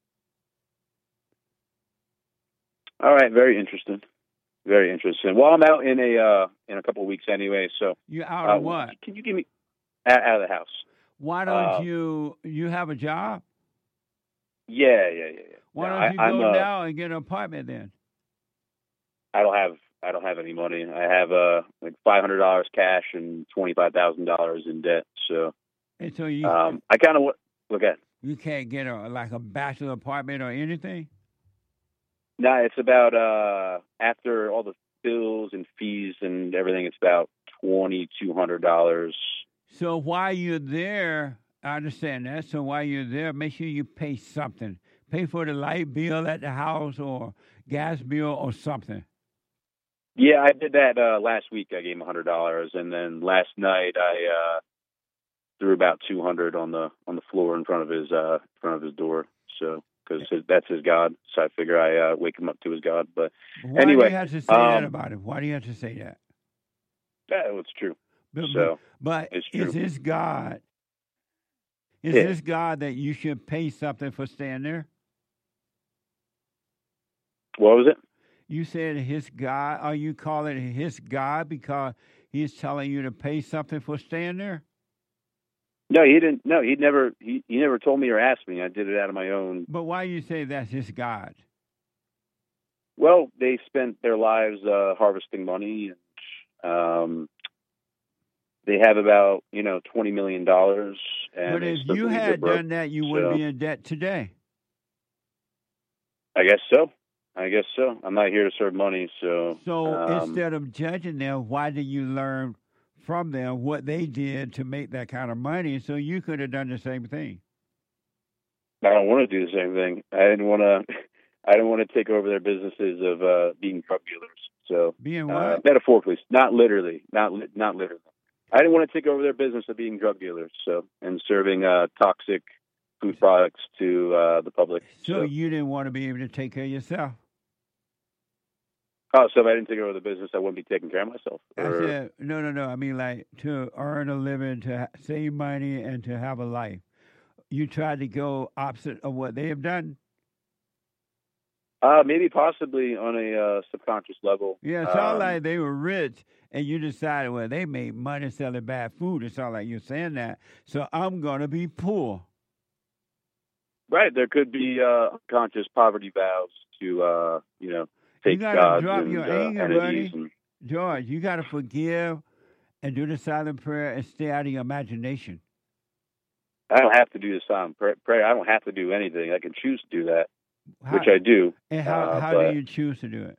All right, very interesting. Very interesting. Well, I'm out in a uh, in a couple of weeks anyway, so You out uh, of what? Can you give me out, out of the house? Why don't uh, you? You have a job. Yeah, yeah, yeah. yeah. Why No, don't I, you I'm, go uh, now and get an apartment then? I don't have I don't have any money. I have uh like five hundred dollars cash and twenty five thousand dollars in debt. So, And so you um, I kind of look at. you can't get a like a bachelor apartment or anything. No, it's about uh after all the bills and fees and everything. It's about twenty two hundred dollars. So while you're there, I understand that. So while you're there, make sure you pay something. Pay for the light bill at the house or gas bill or something. Yeah, I did that uh, last week. I gave him a hundred dollars, and then last night I uh, threw about two hundred on the on the floor in front of his uh, in front of his door. So because that's his God, so I figure I uh, wake him up to his God. But Why anyway, do you have to say that um, about him? Why do you have to say that? yeah, it's true. But, So but it's is true. this God? Is Yeah. this God that you should pay something for staying there? What was it? You said his God. Are you calling it his God because he's telling you to pay something for staying there? No, he didn't. No, he never. He, he never told me or asked me. I did it out of my own. But why you say that's his God? Well, they spent their lives uh, harvesting money, and um, they have about you know twenty million dollars. But they if still you believe they're had broke. done that, you wouldn't So, be in debt today. I guess so. I guess so. I'm not here to serve money, so. So um, instead of judging them, why did you learn from them what they did to make that kind of money so you could have done the same thing? I don't want to do the same thing. I didn't want to. I didn't want to take over their businesses of uh, being drug dealers. So Being uh, what? metaphorically, not literally, not li- not literally. I didn't want to take over their business of being drug dealers. So and serving uh, toxic food products to uh, the public. So you didn't want to be able to take care of yourself. Oh, so if I didn't take over the business, I wouldn't be taking care of myself. I Or- said, no, no, no. I mean, like, to earn a living, to ha- save money, and to have a life. You tried to go opposite of what they have done. Uh, maybe possibly on a uh, subconscious level. Yeah, it sounded Um, like they were rich, and you decided, well, they made money selling bad food. It sounded like you're saying that. So I'm going to be poor. Right, there could be uh, unconscious poverty vows to, uh, you know, You take got to gods drop and your uh, anger, entities. buddy. And, George, you got to forgive and do the silent prayer and stay out of your imagination. I don't have to do the silent pray- prayer. I don't have to do anything. I can choose to do that, How- which I do. And how, uh, how but do you choose to do it?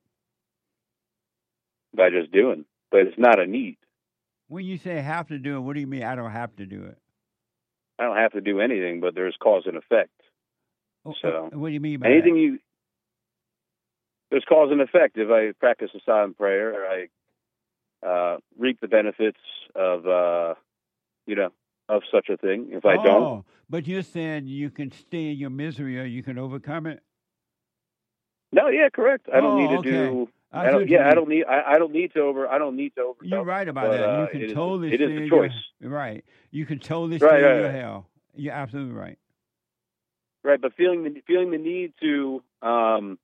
by just doing. But it's not a need. When you say have to do it, what do you mean I don't have to do it? I don't have to do anything, but there's cause and effect. Oh, So uh, what do you mean by anything that? you there's cause and effect. If I practice a silent prayer, I uh, reap the benefits of uh, you know of such a thing. If I oh, don't, but you're saying you can stay in your misery or you can overcome it? No, yeah, correct. I don't Oh, need to okay. do. I I see don't. what you Yeah, I mean. don't need. I, I don't need to over. I don't need to over. You're right about but, that. Uh, You can it is- totally It is steer the your- choice. right. You can totally Right, steer right, your right. hell. You're absolutely right. Right, but feeling the feeling the need to um,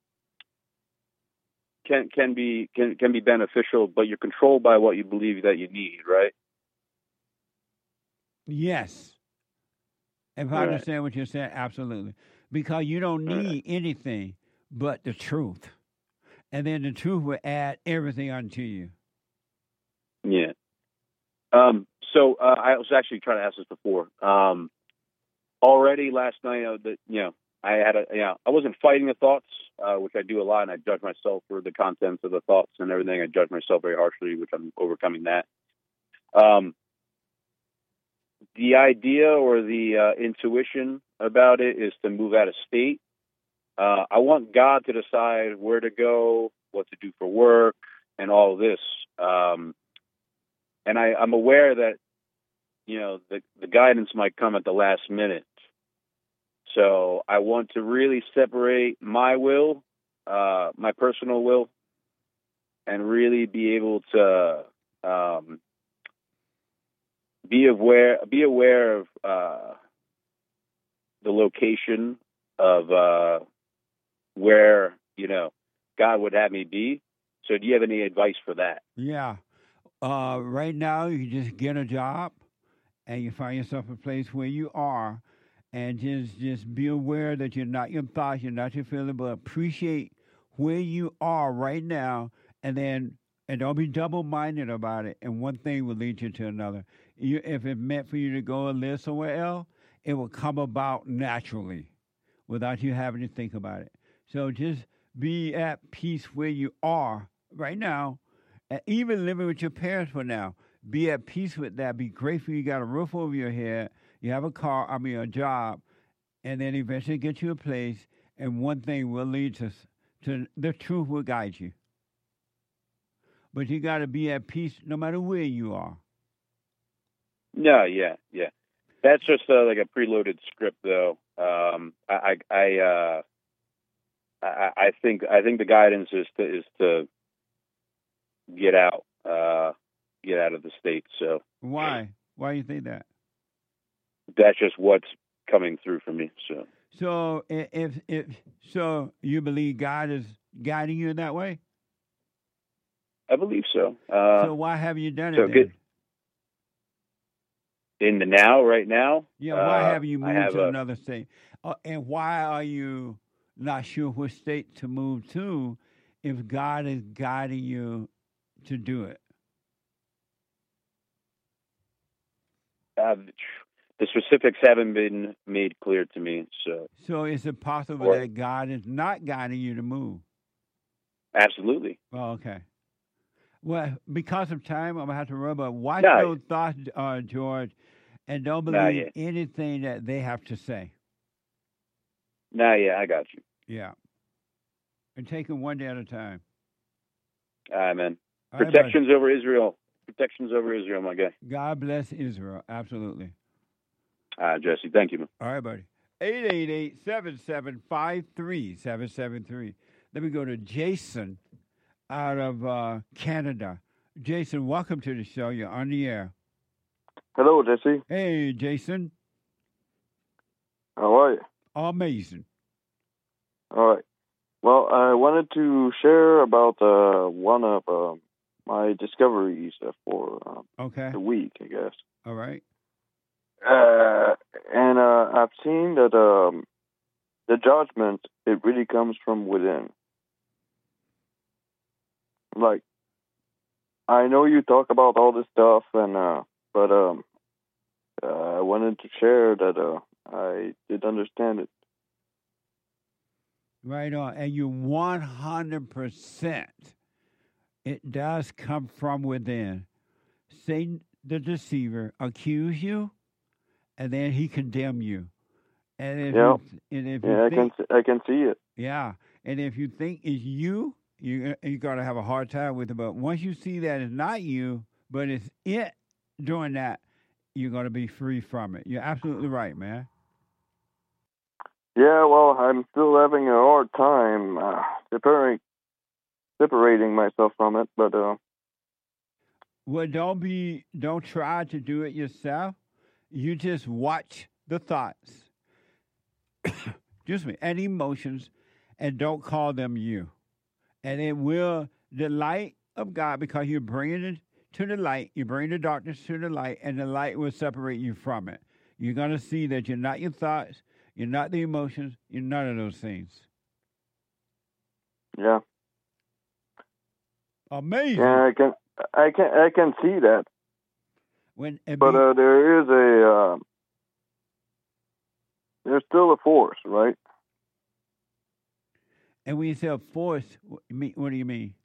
can can be can can be beneficial, but you're controlled by what you believe that you need. Right. Yes. If I Right. understand what you're saying, absolutely. Because you don't need anything but the truth. And then the truth will add everything unto you. Yeah. Um, so uh, I was actually trying to ask this before. Um, already last night, uh, the, you know, I had a, you know, I wasn't fighting the thoughts, uh, which I do a lot, and I judge myself for the contents of the thoughts and everything. I judge myself very harshly, which I'm overcoming that. Um, the idea or the uh, intuition about it is to move out of state. Uh, I want God to decide where to go, what to do for work, and all of this. Um, and I, I'm aware that, you know, the, the guidance might come at the last minute. So I want to really separate my will, uh, my personal will, and really be able to um, be aware, be aware of uh, the location of uh, where, you know, God would have me be. So do you have any advice for that? Yeah. Uh, right now, you just get a job and you find yourself a place where you are, and just just be aware that you're not your thoughts, you're not your feelings, but appreciate where you are right now, and then and don't be double-minded about it. And one thing will lead you to another. You, if it meant for you to go and live somewhere else, it will come about naturally, without you having to think about it. So just be at peace where you are right now, and even living with your parents for now. Be at peace with that. Be grateful you got a roof over your head. You have a car, I mean a job, and then eventually get you a place. And one thing will lead to, to the truth will guide you. But you got to be at peace no matter where you are. No, yeah, yeah. That's just uh, like a preloaded script, though. Um, I, I, I, uh, I, I think, I think the guidance is to is to get out, uh, get out of the state. So Why? Why do you think that? that's just what's coming through for me. So, So i- if if so, you believe God is guiding you in that way? I believe so. Uh, so why haven't you done it so then? get in the now, right now. Yeah, why uh, haven't you I moved have to a, another state? Uh, and why are you not sure which state to move to if God is guiding you to do it? uh, the specifics haven't been made clear to me. So, So is it possible Or- that God is not guiding you to move? absolutely. Oh, okay. Well, because of time, I'm going to have to run, but watch No. those thoughts, uh, George, and don't No, believe yeah. anything that they have to say. Nah, yeah, I got you. Yeah. And take them one day at a time. All right, man. All right, Protections over Israel. Protections over Israel, my guy. God bless Israel. Absolutely. All right, Jesse. Thank you, man. All right, buddy. eight eight eight, seven seven five, three seven seven three. Let me go to Jason out of uh, Canada. Jason, welcome to the show. You're on the air. Hello, Jesse. Hey, Jason. How are you? Amazing. All right. Well, I wanted to share about uh, one of uh, my discoveries uh, for um, Okay. the week, I guess. All right. Uh, and uh, I've seen that um, the judgment, it really comes from within. Like, I know you talk about all this stuff, and uh, but um, uh, I wanted to share that uh, I did understand it. Right on. And you one hundred percent. It does come from within. Satan, the deceiver, accuse you, and then he condemn you. And if Yeah. you, and if Yeah, you I think, can I can see it. yeah, and if you think it's you, you you're gonna have a hard time with it. But once you see that it's not you, but it's it doing that, you're gonna be free from it. You're absolutely right, man. Yeah, well, I'm still having a hard time uh, separating separating myself from it, but uh, Well, don't be, don't try to do it yourself. You just watch the thoughts, excuse me, and emotions, and don't call them you. And it will, the light of God, because you're bringing it to the light, you bring the darkness to the light, and the light will separate you from it. You're going to see that you're not your thoughts, you're not the emotions, you're none of those things. yeah, Amazing. yeah, I can, I can, I can see that. When, and But be- uh, there is a, uh, there's still a force, right? and when you say a force, what you mean- what do you mean?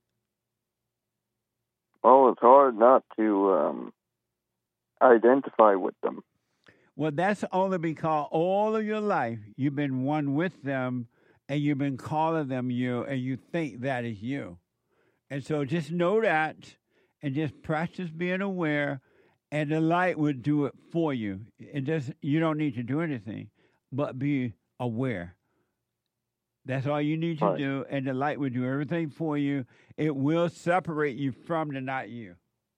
Well, it's hard not to um, identify with them. Well, that's only because all of your life you've been one with them and you've been calling them you and you think that is you. And so just know that and just practice being aware and the light will do it for you. It does, you don't need to do anything, but be aware. That's all you need to Right. do, and the light will do everything for you. It will separate you from the not you.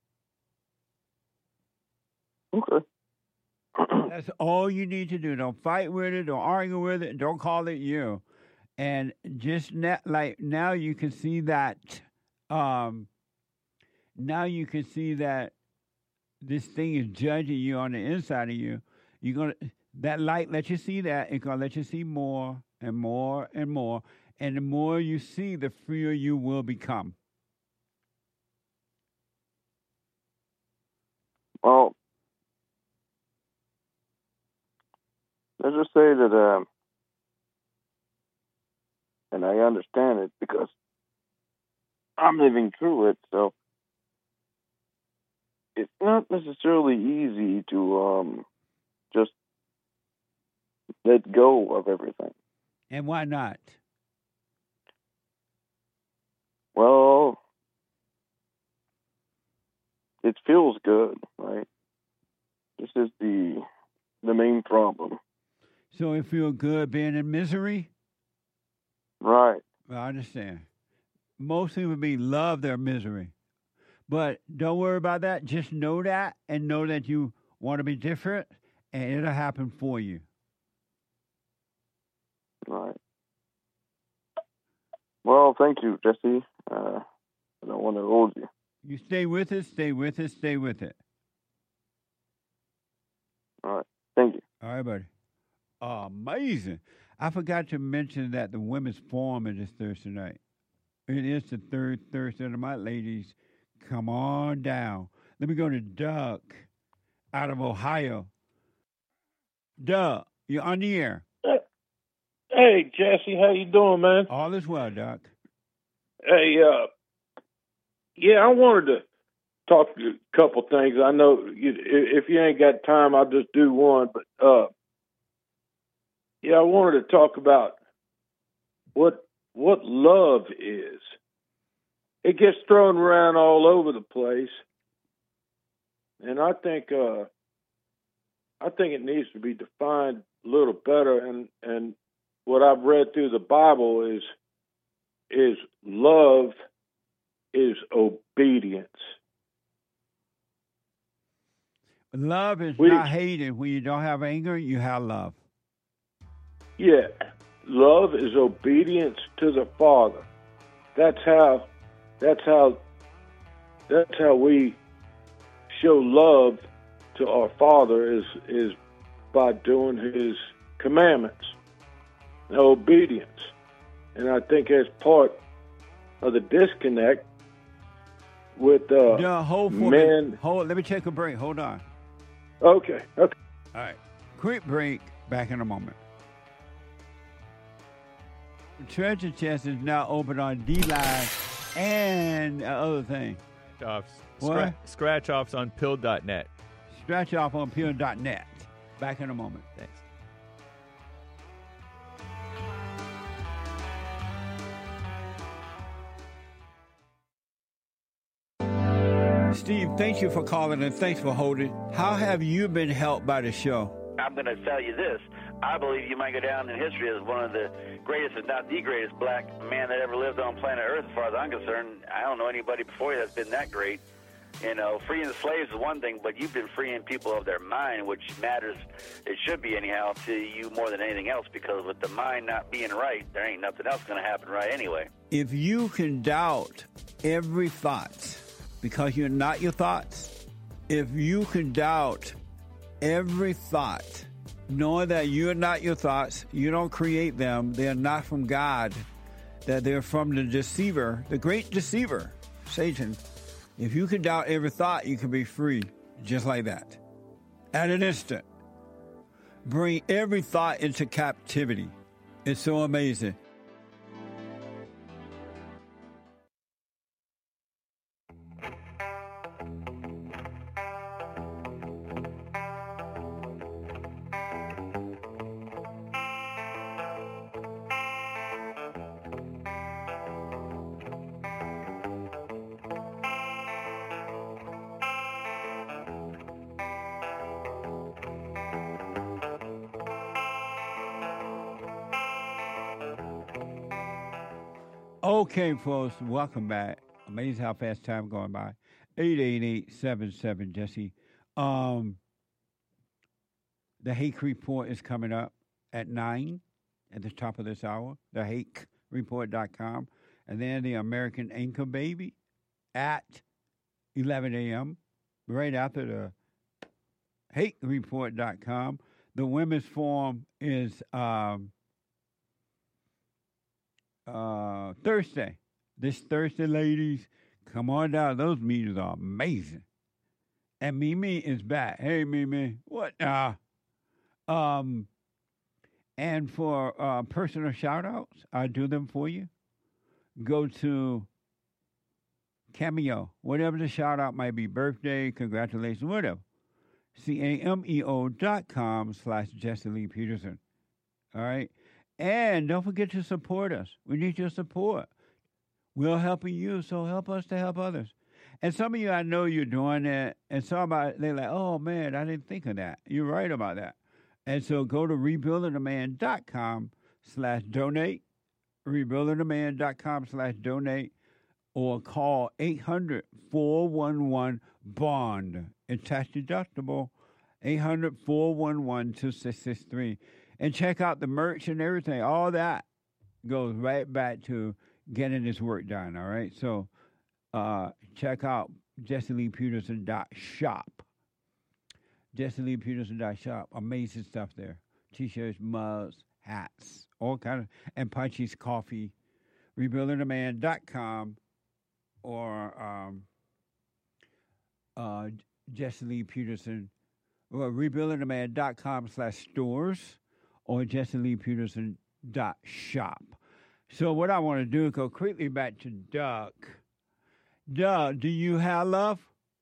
Okay. That's all you need to do. Don't fight with it. Don't argue with it. Don't call it you. And just net, like now you can see that. Um, now you can see that this thing is judging you on the inside of you. You're gonna that light let you see that. It's gonna let you see more and more and more. And the more you see, the freer you will become. Well, let's just say that, um, and I understand it because I'm living through it, so it's not necessarily easy to um, just let go of everything. And why not? Well, it feels good, right? This is the the main problem. So it feels good being in misery? Right. Well, I understand. Most human beings love their misery. But don't worry about that. Just know that and know that you want to be different, and it'll happen for you. Right. Well, thank you, Jesse. Uh, I don't want to hold you. You stay with it, stay with it, stay with it. All right. Thank you. All right, buddy. Amazing. I forgot to mention that the Women's Forum is this Thursday night. It is the third Thursday of the month, ladies. Come on down. Let me go to Doug out of Ohio. Doug, you're on the air. Hey, Jesse, how you doing, man? All is well, Doc. Hey, uh, yeah, I wanted to talk a couple things. I know you, if you ain't got time, I'll just do one. But uh, yeah, I wanted to talk about what what love is. It gets thrown around all over the place, and I think uh, I think it needs to be defined a little better. And and what I've read through the Bible is is love is obedience. Love is We- not hating. When you don't have anger, you have love. Yeah, love is obedience to the Father. That's how. That's how. That's how we show love to our Father is is by doing His commandments, and obedience. And I think that's part of the disconnect with uh, Yeah, hold for men. me. Hold. Let me take a break. Hold on. Okay. Okay. All right. Quick break. Back in a moment. Treasure Chest is now open on D-Live and other thing. Offs. What? Scra- scratch offs on pill dot net. Scratch off on pill dot net. Back in a moment. Thanks. Steve, thank you for calling and thanks for holding. How have you been helped by the show? I'm going to tell you this. I believe you might go down in history as one of the greatest, if not the greatest, black man that ever lived on planet Earth, as far as I'm concerned. I don't know anybody before you that's been that great. You know, freeing the slaves is one thing, but you've been freeing people of their mind, which matters, it should be anyhow, to you more than anything else, because with the mind not being right, there ain't nothing else going to happen right anyway. If you can doubt every thought because you're not your thoughts, if you can doubt every thought, knowing that you're not your thoughts, you don't create them, they're not from God, that they're from the deceiver, the great deceiver, Satan. If you can doubt every thought, you can be free just like that. At an instant. Bring every thought into captivity. It's so amazing. Okay, folks, welcome back. Amazing how fast time going by. eight eight eight, seven seven, Jesse. Um, the Hake Report is coming up at nine at the top of this hour, the hake report dot com. And then the American Anchor Baby at eleven a.m., right after the hake report dot com. The Women's Forum is... Um, Uh, Thursday. This Thursday, ladies, come on down. Those meetings are amazing. And Mimi is back. Hey, Mimi. What now? Um, and for uh, personal shout-outs, I do them for you. Go to Cameo, whatever the shout-out might be, birthday, congratulations, whatever. C-A-M-E-O dot com slash Jesse Lee Peterson. All right? And don't forget to support us. We need your support. We're helping you, so help us to help others. And some of you, I know you're doing that, and some of they're like, oh, man, I didn't think of that. You're right about that. And so go to rebuilding a man dot com slash donate, rebuilding a man dot com slash donate, or call eight hundred, four one one, BOND. It's tax deductible, eight hundred, four one one, two six six three. And check out the merch and everything. All that goes right back to getting this work done, all right? So uh, check out Jesse Lee Peterson dot shop. Jesse Lee Peterson dot shop. Amazing stuff there. T-shirts, mugs, hats, all kind of, and Punchy's coffee. rebuilding a man dot com or um, uh, Jesse Lee Peterson, or rebuilding a man dot com slash stores. Or Jesse Lee Peterson dot shop. So what I want to do is go quickly back to Doug. Doug, do you have love?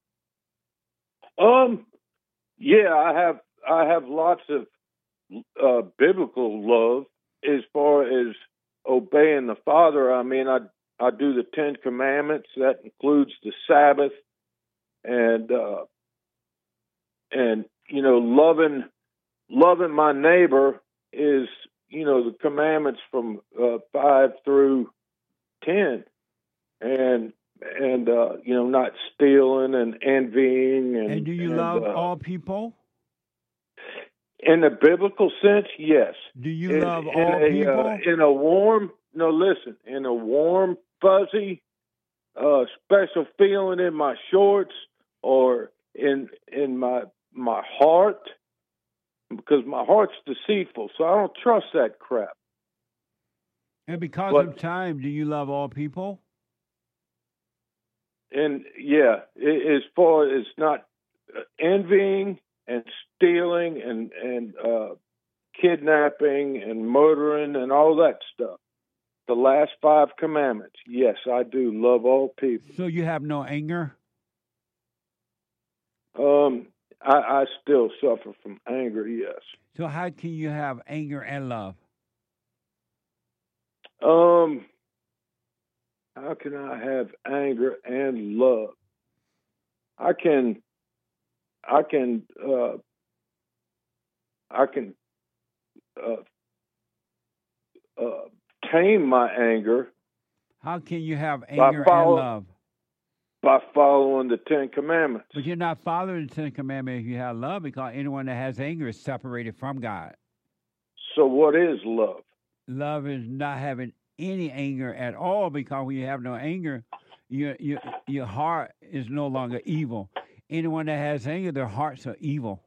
Um, yeah, I have. I have lots of uh, biblical love as far as obeying the Father. I mean, I I do the Ten Commandments. That includes the Sabbath, and uh, and you know, loving loving my neighbor is, you know, the commandments from uh, five through ten, and and uh, you know, not stealing and envying. And, and do you and, love uh, all people? In the biblical sense, yes. Do you in, love in all a, people? Uh, in a warm, no, listen, in a warm, fuzzy, uh, special feeling in my shorts or in in my my heart. Because my heart's deceitful, so I don't trust that crap. And because but, of time, do you love all people? And yeah, it, as far as not envying and stealing and and uh, kidnapping and murdering and all that stuff. The last five commandments. Yes, I do love all people. So you have no anger? Um. I, I still suffer from anger, yes. So how can you have anger and love? Um, how can I have anger and love? I can, I can, uh, I can uh, uh, tame my anger How can you have by, anger and follow, love? by following the Ten Commandments. But you're not following the Ten Commandments if you have love, because anyone that has anger is separated from God. So what is love? Love is not having any anger at all, because when you have no anger, your your your heart is no longer evil. Anyone that has anger, their hearts are evil.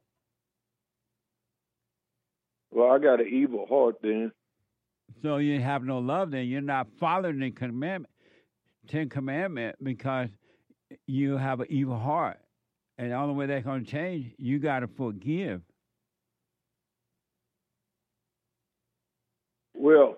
Well, I got an evil heart then. So you have no love, then you're not following the commandment, Ten Commandment, because you have an evil heart. And the only way that's going to change, you got to forgive. Well,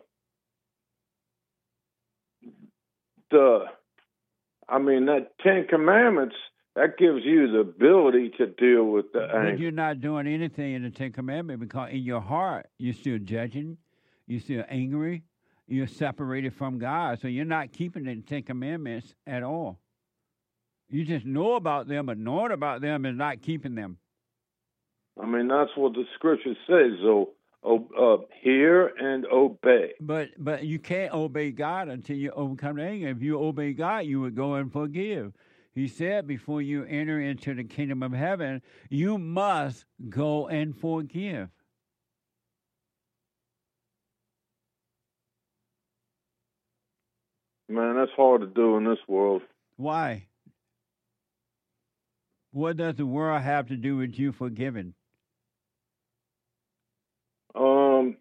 the, I mean, that Ten Commandments, that gives you the ability to deal with the But anger. you're not doing anything in the Ten Commandment, because in your heart, you're still judging, you're still angry, you're separated from God. So you're not keeping the Ten Commandments at all. You just know about them, but knowing about them is not keeping them. I mean, that's what the scripture says. So, oh, uh, hear and obey. But but you can't obey God until you overcome the anger. If you obey God, you would go and forgive. He said, before you enter into the kingdom of heaven, you must go and forgive. Man, that's hard to do in this world. Why? What does the world have to do with you forgiving? Um.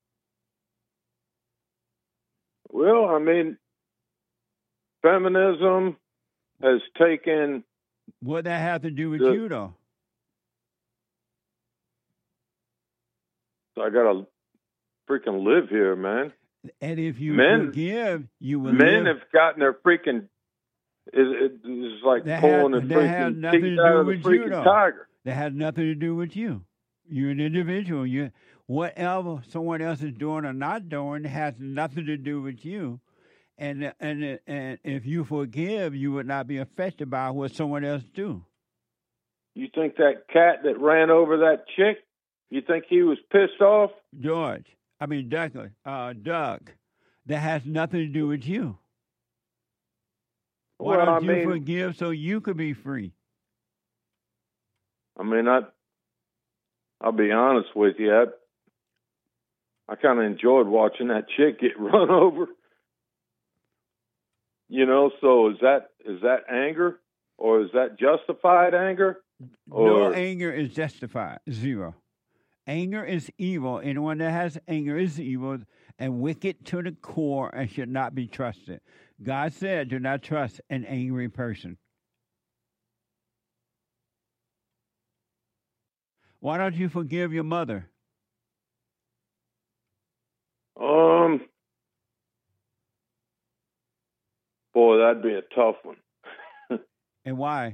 Well, I mean, feminism has taken. What that have to do with the, you, though? I gotta freaking live here, man. And if you men, forgive, you will Men live. have gotten their freaking. It, it's like That pulling has, the that has freaking nothing teeth to out do of the with you, freaking though. tiger. That has nothing to do with you. You're an individual. You, whatever someone else is doing or not doing has nothing to do with you. And and and if you forgive, you would not be affected by what someone else do. You think that cat that ran over that chick? You think he was pissed off? George, I mean Douglas, uh, Doug, that has nothing to do with you. Why Well, don't I you mean- forgive so you could be free? I mean, I. I'll be honest with you. I, I kind of enjoyed watching that chick get run over. You know, so is that is that anger, or is that justified anger? No Or anger is justified. Zero. Anger is evil. Anyone that has anger is evil and wicked to the core and should not be trusted. God said, do not trust an angry person. Why don't you forgive your mother? um, boy, that'd be a tough one. And why?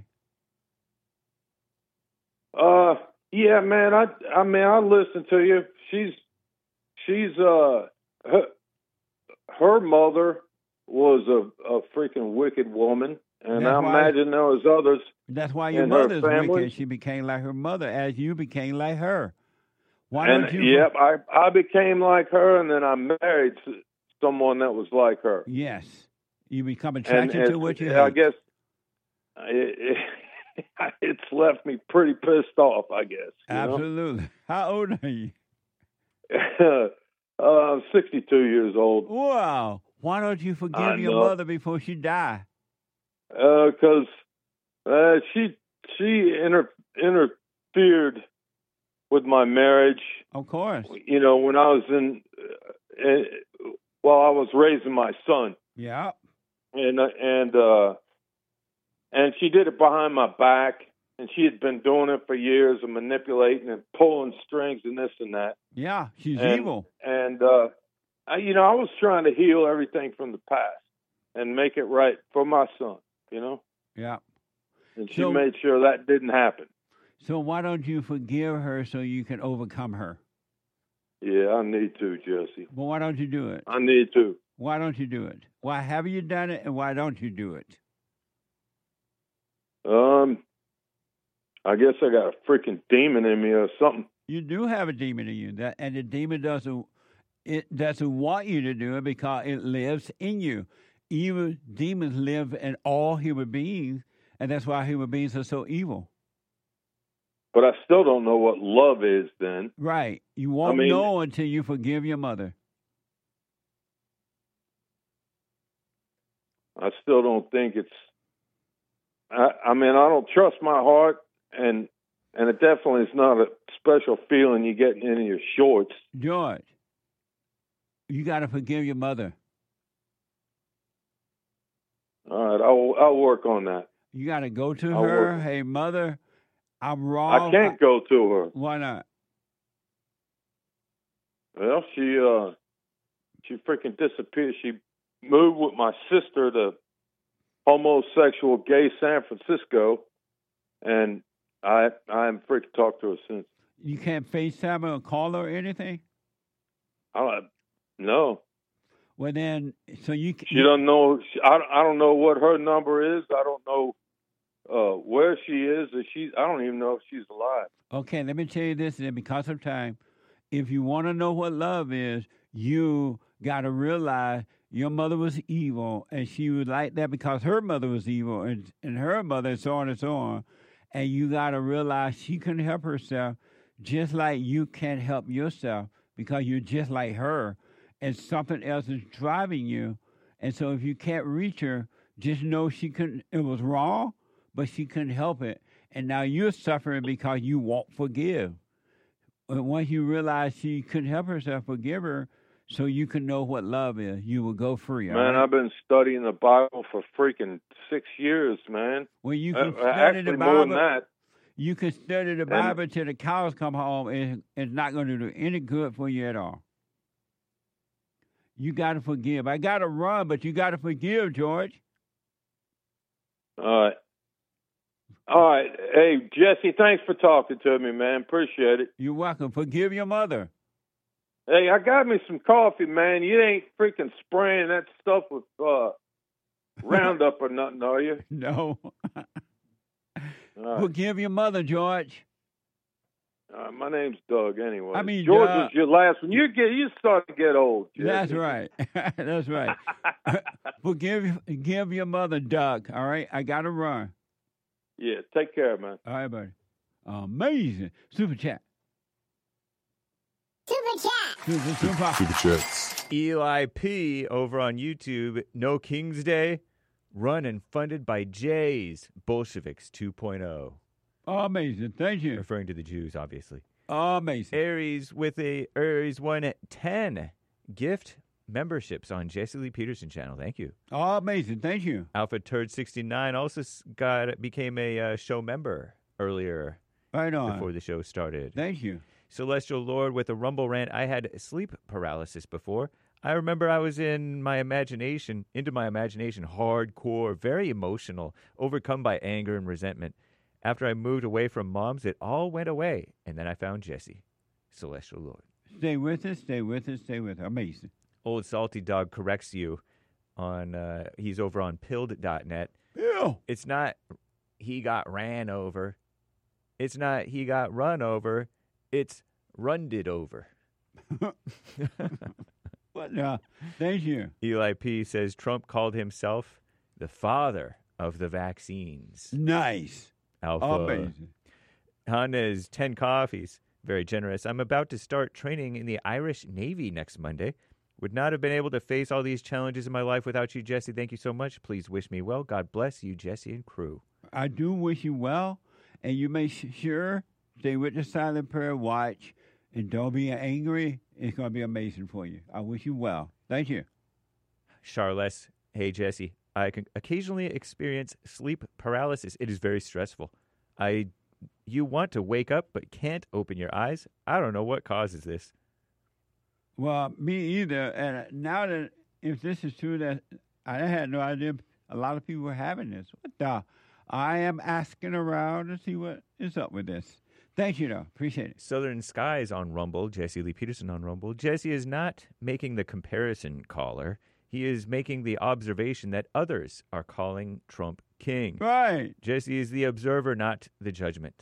Uh, yeah, man. I, I mean, I listen to you. She's, she's, uh, her, her mother was a, a freaking wicked woman, and That's I why- imagine there was others. That's why your in her mother's family. wicked. She became like her mother as you became like her. Why and don't you? yep, I, I became like her, and then I married s- someone that was like her. Yes. You become And, attracted and to what you I hate. guess it, it, it's left me pretty pissed off. I guess. you know? Absolutely. How old are you? uh, I'm sixty-two years old. Wow. Why don't you forgive I your know. mother before she die? Because uh, she she inter, interfered with my marriage. Of course. You know, when I was in, uh, uh, while I was raising my son, Yeah. and uh, and uh, and she did it behind my back, and she had been doing it for years and manipulating and pulling strings and this and that. Yeah. She's and, evil. And uh, I, you know, I was trying to heal everything from the past and make it right for my son. You know. Yeah. And she So- made sure that didn't happen. So why don't you forgive her so you can overcome her? Yeah, I need to, Jesse. Well, why don't you do it? I need to. Why don't you do it? Why have you done it, and why don't you do it? Um, I guess I got a freaking demon in me or something. You do have a demon in you, that, and the demon doesn't it doesn't want you to do it because it lives in you. Evil demons live in all human beings, and that's why human beings are so evil. But I still don't know what love is then. Right. You won't I mean, know until you forgive your mother. I still don't think it's. I, I mean, I don't trust my heart, and and it definitely is not a special feeling you get in your shorts. George, you got to forgive your mother. All right, I'll I'll work on that. You got to go to I'll her. work. Hey, mother, I'm wrong. I can't go to her. Why not? Well, she uh, she freaking disappeared. She moved with my sister to homosexual gay San Francisco, and I I haven't freaking talked to her since. You can't FaceTime her or call her or anything? I no. Well, then, so you can. She doesn't know. She, I I don't know what her number is. I don't know uh, where she is. If she's I don't even know if she's alive. Okay, let me tell you this, and because of time, if you want to know what love is, you got to realize your mother was evil, and she was like that because her mother was evil, and, and her mother, and so on and so on. And you got to realize she couldn't help herself, just like you can't help yourself because you're just like her, and something else is driving you. And so if you can't reach her, just know she couldn't. It was wrong, but she couldn't help it. And now you're suffering because you won't forgive. And once you realize she couldn't help herself, forgive her so you can know what love is. You will go free. all Man, right? I've been studying the Bible for freaking six years, man. Well, you Uh, can study actually the more than Bible. that. You can study the And- Bible till the cows come home, and it's not going to do any good for you at all. You got to forgive. I got to run, but you got to forgive, George. All right. All right. Hey, Jesse, thanks for talking to me, man. Appreciate it. You're welcome. Forgive your mother. Hey, I got me some coffee, man. You ain't freaking spraying that stuff with uh, Roundup or nothing, are you? No. All right. Forgive your mother, George. Uh, my name's Doug, anyway. I mean, George Doug. was your last one. You get, you start to get old. Jesse. That's right. That's right. Forgive, forgive your mother, Doug. All right? I got to run. Yeah, take care, man. All right, buddy. Amazing. Super chat. Super chat. Super, super. Super chats. Eli P. over on YouTube. No King's Day. Run and funded by Jays. Bolsheviks two point oh. Amazing. Thank you. Referring to the Jews, obviously. Amazing. Aries with a Aries one ten gift memberships on Jesse Lee Peterson channel. Thank you. Amazing. Thank you. Alpha Turd sixty-nine also s- got became a uh, show member earlier. Right on. Before the show started. Thank you. Celestial Lord with a rumble rant. I had sleep paralysis before. I remember I was in my imagination, into my imagination, hardcore, very emotional, overcome by anger and resentment. After I moved away from Mom's, it all went away. And then I found Jesse. Celestial Lord. Stay with us. Stay with us. Stay with us. Amazing. Old Salty Dog corrects you on, uh, he's over on pilled dot net. Ew. It's not he got ran over. It's not he got run over. It's runned over. What? Uh, thank you. Eli P. says Trump called himself the father of the vaccines. Nice. Alpha. Amazing. Hanna's ten coffees. Very generous. I'm about to start training in the Irish Navy next Monday. Would not have been able to face all these challenges in my life without you, Jesse. Thank you so much. Please wish me well. God bless you, Jesse and crew. I do wish you well, and you make sure stay with the silent prayer watch, and don't be angry. It's going to be amazing for you. I wish you well. Thank you. Charles, hey, Jesse. I can occasionally experience sleep paralysis. It is very stressful. I, you want to wake up but can't open your eyes. I don't know what causes this. Well, me either. And now that if this is true, that I had no idea a lot of people were having this. What the? I am asking around to see what is up with this. Thank you, though. Appreciate it. Southern Skies on Rumble. Jesse Lee Peterson on Rumble. Jesse is not making the comparison caller. He is making the observation that others are calling Trump king. Right. Jesse is the observer, not the judgment.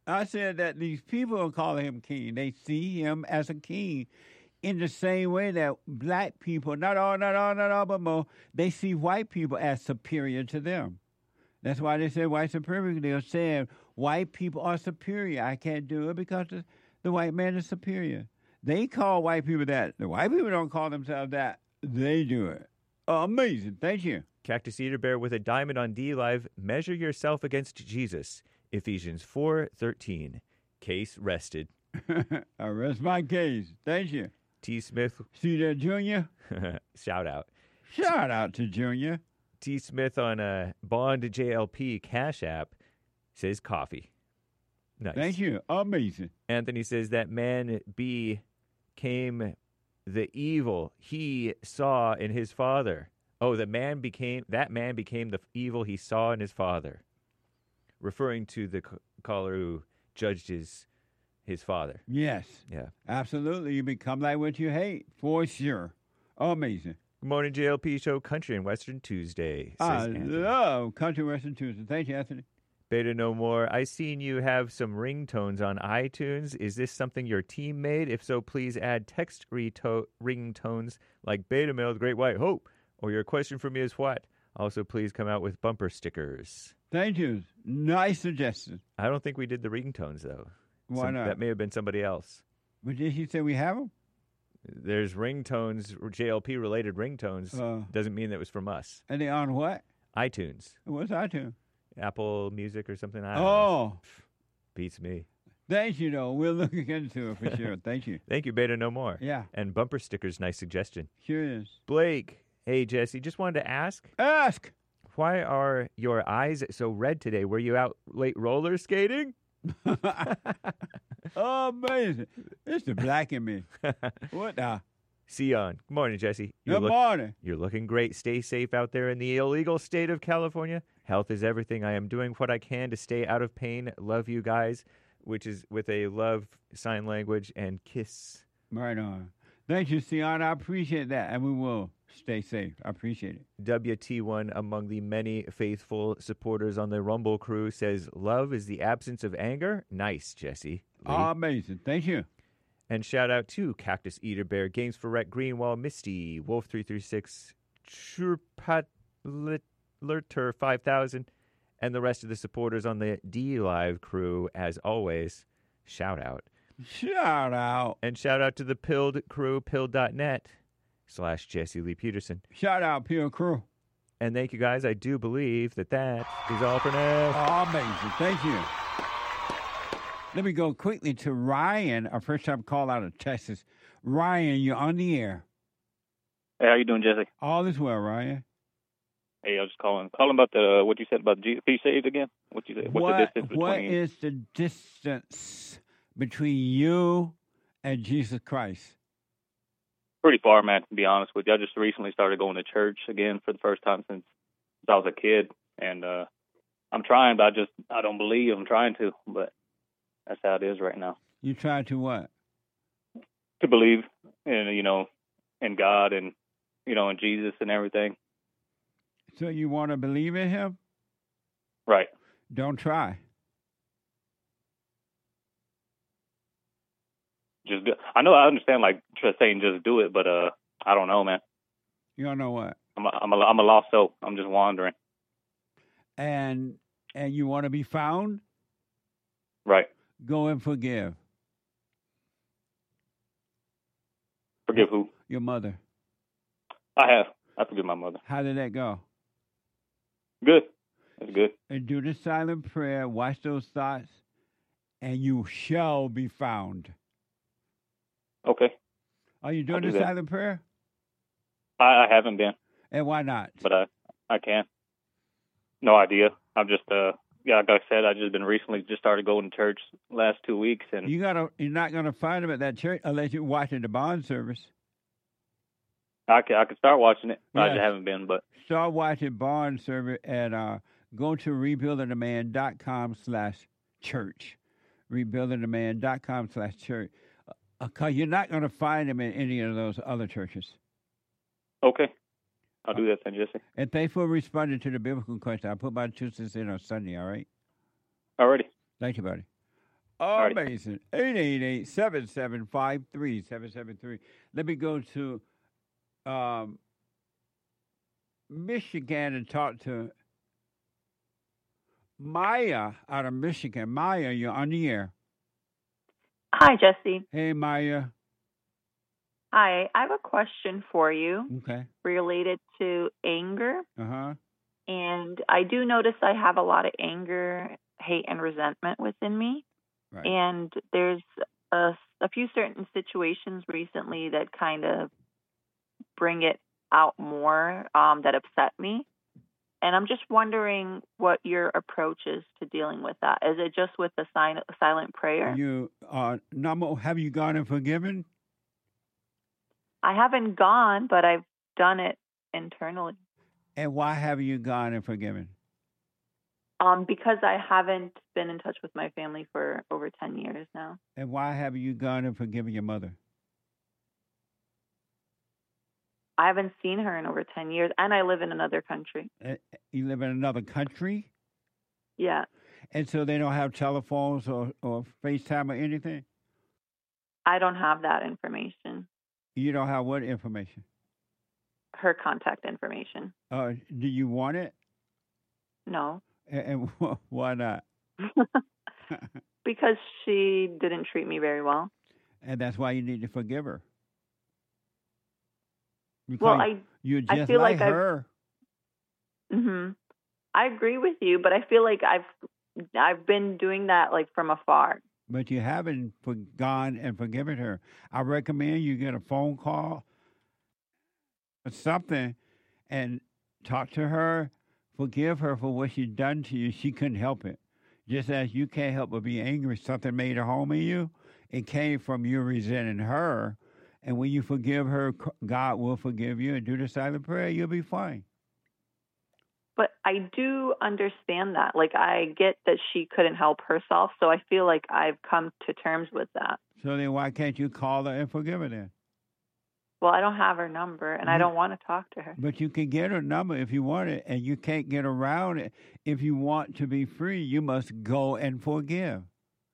I said that these people are calling him king. They see him as a king in the same way that black people, not all, not all, not all, but more, they see white people as superior to them. That's why they say white supremacy. They're saying white people are superior. I can't do it because the, the white man is superior. They call white people that. The white people don't call themselves that. They do it. Amazing. Thank you. Cactus Eater Bear with a diamond on D Live. Measure yourself against Jesus. Ephesians four thirteen. Case rested. I rest my case. Thank you. T. Smith. See that, Junior? Shout out. Shout out to Junior. T. Smith on a Bond J L P Cash App says coffee. Nice. Thank you. Amazing. Anthony says that man became the evil he saw in his father. Oh, the man became that man became the evil he saw in his father, referring to the c- caller who judged his his father. Yes. Yeah. Absolutely. You become like what you hate, for sure. Amazing. Good morning, J L P Show, Country and Western Tuesday. Says I Anthony. love Country Western Tuesday. Thank you, Anthony. Beta No More. I seen you have some ringtones on iTunes. Is this something your team made? If so, please add text reto- ringtones like Beta Male, the Great White Hope. Or your question for me is what? Also, please come out with bumper stickers. Thank you. Nice suggestion. I don't think we did the ringtones, though. Why Some- not? That may have been somebody else. But did he say we have them? There's ringtones, J L P-related ringtones. Uh. Doesn't mean that was from us. And they on what? iTunes. What's iTunes? Apple Music or something. I don't know. Oh. Beats me. Thank you, though. We'll look into it for sure. Thank you. Thank you, Beta No More. Yeah. And bumper stickers, nice suggestion. Sure is. Blake, hey, Jesse, just wanted to ask. Ask. Why are your eyes so red today? Were you out late roller skating? Amazing. It's the black in me. What the? Sion. Good morning, Jesse. You're Good morning. You're looking great. Stay safe out there in the illegal state of California. Health is everything. I am doing what I can to stay out of pain. Love you guys, which is with a love sign language and kiss. Right on. Thank you, Sion. I appreciate that. And we will stay safe. I appreciate it. W T one, among the many faithful supporters on the Rumble crew, says, love is the absence of anger. Nice, Jesse. Lee. Amazing. Thank you. And shout out to Cactus Eater Bear, Games for Rec, Greenwall, Misty, Wolf three three six, Churpat Lurter five thousand, and the rest of the supporters on the D Live crew, as always. Shout out. Shout out. And shout out to the Pilled crew, pilled.net slash Jesse Lee Peterson. Shout out, Pure Crew. And thank you, guys. I do believe that that is all for now. Amazing. Thank you. Let me go quickly to Ryan, our first time call out of Texas. Ryan, you're on the air. Hey, how you doing, Jesse? All is well, Ryan. Hey, I was just calling, calling about the what you said about Jesus. Be saved again. What you said? What's What, the distance between? what is the distance between you and Jesus Christ? Pretty far, man. To be honest with you, I just recently started going to church again for the first time since, since I was a kid, and uh, I'm trying, but I just I don't believe I'm trying to, but that's how it is right now. You try to what? To believe in you know in God and you know in Jesus and everything. So you want to believe in him? Right. Don't try. Just do, I know I understand like just saying just do it, but uh I don't know, man. You don't know what? I'm a, I'm a, I'm a lost soul. I'm just wandering. And and you want to be found? Right. Go and forgive. Forgive who? Your mother. I have. I forgive my mother. How did that go? Good. That's good. And do the silent prayer, watch those thoughts, and you shall be found. Okay. Are you doing I'll the do that. silent prayer? I, I haven't been, And why not? but I I can. No idea. I'm just uh yeah, like I said, I just been recently just started going to church last two weeks, and You gotta. You're not gonna find them at that church unless you're watching the bond service. I can I can start watching it. I Yes. just haven't been, but Start watching bond service and uh, go to rebuilding the man dot com slash church. rebuilding the man dot com slash church. Because you're not going to find them in any of those other churches. okay, I'll do that then, Jesse. And thanks for responding to the biblical question. I'll put my two cents in on Sunday, all right? Alrighty. Thank you, buddy. Amazing. eight eight eight, seven seven five, three seven seven three. Let me go to um, Michigan and talk to Maya out of Michigan. Maya, you're on the air. Hi, Jesse. Hey, Maya. Hi, I have a question for you Okay. related to anger. Uh-huh. And I do notice I have a lot of anger, hate, and resentment within me. Right. And there's a, a few certain situations recently that kind of bring it out more, um, that upset me. And I'm just wondering what your approach is to dealing with that. Is it just with the sign, silent prayer? You, uh, Namo, have you gone and forgiven? I haven't gone, but I've done it internally. And why have you gone and forgiven? Um, because I haven't been in touch with my family for over ten years now. And why have you gone and forgiven your mother? I haven't seen her in over ten years, and I live in another country. Uh, You live in another country? Yeah. And so they don't have telephones or, or FaceTime or anything? I don't have that information, You don't have what information? her contact information. Uh, do you want it? No, And, and wh- why not? because she didn't treat me very well. And that's why you need to forgive her. Because Well, I you're I just feel like, like I've- her. hmm I agree with you, but I feel like I've I've been doing that like from afar. But you haven't for- gone and forgiven her. I recommend you get a phone call or something and talk to her, forgive her for what she's done to you. She couldn't help it. Just as you can't help but be angry, something made a home in you. It came from you resenting her. And when you forgive her, God will forgive you. And do the silent prayer, you'll be fine. But I do understand that. Like, I get that she couldn't help herself, so I feel like I've come to terms with that. So then why can't you call her and forgive her then? Well, I don't have her number, and I You- don't want to talk to her. But you can get her number if you want it, and you can't get around it. If you want to be free, you must go and forgive.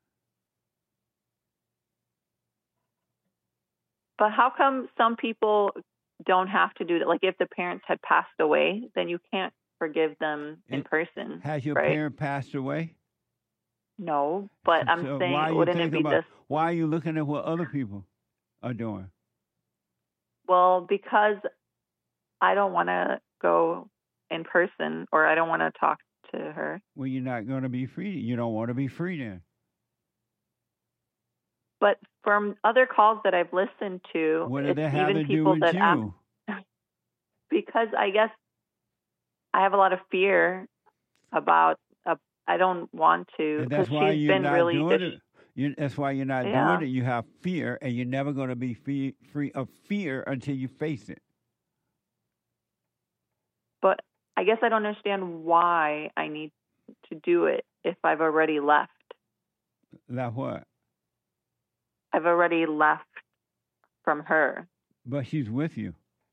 But how come some people don't have to do that? Like, if the parents had passed away, then you can't forgive them in person, Has your right? parent passed away? No, but I'm So saying, why are you wouldn't it thinking be about, this? why are you looking at what other people are doing? Well, because I don't want to go in person, or I don't want to talk to her. Well, you're not going to be free. You don't want to be free then. But from other calls that I've listened to, What do it's they have even to do people with that ask, you? because I guess I have a lot of fear about. Uh, I don't want to, And because that's why she's you're been not really. doing dis- it. You, that's why you're not Yeah. doing it. You have fear, and you're never going to be free, free of fear until you face it. But I guess I don't understand why I need to do it if I've already left. Like what? I've already left from her. But she's with you.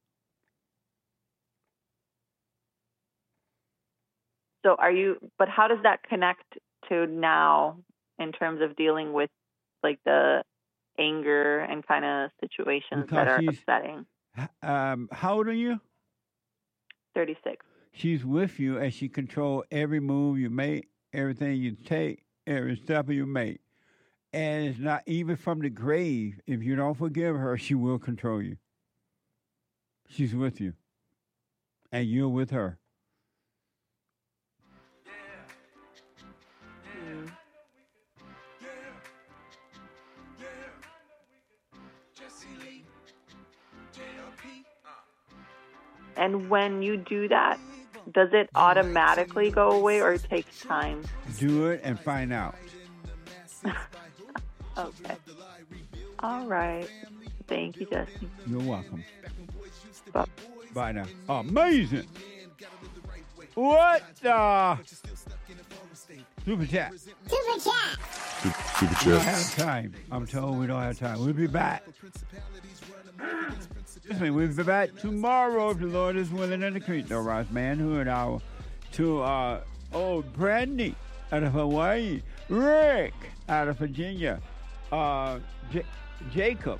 So are you, but how does that connect to now in terms of dealing with like the anger and kind of situations Because that are she's- upsetting? Um, how old are you? thirty-six. She's with you, and she controls every move you make, everything you take, every step you make. And it's not even from the grave. If you don't forgive her, she will control you. She's with you. And you're with her. And when you do that, does it automatically go away or it takes time? Do it and find out. Okay. All right. Thank you, Jesse. You're welcome. Bye. Bye now. Amazing. What the? Super chat. Super chat. Super We don't chats. have time. I'm told we don't have time. We'll be back. Listen, we'll be back tomorrow if the Lord is willing and the creek. No, Ross Manhood Hour to uh, old Brandy out of Hawaii. Rick. out of Virginia. Uh, J- Jacob,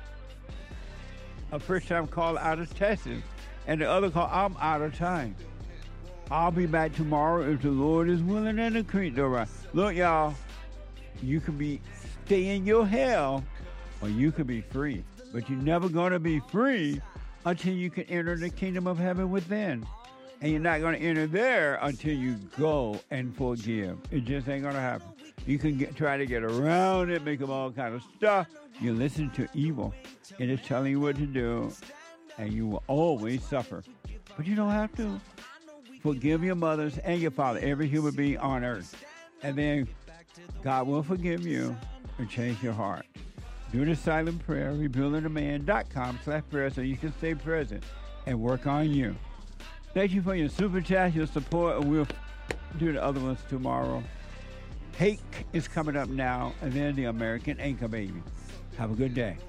a first-time caller out of Texas, and the other call, I'm out of time. I'll be back tomorrow if the Lord is willing and the creek don't rise. Look, y'all, you can be stay in your hell, or you can be free. But you're never going to be free until you can enter the kingdom of heaven within. And you're not going to enter there until you go and forgive. It just ain't going to happen. You can get, try to get around it, make them all kind of stuff. You listen to evil. It is telling you what to do, and you will always suffer. But you don't have to. Forgive your mothers and your father, every human being on earth. And then God will forgive you and change your heart. Do the silent prayer, rebuilding the man dot com slash prayer so you can stay present and work on you. Thank you for your super chat, your support, and we'll do the other ones tomorrow. Hake is coming up now, and then the American Anchor Baby. Have a good day.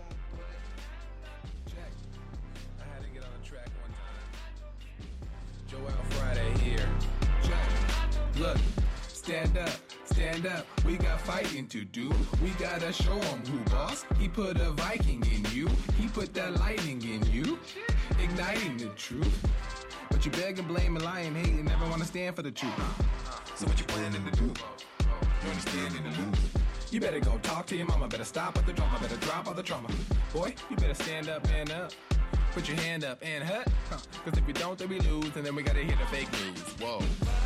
Joel Friday here. Look, stand up, stand up. We got fighting to do. We gotta show him who boss. He put a Viking in you. He put that lightning in you. Igniting the truth. But you beg and blame and lie and hate and never want to stand for the truth. So what you planning to do? You understand in the lose. You better go talk to your mama. Better stop at the drama. Better drop all the trauma. Boy, you better stand up and up. Put your hand up and hut. Huh. Cause if we don't, then we lose. And then we gotta hear the fake news. Whoa.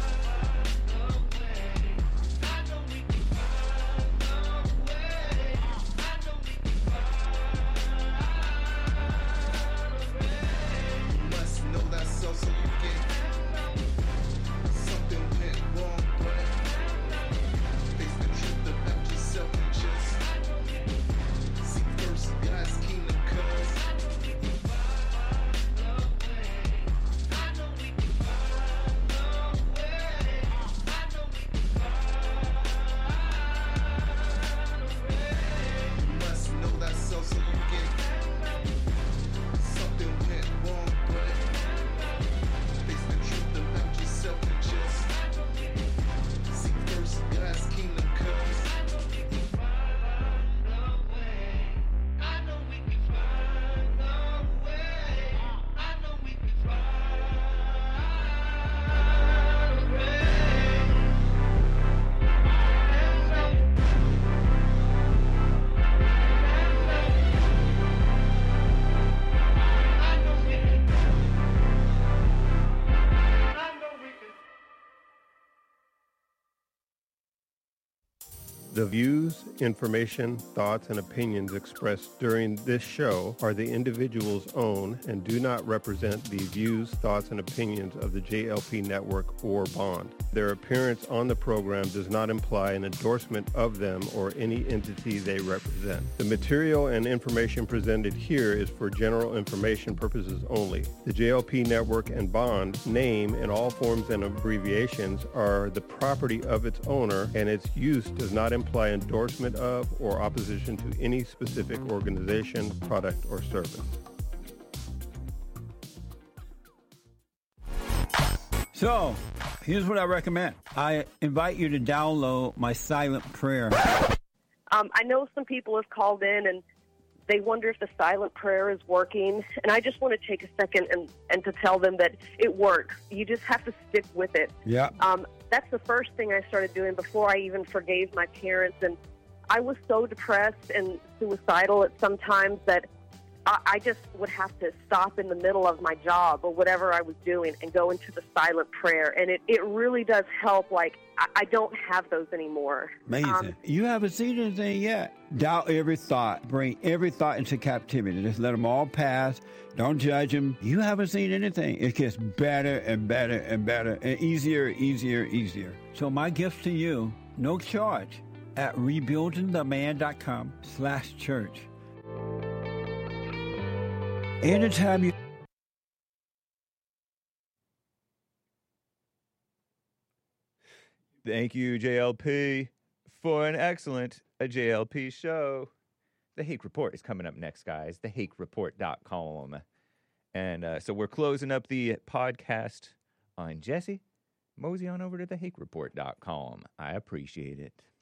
You must know that so so you get something went wrong, but face the truth about yourself and just seek first God's kingdom, cause The views, information, thoughts, and opinions expressed during this show are the individual's own and do not represent the views, thoughts, and opinions of the J L P Network or Bond. Their appearance on the program does not imply an endorsement of them or any entity they represent. The material and information presented here is for general information purposes only. The J L P Network and Bond name and all forms and abbreviations are the property of its owner, and its use does not imply endorsement of or opposition to any specific organization, product, or service. So, here's what I recommend. I invite you to download my silent prayer. Um, I know some people have called in and they wonder if the silent prayer is working. And I just want to take a second and, and to tell them that it works. You just have to stick with it. Yeah. Um, that's the first thing I started doing before I even forgave my parents. And I was so depressed and suicidal at some times that I, I just would have to stop in the middle of my job or whatever I was doing and go into the silent prayer. And it, it really does help. Like, I, I don't have those anymore. Amazing. Um, You haven't seen anything yet. Doubt every thought. Bring every thought into captivity. Just let them all pass. Don't judge them. You haven't seen anything. It gets better and better and better and easier, easier, easier. So my gift to you, no charge, at rebuilding the man dot com slash church. Anytime you... Thank you, J L P, for an excellent a J L P show. The Hake Report is coming up next, guys. the hake report dot com. And uh, so we're closing up the podcast on Jesse. Mosey on over to the hake report dot com. I appreciate it.